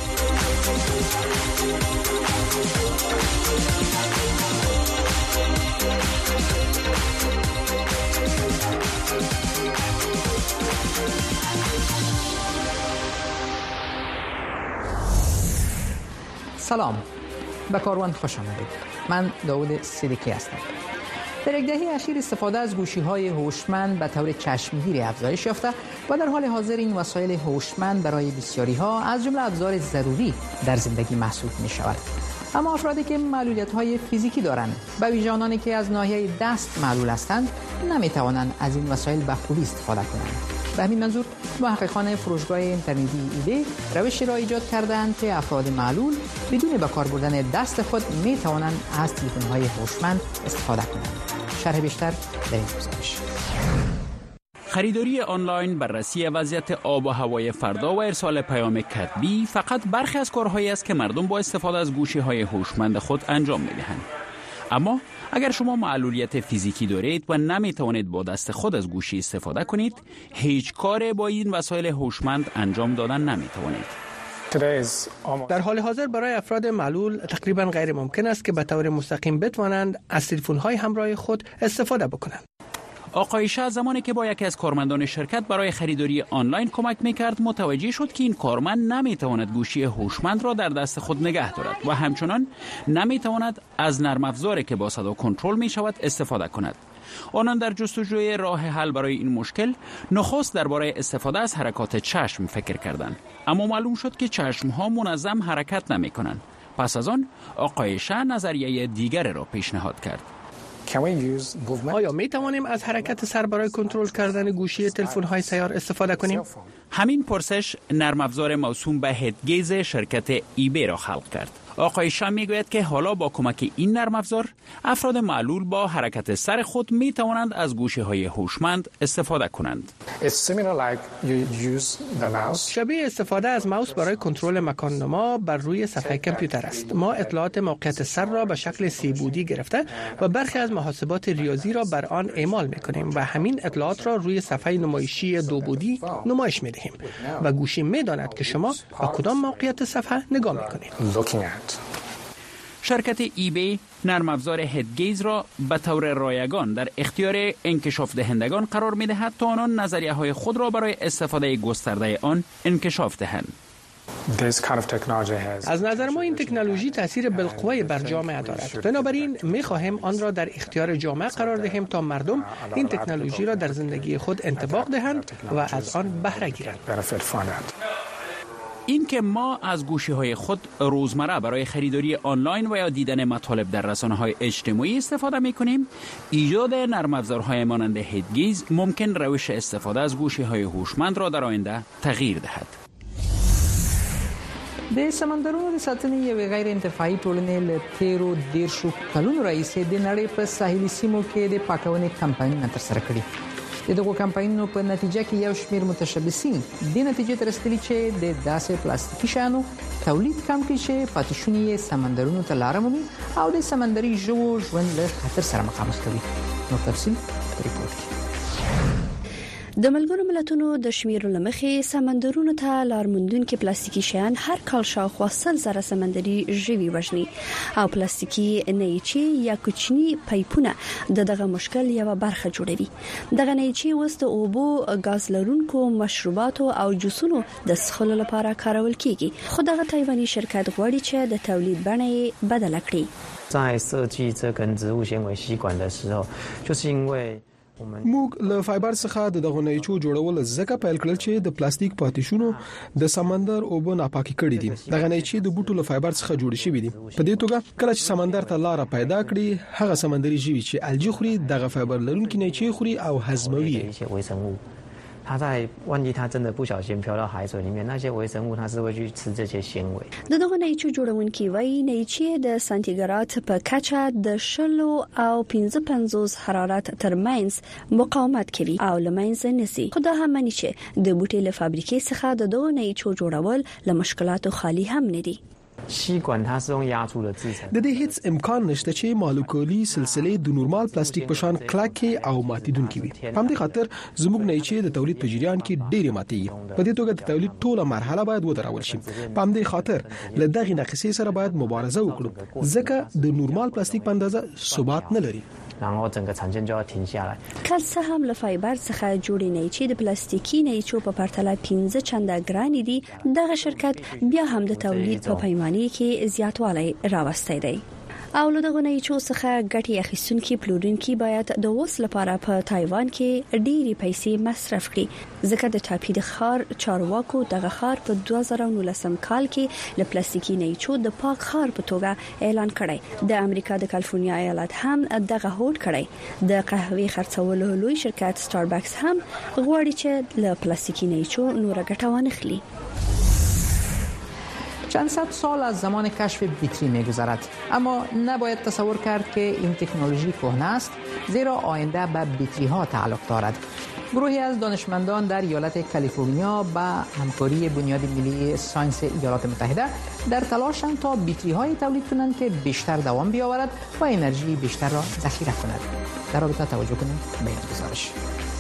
سلام، به کاروان خوش آمدید. من داوود صدیقی هستم. در یک دهه اخیر استفاده از گوشی‌های هوشمند به طور چشمگیری افزایش یافته و در حال حاضر این وسایل هوشمند برای بسیاری‌ها از جمله ابزار ضروری در زندگی محسوب می‌شود. اما افرادی که معلولیت‌های فیزیکی دارند و ویژه آنانی که از ناحیه دست معلول هستند نمی‌توانند از این وسایل به خوبی استفاده کنند. به همین منظور محققان فروشگاه اینترنتی ایده روشی را ایجاد کردند که افراد معلول بدون به کار بردن دست خود می توانند از تلفن‌های هوشمند استفاده کنند. شرح بیشتر در این گزارش. خریداری آنلاین، بررسی وضعیت آب و هوای فردا و ارسال پیام کتبی فقط برخی از کارهایی است که مردم با استفاده از گوشی‌های هوشمند خود انجام می‌دهند. اما اگر شما معلولیت فیزیکی دارید و نمیتوانید با دست خود از گوشی استفاده کنید، هیچ کاری با این وسایل هوشمند انجام دادن نمیتوانید. در حال حاضر برای افراد معلول تقریبا غیر ممکن است که به طور مستقیم بتوانند از تلفن‌های همراه خود استفاده بکنند. آقای شاه زمانی که با یکی از کارمندان شرکت برای خریداری آنلاین کمک میکرد، متوجه شد که این کارمند نمیتواند گوشی هوشمند را در دست خود نگه دارد و همچنان نمیتواند از نرم افزاری که با صدا کنترل می شود استفاده کند. آنان در جستجوی راه حل برای این مشکل نخست درباره استفاده از حرکات چشم فکر کردند، اما معلوم شد که چشم ها منظم حرکت نمی کنند. پس از آن آقای شاه نظریه دیگر را پیشنهاد کرد. آیا می توانیم از حرکت سر برای کنترل کردن گوشی تلفن‌های سیار استفاده کنیم؟ همین پرسش نرم افزار موسوم به هدگیز شرکت ایبی را خلق کرد. آقای شاه میگوید که حالا با کمک این نرم افزار افراد معلول با حرکت سر خود می توانند از گوشی های هوشمند استفاده کنند. شبیه استفاده از ماوس برای کنترل مکان نما بر روی صفحه کامپیوتر است. ما اطلاعات موقعیت سر را به شکل سی بعدی گرفته و برخی از محاسبات ریاضی را بر آن اعمال می‌کنیم و همین اطلاعات را روی صفحه نمایشی دو بعدی نمایش می‌دهیم و گوشی می‌داند که شما به کدام موقعیت صفحه نگاه می‌کنید. شرکت ایبی نرم افزار هدگیز را به طور رایگان در اختیار انکشاف دهندگان قرار می دهد تا آنان نظریه های خود را برای استفاده گسترده آن انکشاف دهند. از نظر ما این تکنولوژی تاثیر بالقوه بر جامعه دارد. بنابراین می خواهیم آن را در اختیار جامعه قرار دهیم تا مردم این تکنولوژی را در زندگی خود انطباق دهند و از آن بهره گیرند. این که ما از گوشی های خود روزمره برای خریداری آنلاین و یا دیدن مطالب در رسانه های اجتماعی استفاده می کنیم، ایجاد نرم افزارهای مانند هدگیز ممکن روش استفاده از گوشی های هوشمند را در آینده تغییر دهد. د سمندرونو د ساتنې یو غیر انتفاعي ټولنې له تیرو دیرشو کلونو راهیسې د نړۍ په ساحلي سیمو کې د پاکونې کمپاینونه ترسره کړي. د دغو کمپاینونو په نتیجه کې یو شمېر متشبثین د نتیجې ته رسیدلي چې د داسې پلاستیکي شیانو تولید کم کړي چې پاتې شونې سمندرونو ته لاره مومي او د سمندري ژوو ژوند له خطر سره مخامخ کوي. نو تفصیل په ریپورت کې. د ملګرو ملتونو د شمیرو لمخې سمندرونو ته لارموندونکي پلاستیکي شیان هر کال شاوخوا سل زره سمندري ژوي وژني او پلاستیکي نیچې یا کوچني پایپونه د دغه مشکل یو برخه جوړوي. دغه نیچې اوس د اوبو غاز لرونکو مشروباتو او جوسونو د څښلو لپاره کارول کیږي، خو دغه تایواني شرکت غواړي چې د تولید بڼه بدله کړي. 在设计这根植物纤维吸管的时候，就是因为 موږ له فایبر څخه د دغه نیچو جوړول زکه پیل کړل چې د پلاستیک پاتیشونو د سمندر اوبه ناپاکي کړې دي. دغه نیچې د بوټو له فایبر څخه جوړ شوی دي. په دې توګه کله چې سمندر ته لار پیدا کړي، هغه سمندري ژوي چې الجی خوري دغه فایبر لرونکي نیچې خوري او هضموي. 它在万一它真的不小心飘到海水里面，那些微生物它是会去吃这些纤维。 د دغه نیچو جوړونکي وایي نیچې د سانتیګراد په کچه د شلو او پنځه پنځوس حرارت ترمنځ مقاومت کوي او لمنځه نسی. خو دا هم معنی چې د بوټي له فابریکې څخه د دغه نیچو جوړول له مشکلاتو خالی هم نه دي. 吸管它是用压铸的制成。 د دې هیڅ امکان نشته چې مالیکولي سلسله د نورمال پلاستیک په شان کلکه او ماتیدونکې وي. په دې خاطر زموږ نیچې د تولید په جریان کې ډېرې ماتېږي. په دې توګه د تولید ټوله مرحله باید ودرول شي. په دې خاطر له دغه نقصې سره باید مبارزه وکړو، ځکه د نورمال پلاستیک په اندازه ثبات نه لري. 然后整个产线就要停下来。 کله څه هم له فایبر څخه جوړې نیچې د پلاستیکي نیچو په پرتله پنځه چنده ګران دي. دغه شرکت بیا هم د تولید په پیمانه کې زیاتوالی راوستی دی. او له دغه نیچو څخه ګټې اخیستونکي پلورونکي باید د اوس لپاره په تایوان کې ډېری پیسې مصرف کړي، ځکه د ټاپي د ښار چارواکو دغه ښار په دوه زره نولسم کال کې له پلاستیکي نیچو د پاک ښار په توګه اعلان کړی. د امریکا د کالیفورنیا ایالت هم دغه هوډ کړی. د قهوې خرڅولو لوی شرکت ستاربکس هم غواړي چې له پلاستیکي نیچو نور ګټه وانخلي. چند صد سال از زمان کشف بیتری می‌گذرد، اما نباید تصور کرد که این تکنولوژی کهنه است، زیرا آینده به بیتری ها تعلق دارد. گروهی از دانشمندان در ایالت کالیفرنیا با همکاری بنیاد ملی ساینس ایالات متحده در تلاشند تا بطری‌های تولید کنند که بیشتر دوام بیاورد و انرژی بیشتر را ذخیره کند. در رابطه توجه کنیم به این گزارش.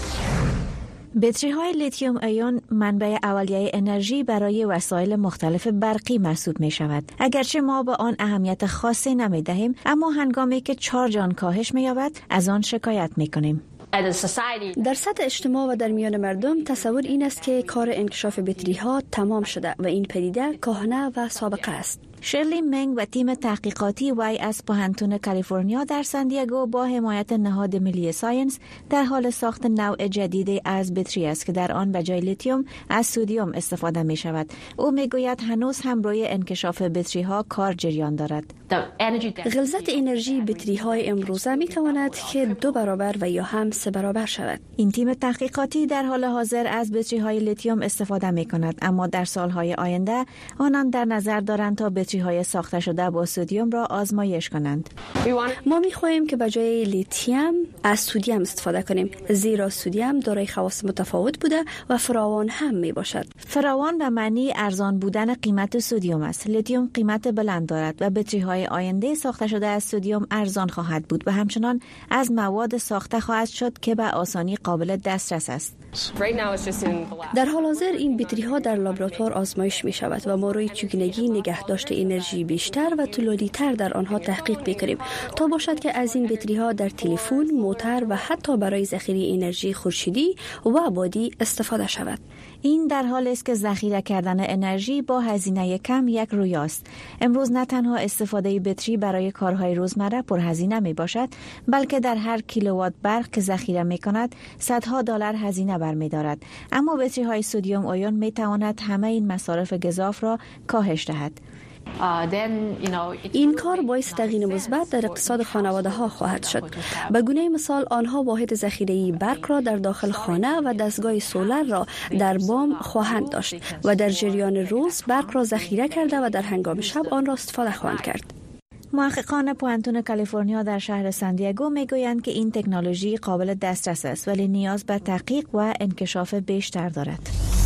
بطری‌های لیتیوم ایون منبع اولیه انرژی برای وسایل مختلف برقی محسوب می شود. اگرچه ما به آن اهمیت خاصی نمی دهیم، اما هنگامی که چارج آن کاهش می یابد از آن شکایت می کنیم. در سطح اجتماع و در میان مردم تصور این است که کار انکشاف بطری‌ها تمام شده و این پدیده کهنه و سابقه است. شرلی منگ و تیم تحقیقاتی وی از پوهنتون کالیفرنیا در ساندیگو با حمایت نهاد ملی ساینس در حال ساخت نوع جدیدی از بطری است که در آن به جای لیتیوم از سدیم استفاده می شود. او می گوید هنوز هم روی انکشاف بطری ها کار جریان دارد. غلظت انرژی بطری های امروزه می تواند که دو برابر و یا هم سه برابر شود. این تیم تحقیقاتی در حال حاضر از بطری های لیتیوم استفاده می کند، اما در سالهای آینده آنان در نظر دارند تا های ساخته شده با سدیم را آزمایش کنند. ما می‌خواهیم که به جای لیتیوم از سدیم استفاده کنیم، زیرا سدیم دارای خواص متفاوت بوده و فراوان هم میباشد. فراوان به معنی ارزان بودن قیمت سدیم است. لیتیوم قیمت بلند دارد و بطری‌های آینده ساخته شده از سدیم ارزان خواهد بود و همچنان از مواد ساخته خواهد شد که به آسانی قابل دسترس است. در حال حاضر این بطری‌ها در لابراتوار آزمایش می شود و ما روی چگونگی نگهداشت انرژی بیشتر و طولانی‌تر در آنها تحقیق می‌کنیم تا باشد که از این بطری‌ها در تلفن، موتور و حتی برای ذخیره انرژی خورشیدی و بادی استفاده شود. این در حالی است که ذخیره کردن انرژی با هزینه کم یک رویاست. امروز نه تنها استفاده بطری برای کارهای روزمره پرهزینه می باشد، بلکه در هر کیلووات برق که ذخیره می کند صدها دلار هزینه برمی دارد. اما بطری های سدیم ایون می تواند همه این مصارف گزاف را کاهش دهد. این کار باعث تغییر مثبت در اقتصاد خانواده ها خواهد شد. به گونه مثال آنها واحد ذخیره برق را در داخل خانه و دستگاه سولر را در بام خواهند داشت و در جریان روز برق را ذخیره کرده و در هنگام شب آن را استفاده خواهند کرد. محققان پوهنتون کالیفرنیا در شهر ساندیگو میگویند که این تکنولوژی قابل دسترس است ولی نیاز به تحقیق و انکشاف بیشتر دارد.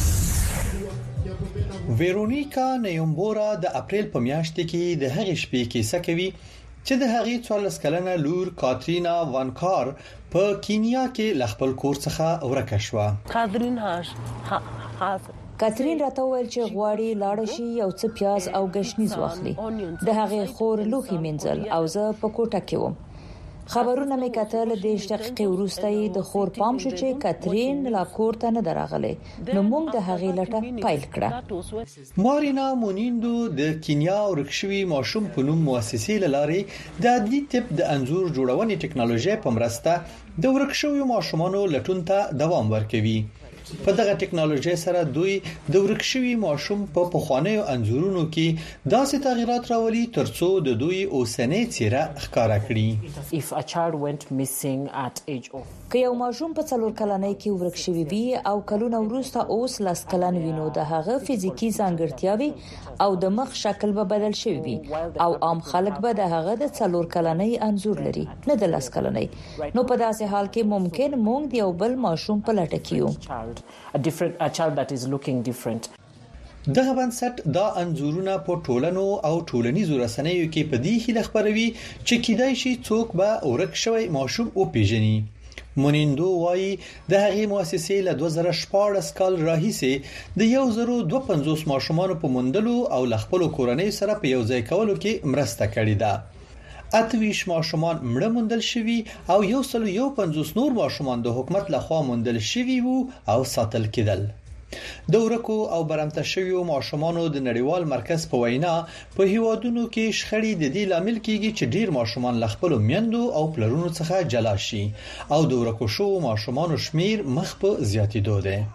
ویرونیکا نیومبورا د اپریل په میاشت کې د هغې شپې کیسه کوي چې د هغې څوارلس کلنه لور کاترینا وانکار په کینیا کې ل خپل کور څخه ورکه شوه. کاترین هاش کاترین راته وویل چې غواړي لاړ شي یو څه پیاز او ګشنیز واخلي. د هغې خور لوښي مینځل او زه په کوټه کې وم. خبرونه مې کتل د دقیقې وروسته د خور پام شو چې کاترین لا کور ته نه درغله. نو موږ د هغې لټه پیل کړه. مارینا مونیندو د کینیا ورکشوي ماشوم په نوم مؤسسې لاري د عدلي طب د انزور جوړونې ټکنالوژي په مرسته د ورکشوي ماشومانو لټون ته دوام ورکوي. په دغه ټکنالوژي سره دوی د ورکشوي ماشوم په پخوانیو انزورونو کې داسې تغیرات راولي ترڅو د دوی اوسنۍ څیره ښکارا کړي. If a child went missing at age of که یو ماشوم په څلور کلنۍ کې ورکشوي وي او کلونه وروسته اوس لاس کلن وینو د هغه فزیکی ځانګړتیاوي او د مخ شکل به بدل شوی وي او عام خلک به د هغه د څلور کلنۍ انزور لري نه د لاس کلنۍ. نو په داسې حال کې ممکن موږ د یو بل ماشوم په لټه کې یو. a different a child that is looking different. دغه بنسټ دا انزورونه په ټولنو او ټولنیزو رسنیو کې په دې هیله خبروي چې کیدای شي څوک به ورک شوی ماشوم او پیژني. مونیندو وايي د هغې مؤسسې له دوه زره شپاړس کال راهیسې د یو زره دوه سوه پنځوس ماشومانو په موندلو او ل خپل کورنۍ سره په یو ځای کولو کې مرسته کړې ده. اتویش ماشومان مړه موندل شوي او یو سل یو پنځوس نور ماشومان د حکومت لخوا موندل شوي وو او ساتل کېدل. د ورکو او برمته شویو ماشومانو د نړیوال مرکز په وینا په هیوادونو کې شخړې د دې لامل کیږي چې ډیر ماشومان ل خپل میندو او پلرونو څخه جلا شي او د ورکو شو ماشومانو شمیر مخ په زیاتېدو ده.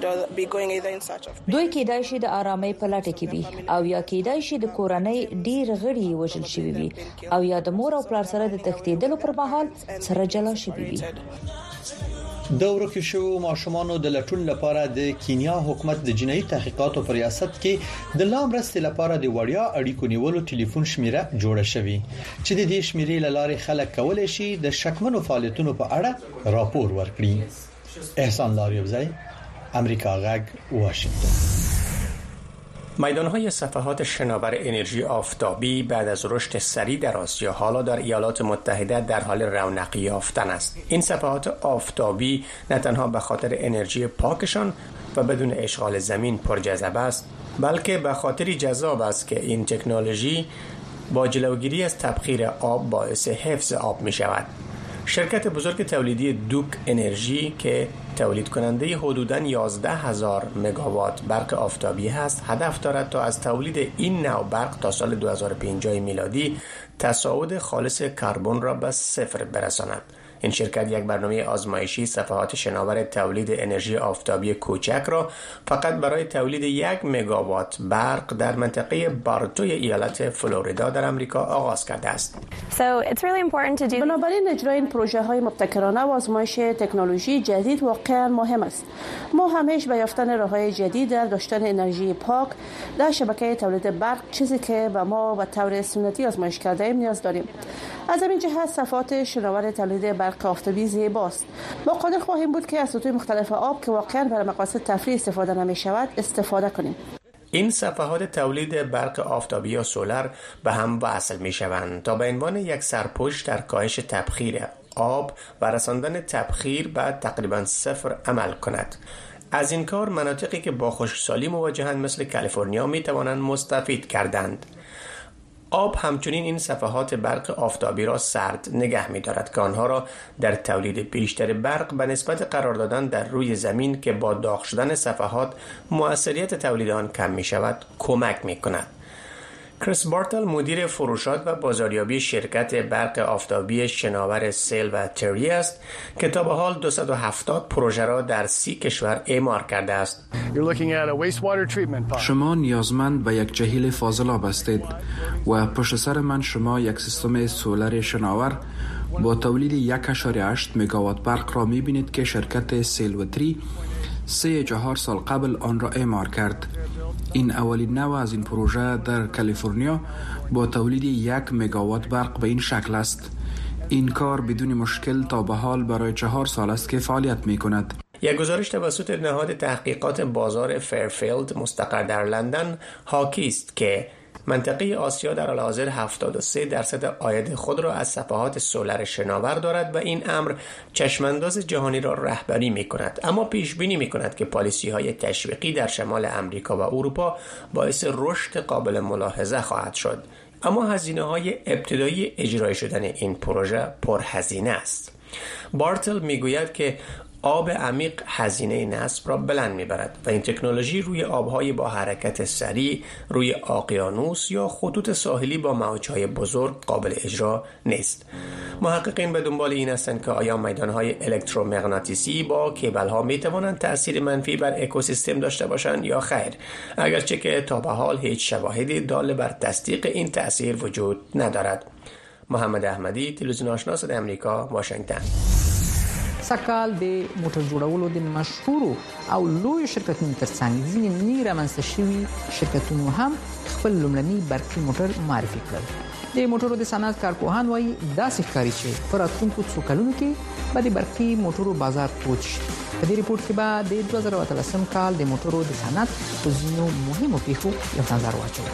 دوی کېدای شي د آرامۍ په لټه کې وي او یا کېدای شي د کورنۍ ډیر غړي وژل شوي وي او یا د مور او پلار سره د تښتېدلو پر مهال سره جلا شوي وي. د ورکو شو ماشومانو د لټون لپاره د کینیا حکومت د جنایي تحقیقاتو پر ریاست کې د لامرستې لپاره د وړیا اړیکو نیولو ټلیفون شمیره جوړه شوې چې د دې شمیرې لاره خلک کولای شي د شکمنو فعالیتونو په اړه راپور ورکړي. احسان لاریوزی، امریکا غږ، واشنگتن. میدان‌های صفحات شناور انرژی آفتابی بعد از رشد سریع در آسیا حالا در ایالات متحده در حال رونق یافتن است. این صفحات آفتابی نه تنها به خاطر انرژی پاکشان و بدون اشغال زمین پرجذب است، بلکه به خاطری جذاب است که این تکنولوژی با جلوگیری از تبخیر آب باعث حفظ آب می شود. شرکت بزرگ تولیدی دوک انرژی که تولید کننده حدوداً یازده هزار مگاوات برق آفتابی هست، هدف دارد تا از تولید این نوع برق تا سال دو هزار و پنجاه میلادی تصاعد خالص کربن را به صفر برساند. این شرکت یک برنامه آزمایشی صفحات شناور تولید انرژی آفتابی کوچک را فقط برای تولید یک مگاوات برق در منطقه بارتوی ایالت فلوریدا در آمریکا آغاز کرده است. بنابراین اجرای این پروژه های مبتکرانه و آزمایش تکنولوژی جدید واقعا مهم است. ما همیشه به یافتن راه‌های جدید در داشتن انرژی پاک در شبکه تولید برق، چیزی که به ما به طور سنتی آزمایش کرده ایم نیاز داریم. از همین جهت صفحات شناور تولید برق آفتابی زیباست. ما قادر خواهیم بود که از سطوح مختلف آب که واقعا برای مقاصد تفریح استفاده نمی شود استفاده کنیم. این صفحات تولید برق آفتابی یا سولر به هم وصل می شوند تا به عنوان یک سرپوش در کاهش تبخیر آب و رساندن تبخیر به تقریبا صفر عمل کند. از این کار مناطقی که با خشکسالی مواجهند مثل کالیفرنیا می توانند مستفید کردند. آب همچنین این صفحات برق آفتابی را سرد نگه می دارد که آنها را در تولید بیشتر برق به نسبت قرار دادن در روی زمین که با داغ شدن صفحات موثریت تولید آن کم می شود کمک می کند. کریس بارتل مدیر فروشات و بازاریابی شرکت برق آفتابی شناور سیل و تری است که تا به حال دویست و هفتاد پروژه را در سی کشور اعمار کرده است. شما نیازمند به یک جهیل فاضلاب هستید و پشت سر من شما یک سیستم سولر شناور با تولید یک ممیز هشت مگاوات برق را می‌بینید که شرکت سیل و تری سه چهار سال قبل آن را اعمار کرد. این اولین نوع از این پروژه در کالیفرنیا با تولید یک مگاوات برق به این شکل است. این کار بدون مشکل تا به حال برای چهار سال است که فعالیت می کند. یک گزارش توسط نهاد تحقیقات بازار فیرفیلد مستقر در لندن حاکی است که منطقه آسیا در حال حاضر هفتاد و سه درصد عاید خود را از صفحات سولر شناور دارد و این امر چشمانداز جهانی را رهبری می کند، اما پیش بینی می کند که پالیسی های تشویقی در شمال امریکا و اروپا باعث رشد قابل ملاحظه خواهد شد. اما هزینه های ابتدایی اجرای شدن این پروژه پرهزینه است. بارتل می گوید که آب عمیق هزینه نصب را بلند میبرد و این تکنولوژی روی آبهای با حرکت سریع، روی اقیانوس یا خطوط ساحلی با موجهای بزرگ قابل اجرا نیست. محققین به دنبال این هستند که آیا میدانهای الکترومغناطیسی با کیبل‌ها میتوانند تأثیر منفی بر اکوسیستم داشته باشند یا خیر، اگرچه که تا به حال هیچ شواهدی دال بر تصدیق این تأثیر وجود ندارد. محمد احمدی، تلویزیون آشنا صدای امریکا، واشنگتن. سږکال د موټر جوړولو د مشهورو او لوی شرکتونو ترڅنګ ځینې نوي رامنځته شوي شرکتونو هم خپل لومړني برقي موټر معرفي کړل. د موټرو د صنعت کارپوهان وایي داسې ښکاري چې په راتلونکو څو کلونو کې به د برقي موټرو بازار تود شي. په دې ریپورت کې به د دوه زره اتلسم کال د موټرو د صنعت په ځینو مهمو پیښو یو نظر واچوو.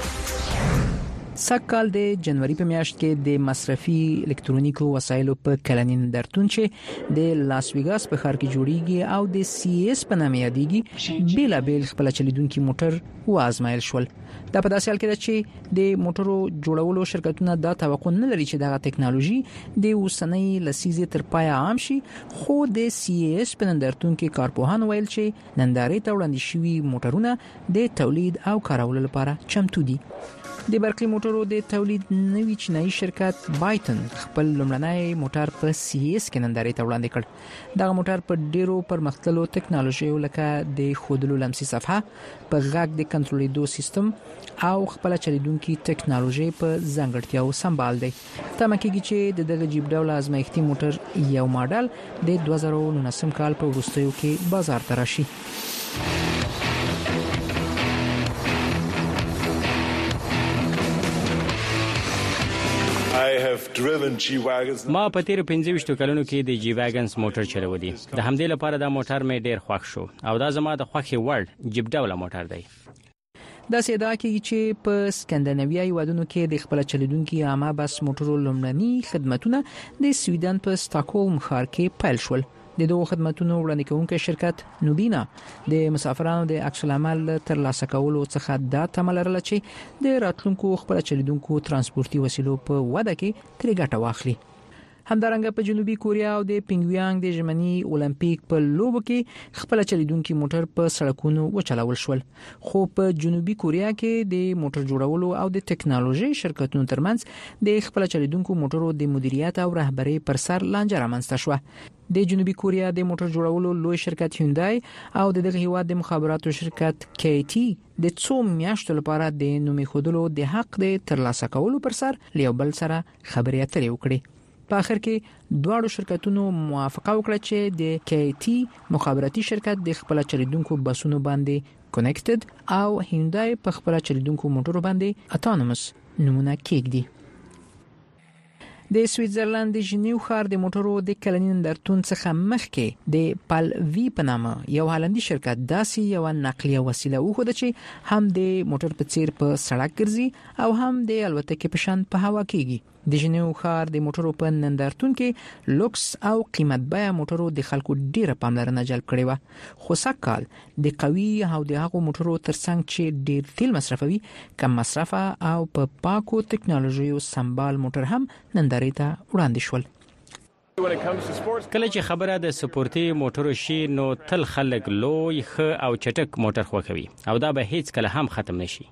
سږکال د جنوري په میاشت کې د مصرفي الکترونیکو وسایلو په کلنی نندارتون چې د لاس ویګاس په ښار کې جوړیږي او د سی اس په نامه یادېږي بیل بیل خپل چلیدونکو موټر وازمایل شول. دا په داسې حال کې ده چې د موټرو جوړولو شرکتونه دا توقع نه لري چې دغه ټکنالوژي د اوسنۍ لسیزې تر پای عام شي، خو د سی اس په نندارتون کې کارپوهان ویل چې نندارې ته وړاندې شوي موټرونه د تولید او کارولو لپاره چمتو دي. د برقي موټرو د تولید نوي چینایي شرکت بایتن خپل لومړنی موټر په سی اس کې نندارې ته وړاندې کړ. دغه موټر په ډیرو پرمختللو ټکنالوژیو لکه د خودلو لمسي صفحه، په غږ د کنټرولېدو سیستم او خپل چلیدونکو ټکنالوژي په ځانګړتیاو سمبال دی. تمه کېږي چې دغه جیب ډول ازمایښتي موټر یو ماډل د دوه زره نولسم کال په وروستیو کې بازار ته راشي. ما په تیر پنځه ویشت کلونو کې د جی واګنز موټر چلولې. د همدې لپاره دا موټر مې ډیر خوښ شو او دا زما د خوښي وړ جیب ډوله موټر دی. دا سیدا کې چې په سکندناویایي ودونو کې د خپل چلیدونکو عامه بس موټرو لومړني خدماتونه د سویډن په سټاکهولم ښار کې پیل شول. د دوه خدماتونو وړاندې کوونکې شرکت نوبینا د مسافرانو د عکس العمل ترلاسه کولو څخه دا تمه لرله چې د راتلونکو خپل چلیدونکو ترانسپورتي وسیلو په وده کې ترې ګټه واخلي. همدارنګه په جنوبي کوریا او د پینګویانګ د ژمنی اولمپیک په لوبو کې خپل چلیدونکو موټر په سړکونو وچلول شول. خو په جنوبي کوریا کې د موټر جوړولو او د ټکنالوژي شرکتونو ترمنځ د خپل چلیدونکو موټرو د مدیریت او رهبری پر سر لانجه رامنځته شوه. د جنوبي کوریا د موټر جوړولو لوی شرکت هیوندای او د دغه هیواد د مخابراتو شرکت کی ټي د څو میاشتو لپاره د نومي خودلو د حق د ترلاسه کولو پر سر لیو بل سره خبرې اترې وکړي. په اخر کې دواړو شرکتونو موافقه وکړه چې د کی ټي مخابراتي شرکت د خپل چلیدونکو بسونو باندې کنیکټډ او هیوندای په خپل چلیدونکو موټرو باندې اتونومس نمونه کېږدي. د سویټزرلند د ژنیو ښار د موټرو د کلنین درتون څخه مخکې د پال وی په نامه یو هالندي شرکت داسې یو نقلیه وسیله وخوده چې هم د موټر په څیر په سړک ګرځي او هم د الوتکې په شان په هوا کېږي. د ژنیو ښار د موټرو په نندارتون کې لوکس او قیمت بیه موټرو د خلکو ډیره پاملرنه جلب کړې و. خو سکهال د قوي او د هغو موټرو ترڅنګ چې ډیر تیل مصرفوي کم مصرفه او په پاکو ټکنالوژیو سمبال موټر هم نندارې ته وړاندې شول. کله چې خبره د سپورتي موټرو شي نو تل خلک لوی ښه او چټک موټر خوښوي او دا به هیڅ کله هم ختم نشي.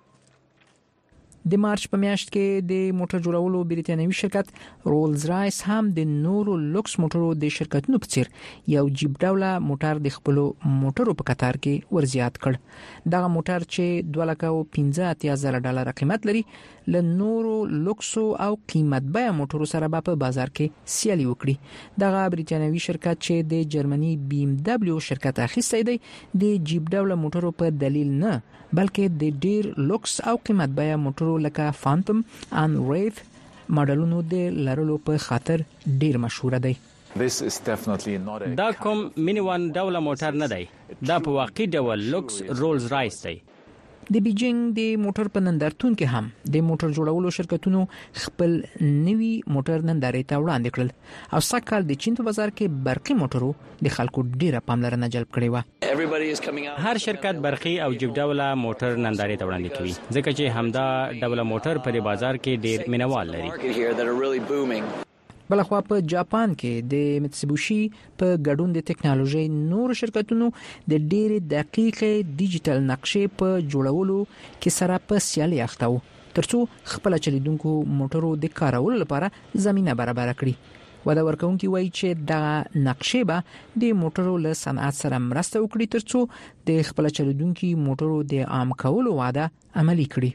د مارچ په میاشت کې د موټر جوړولو بریتانیوي شرکت رولز رایس هم د نورو لوکس موټرو د شرکتونو په څیر یو جیب ډوله موټر د خپل موټرو په قطار کې ورزیات کړ. دغه موټر چې دوه لک پنځه اتیا زره ډالر قیمت لري له نورو لوکس او قیمت بیه موټرو سره په بازار کې سیالي وکړي. دغه بریتانیوي شرکت چې د جرمني بی ام دبلیو شرکت اخیستی دی د جیب ډوله موټرو په دلیل نه بلکې د ډیر لوکس او قیمت بیه موټرو لکه فانتوم ان ریف ماډلونو د لرلو په خاطر ډیر مشهور دی. دا کوم مینی وان ډوله موټر نه دی، دا په واقعي ډول لوکس رولز رایس دی. د بیجینګ د موټر په نندارتون کې هم د موټر جوړولو شرکتونو خپل نوي موټر نندارې ته وړاندې کړل او سکهال د چین په بازار کې برقي موټرو د خلکو ډیره پاملرنه جلب کړې و. هر شرکت برقي او جیب ډوله موټر نندارې ته وړاندې کوي ځکه چې همدا ډوله موټر په بازار کې ډیر مینوال لري. بلخوا په جاپان کې د میتسوبیشي په ګډون د ټکنالوژي نور شرکتونو د ډېر دقیق ډیجیټل نقشې په جوړولو کې سره په سیالي اخته وو ترڅو خپل چلیدونکو موټرو د کارولو لپاره زمينه برابر کړي. ودا ورکوونکي وایي چې دا نقشې به د موټرو له صنعت سره مرسته وکړي ترڅو د خپل چلیدونکو موټرو د عام کولو وعده عملي کړي.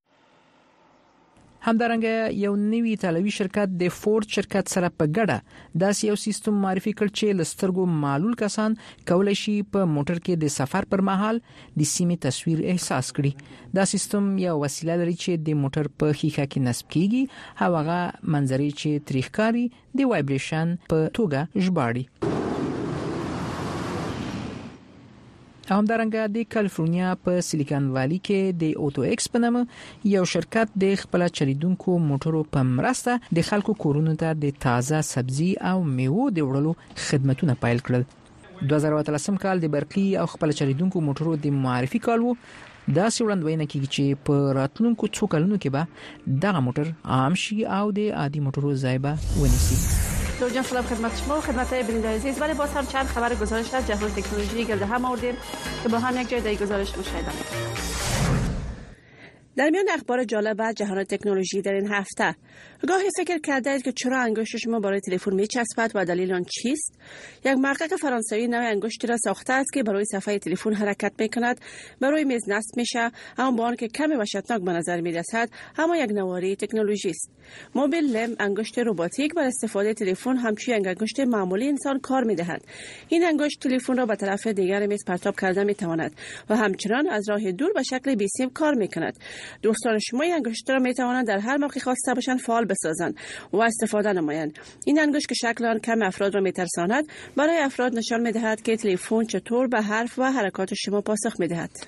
همدارنګه یو نوی ایتالوي شرکت د فورد شرکت سره په ګډه داسې یو سیستم معرفي کړ چې لسترګو معلول کسان کولای شي په موټر کې د سفر پر مهال د سیمې تصویر احساس کړي. دا سیستم یو وسیله لري چې د موټر په ښیښه کې نصب کیږي او هغه منظرې چې تریخکاری د وایبریشن په توګه ژباړي. همدارنګه د کالیفورنیا په سیلیکان والی کې د اوټو ایکس په نامه یو شرکت د خپل چلیدونکو موټرو په مرسته د خلکو کورونو ته د تازه سبزي او میوو د وړلو خدماتونه پیل کړل. دوه زره اتلسم کال د برقي او خپل چلیدونکو موټرو د معرفي کال وو. دا سوړندوینه کیږي چې په راتلونکو څو کلونو کې به دغه موټر عام شي او د عادي موټرو ځای به ونیسي. دکتر جان سلام خدمت شما خدمت بیننده عزیز. ولی باز هم چند خبر گزارش از جهان تکنولوژی گرد هم آوردیم که با هم یک جای دیگه گزارش مشاهده. در میان اخبار جالب از جهان تکنولوژی در این هفته، گاهی فکر کرده اید که چرا انگشت شما برای تلفن میچسبد و دلیل آن چیست؟ یک محقق فرانسوی نوع انگشتی را ساخته است که برای صفحه تلفن حرکت میکند، برای میز نصب میشه، اما با آنکه کمی وحشتناک به نظر میرسد، اما یک نواری تکنولوژی است. موبیل لم انگشت رباتیک بر استفاده تلفن همچون یک انگشت معمولی انسان کار میدهد. این انگشت تلفن را به طرف دیگر میز پرتاب کرده میتواند و همچنان از راه دور به شکل بی سیم کار میکند. دوستان شما این انگشت را می توانند در هر موقع خواسته باشند فعال بسازند و استفاده نمایند. این انگشت که شکل آن کم افراد را می ترساند، برای افراد نشان می دهد که تلفن چطور به حرف و حرکات شما پاسخ می دهد.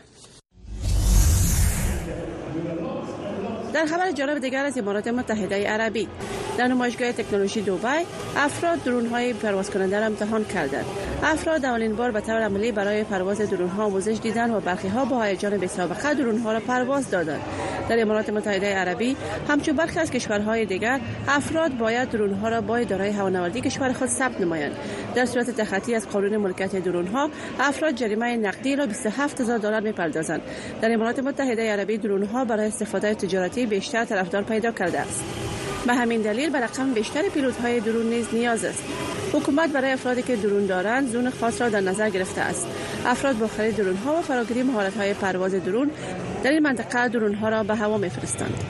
در خبر جالب دیگر از امارات متحده عربی، در نمایشگاه تکنولوژی دبی افراد درون‌های پرواز کننده را امتحان کردند. افراد اولین بار به طور عملی برای پرواز درون‌ها آموزش دیدند و برخی‌ها با هیجان بی‌سابقه درون‌ها را پرواز دادند. در امارات متحده عربی همچون برخی از کشورهای دیگر افراد باید درون‌ها را با اداره هوانوردی کشور خود ثبت نمایند. در صورت تخطی از قانون ملکیت درون‌ها افراد جریمه نقدی را بیست و هفت هزار دلار می‌پردازند. در امارات متحده عربی درون‌ها برای استفاده تجارتی بیشتر طرفدار پیدا کرده است. به همین دلیل به رقم بیشتر پیلوت‌های درون نیز نیاز است. حکومت برای افرادی که درون دارند زون خاص را در نظر گرفته است. افراد با خرید درون‌ها و فراگیری مهارت‌های پرواز درون در این منطقه درون‌ها را به هوا می‌فرستند.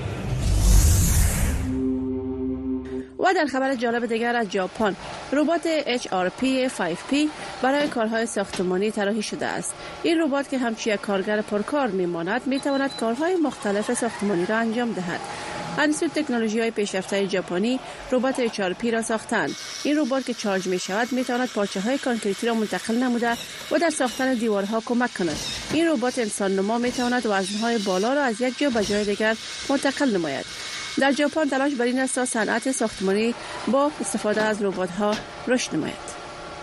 و در خبر جالب دیگر از ژاپن، ربات اچ آر پی پنج پی برای کارهای ساختمانی طراحی شده است. این ربات که همچون یک کارگر پرکار می‌ماند، می‌تواند کارهای مختلف ساختمانی را انجام دهد. انستیتوت تکنولوژی‌های پیشرفته ژاپنی ربات اچ آر پی را ساختند. این ربات که چارج می‌شود می‌تواند پارچه‌های کانکریتی را منتقل نموده و در ساختن دیوارها کمک کند. این ربات انسان نما می‌تواند وزن‌های بالا را از یک جا به جای دیگر منتقل نماید. در ژاپن تلاش بر این است تا صنعت ساختمانی با استفاده از ربات‌ها رشد نماید.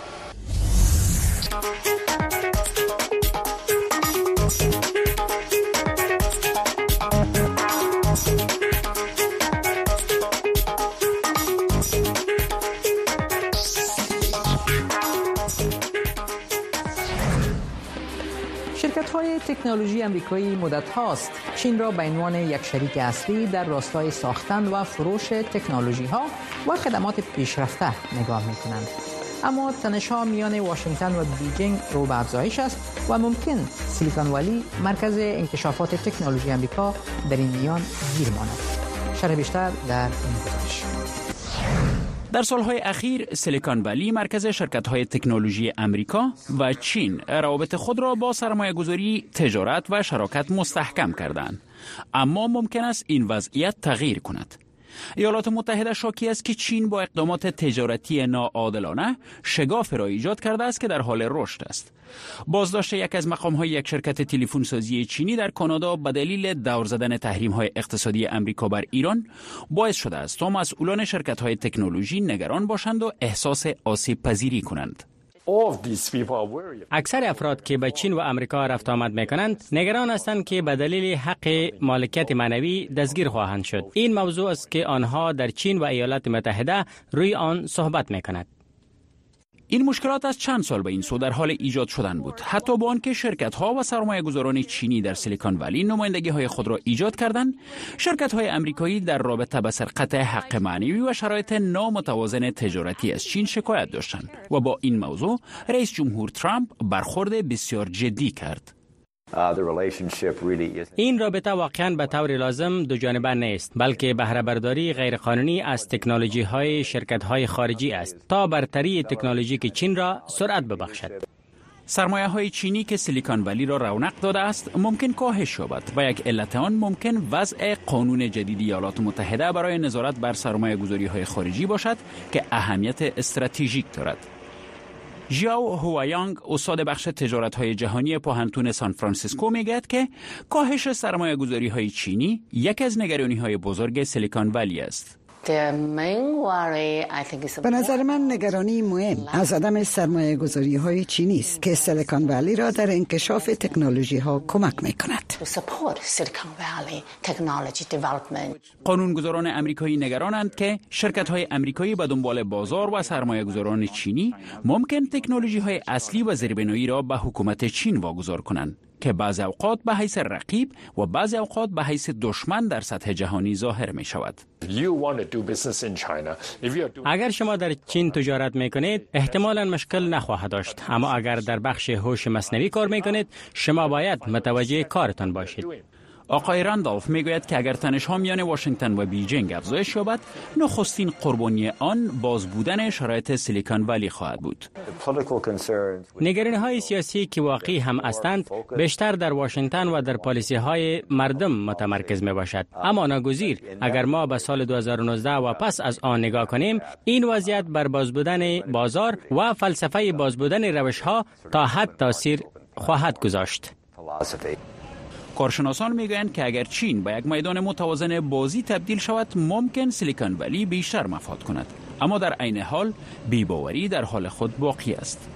شرکت‌های تکنولوژی آمریکایی مدت هاست چین را به عنوان یک شریک اصلی در راستای ساختن و فروش تکنولوژی‌ها و خدمات پیشرفته نگاه می‌کنند. اما تنش‌ها میان واشنگتن و بیجینگ رو به افزایش است و ممکن سیلیکون ولی مرکز انکشافات تکنولوژی آمریکا در این میان گیر ماند. شرح بیشتر در این گزارش. در سالهای اخیر سیلیکون ولی مرکز شرکت‌های تکنولوژی امریکا و چین روابط خود را با سرمایه‌گذاری، تجارت و شراکت مستحکم کردند. اما ممکن است این وضعیت تغییر کند. ایالات متحده شاکی است که چین با اقدامات تجارتی ناعادلانه شگافی را ایجاد کرده است که در حال رشد است. بازداشت یک از مقام‌های یک شرکت تلفن‌سازی چینی در کانادا به دلیل دور زدن تحریم‌های اقتصادی امریکا بر ایران باعث شده است تا مسئولان شرکت‌های تکنولوژی نگران باشند و احساس آسیب پذیری کنند. اکثر افراد که به چین و آمریکا رفت آمد میکنند نگران هستند که به دلیل حق مالکیت معنوی دستگیر خواهند شد. این موضوع است که آنها در چین و ایالات متحده روی آن صحبت میکنند. این مشکلات از چند سال به این سو در حال ایجاد شدن بود، حتی با آنکه شرکت‌ها و سرمایه‌گذاران چینی در سیلیکون ولی نمایندگی‌های خود را ایجاد کردند. شرکت‌های آمریکایی در رابطه با سرقت حق معنوی و شرایط نامتوازن تجارتی از چین شکایت داشتند و با این موضوع رئیس جمهور ترامپ برخورد بسیار جدی کرد. این رابطه واقعاً به طور لازم دو جانبه نیست، بلکه بهره برداری غیرقانونی از تکنولوژی های شرکت های خارجی است تا برتری تکنولوژیک چین را سرعت ببخشد. سرمایه های چینی که سیلیکون ولی را رونق داده است ممکن کاهش یابد و یک علت آن ممکن وضع قانون جدید ایالات متحده برای نظارت بر سرمایه گذاری های خارجی باشد که اهمیت استراتژیک دارد. ژیاو هوایانگ استاد بخش تجارت‌های جهانی پوهنتون سان فرانسیسکو میگوید که کاهش سرمایه‌گذاری‌های چینی یک از نگرانی‌های بزرگ سیلیکون ولی است. به نظر من نگرانی مهم از عدم سرمایه گذاری های چینی است که سیلیکون ولی را در انکشاف تکنولوژی ها کمک می کند. قانونگذاران امریکایی نگرانند که شرکت های امریکایی به دنبال بازار و سرمایه گذاران چینی ممکن تکنولوژی های اصلی و زیربنایی را به حکومت چین واگذار کنند که بعضی اوقات به حیث رقیب و بعضی اوقات به حیث دشمن در سطح جهانی ظاهر می شود. اگر شما در چین تجارت می کنید احتمالاً مشکل نخواهد داشت، اما اگر در بخش هوش مصنوعی کار می کنید شما باید متوجه کارتان باشید. آقای راندالف میگوید که اگر تنش‌ها میان واشنگتن و بیجینگ افزایش یابد، نخستین قربانی آن باز بودن شرایط سیلیکون ولی خواهد بود. نگرانی‌های سیاسی که واقعی هم هستند بیشتر در واشنگتن و در پالیسی‌های مردم متمرکز میباشد. اما ناگزیر اگر ما به سال دو هزار و نوزده و پس از آن نگاه کنیم، این وضعیت بر باز بودن بازار و فلسفه باز بودن روش‌ها تا حد تاثیر خواهد گذاشت. کارشناسان میگویند که اگر چین به یک میدان متوازن بازی تبدیل شود، ممکن سیلیکون ولی بیشتر مفاد کند، اما در عین حال بی‌باوری در حال خود باقی است.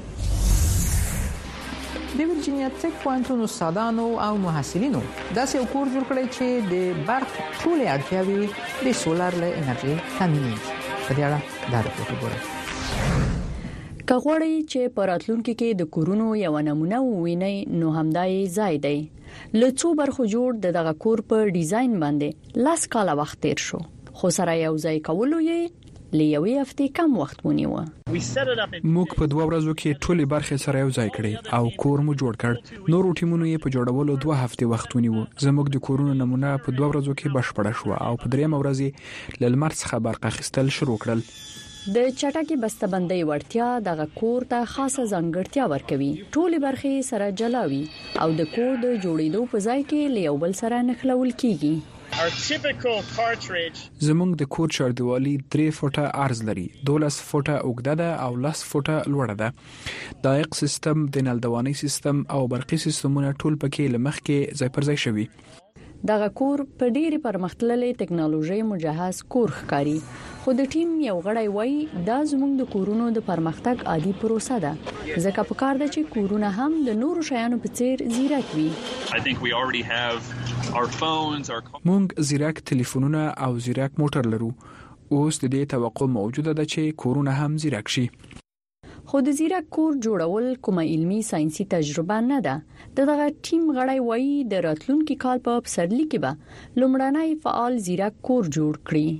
د ورجینیا تک پوهنتون استادانو او محصلینو داسې یو کور جوړ کړی چې د برق ټولې اړتیاوې د سولر له انرژي تامینېږي. په دې اړه دا رپورټ وګورئ. که غواړئ چې په راتلونکي کې د کورونو یو نمونه ووینئ، نو همدای ځای دی. له څو برخو جوړ د دغه کور په ډیزاین باندې لاس کاله وخت تیر شو، خو سره یو ځای کولو یې لیوي هفته کم وخت ونیو. موږ په دوه ورځو کې ټولې برخې سره یو ځای کړې او کور مو جوړ کړ. نور ټیمونو یې په جوړولو دوه هفته وخت ونیو. زموږ د کورونو نمونه په دوه ورځو کې بشپړه شو او په درېیم ورځ یې له لمر څخه برق اخیستل شروع کړل. د چټکي بسته‌بندۍ وړتیا دغه کور ته خاصه ځانګړتیا ورکوي. ټولې برخې سره جلاوي او د کور د جوړېدو په ځای کې له یو بل سره نښلول کیږي. زموږ د کور چاردیوالي درې فوټه عرض لري، دولس فوټه اوږده ده او لس فوټه لوړه ده. دایق سیستم، د نلدوانۍ سیستم او برقي سیستمونه ټول پکې لمخ کې ځای پر ځای شوي. دغه کور په ډېری پرمختللې ټکنالوژي مجهز کور ښکاري، خو د ټیم یو غړی وایي دا زموږ د کورونو د پرمختګ عادي پروسه ده، ځکه په کار ده چې کورونه هم د نورو شیانو په څیر زیرک وي. مونږ زیرک ټلیفونونه او زیرک موټر لرو. اوس د دې توقع موجوده ده چې کورونه هم زیرک شي. خو د زیرک کور جوړول کومه علمي ساينسي تجربه نه ده. دغه ټیم غړی وایي د راتلونکي کال په پسرلي کې به لومړنی فعال زیرک کور جوړ کړي.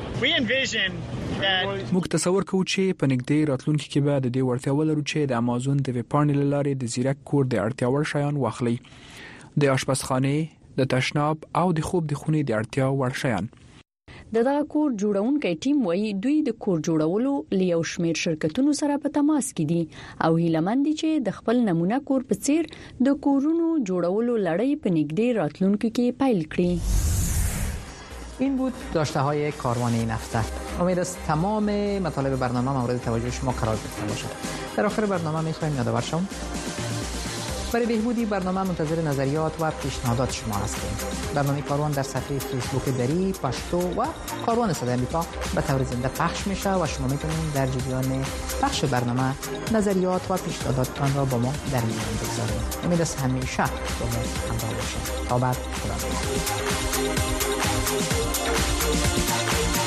موږ تصور کوو چې په نږدې راتلونکي کې به د دې وړتیا ولرو چې د امازون د ویب پاڼې له لارې د زیرک کور د اړتیا وړ شیان واخلي، د آشپزخانه، د تشناب او د خوب د خونې د اړتیا وړ شیان. دغه کور جوړونکي ټیم وایي دوی د کور جوړولو لیو شمیر شرکتونو سره په تماس کې دي او هیلمند دي چې د خپل نمونه کور په څیر د کورونو جوړولو لړۍ په نږدې راتلونکي کې پیل کړي. این بود داشته های کاروان این هفته. امید است تمام مطالب برنامه مورد توجه شما قرار گرفته باشد. در آخر برنامه می‌خواهیم یادآور شوم برای بهبودی برنامه منتظر نظریات و پیشنهادات شما هستیم. برنامه کاروان در صفحه فیسبوک دری، پشتو و کاروان صدای آمریکا به طور زنده پخش میشه و شما میتونید در جریان پخش برنامه نظریات و پیشنهاداتتان را با ما در میان بگذارید. امید است همیشه با ما همراه باشید. تا بعد، خدا.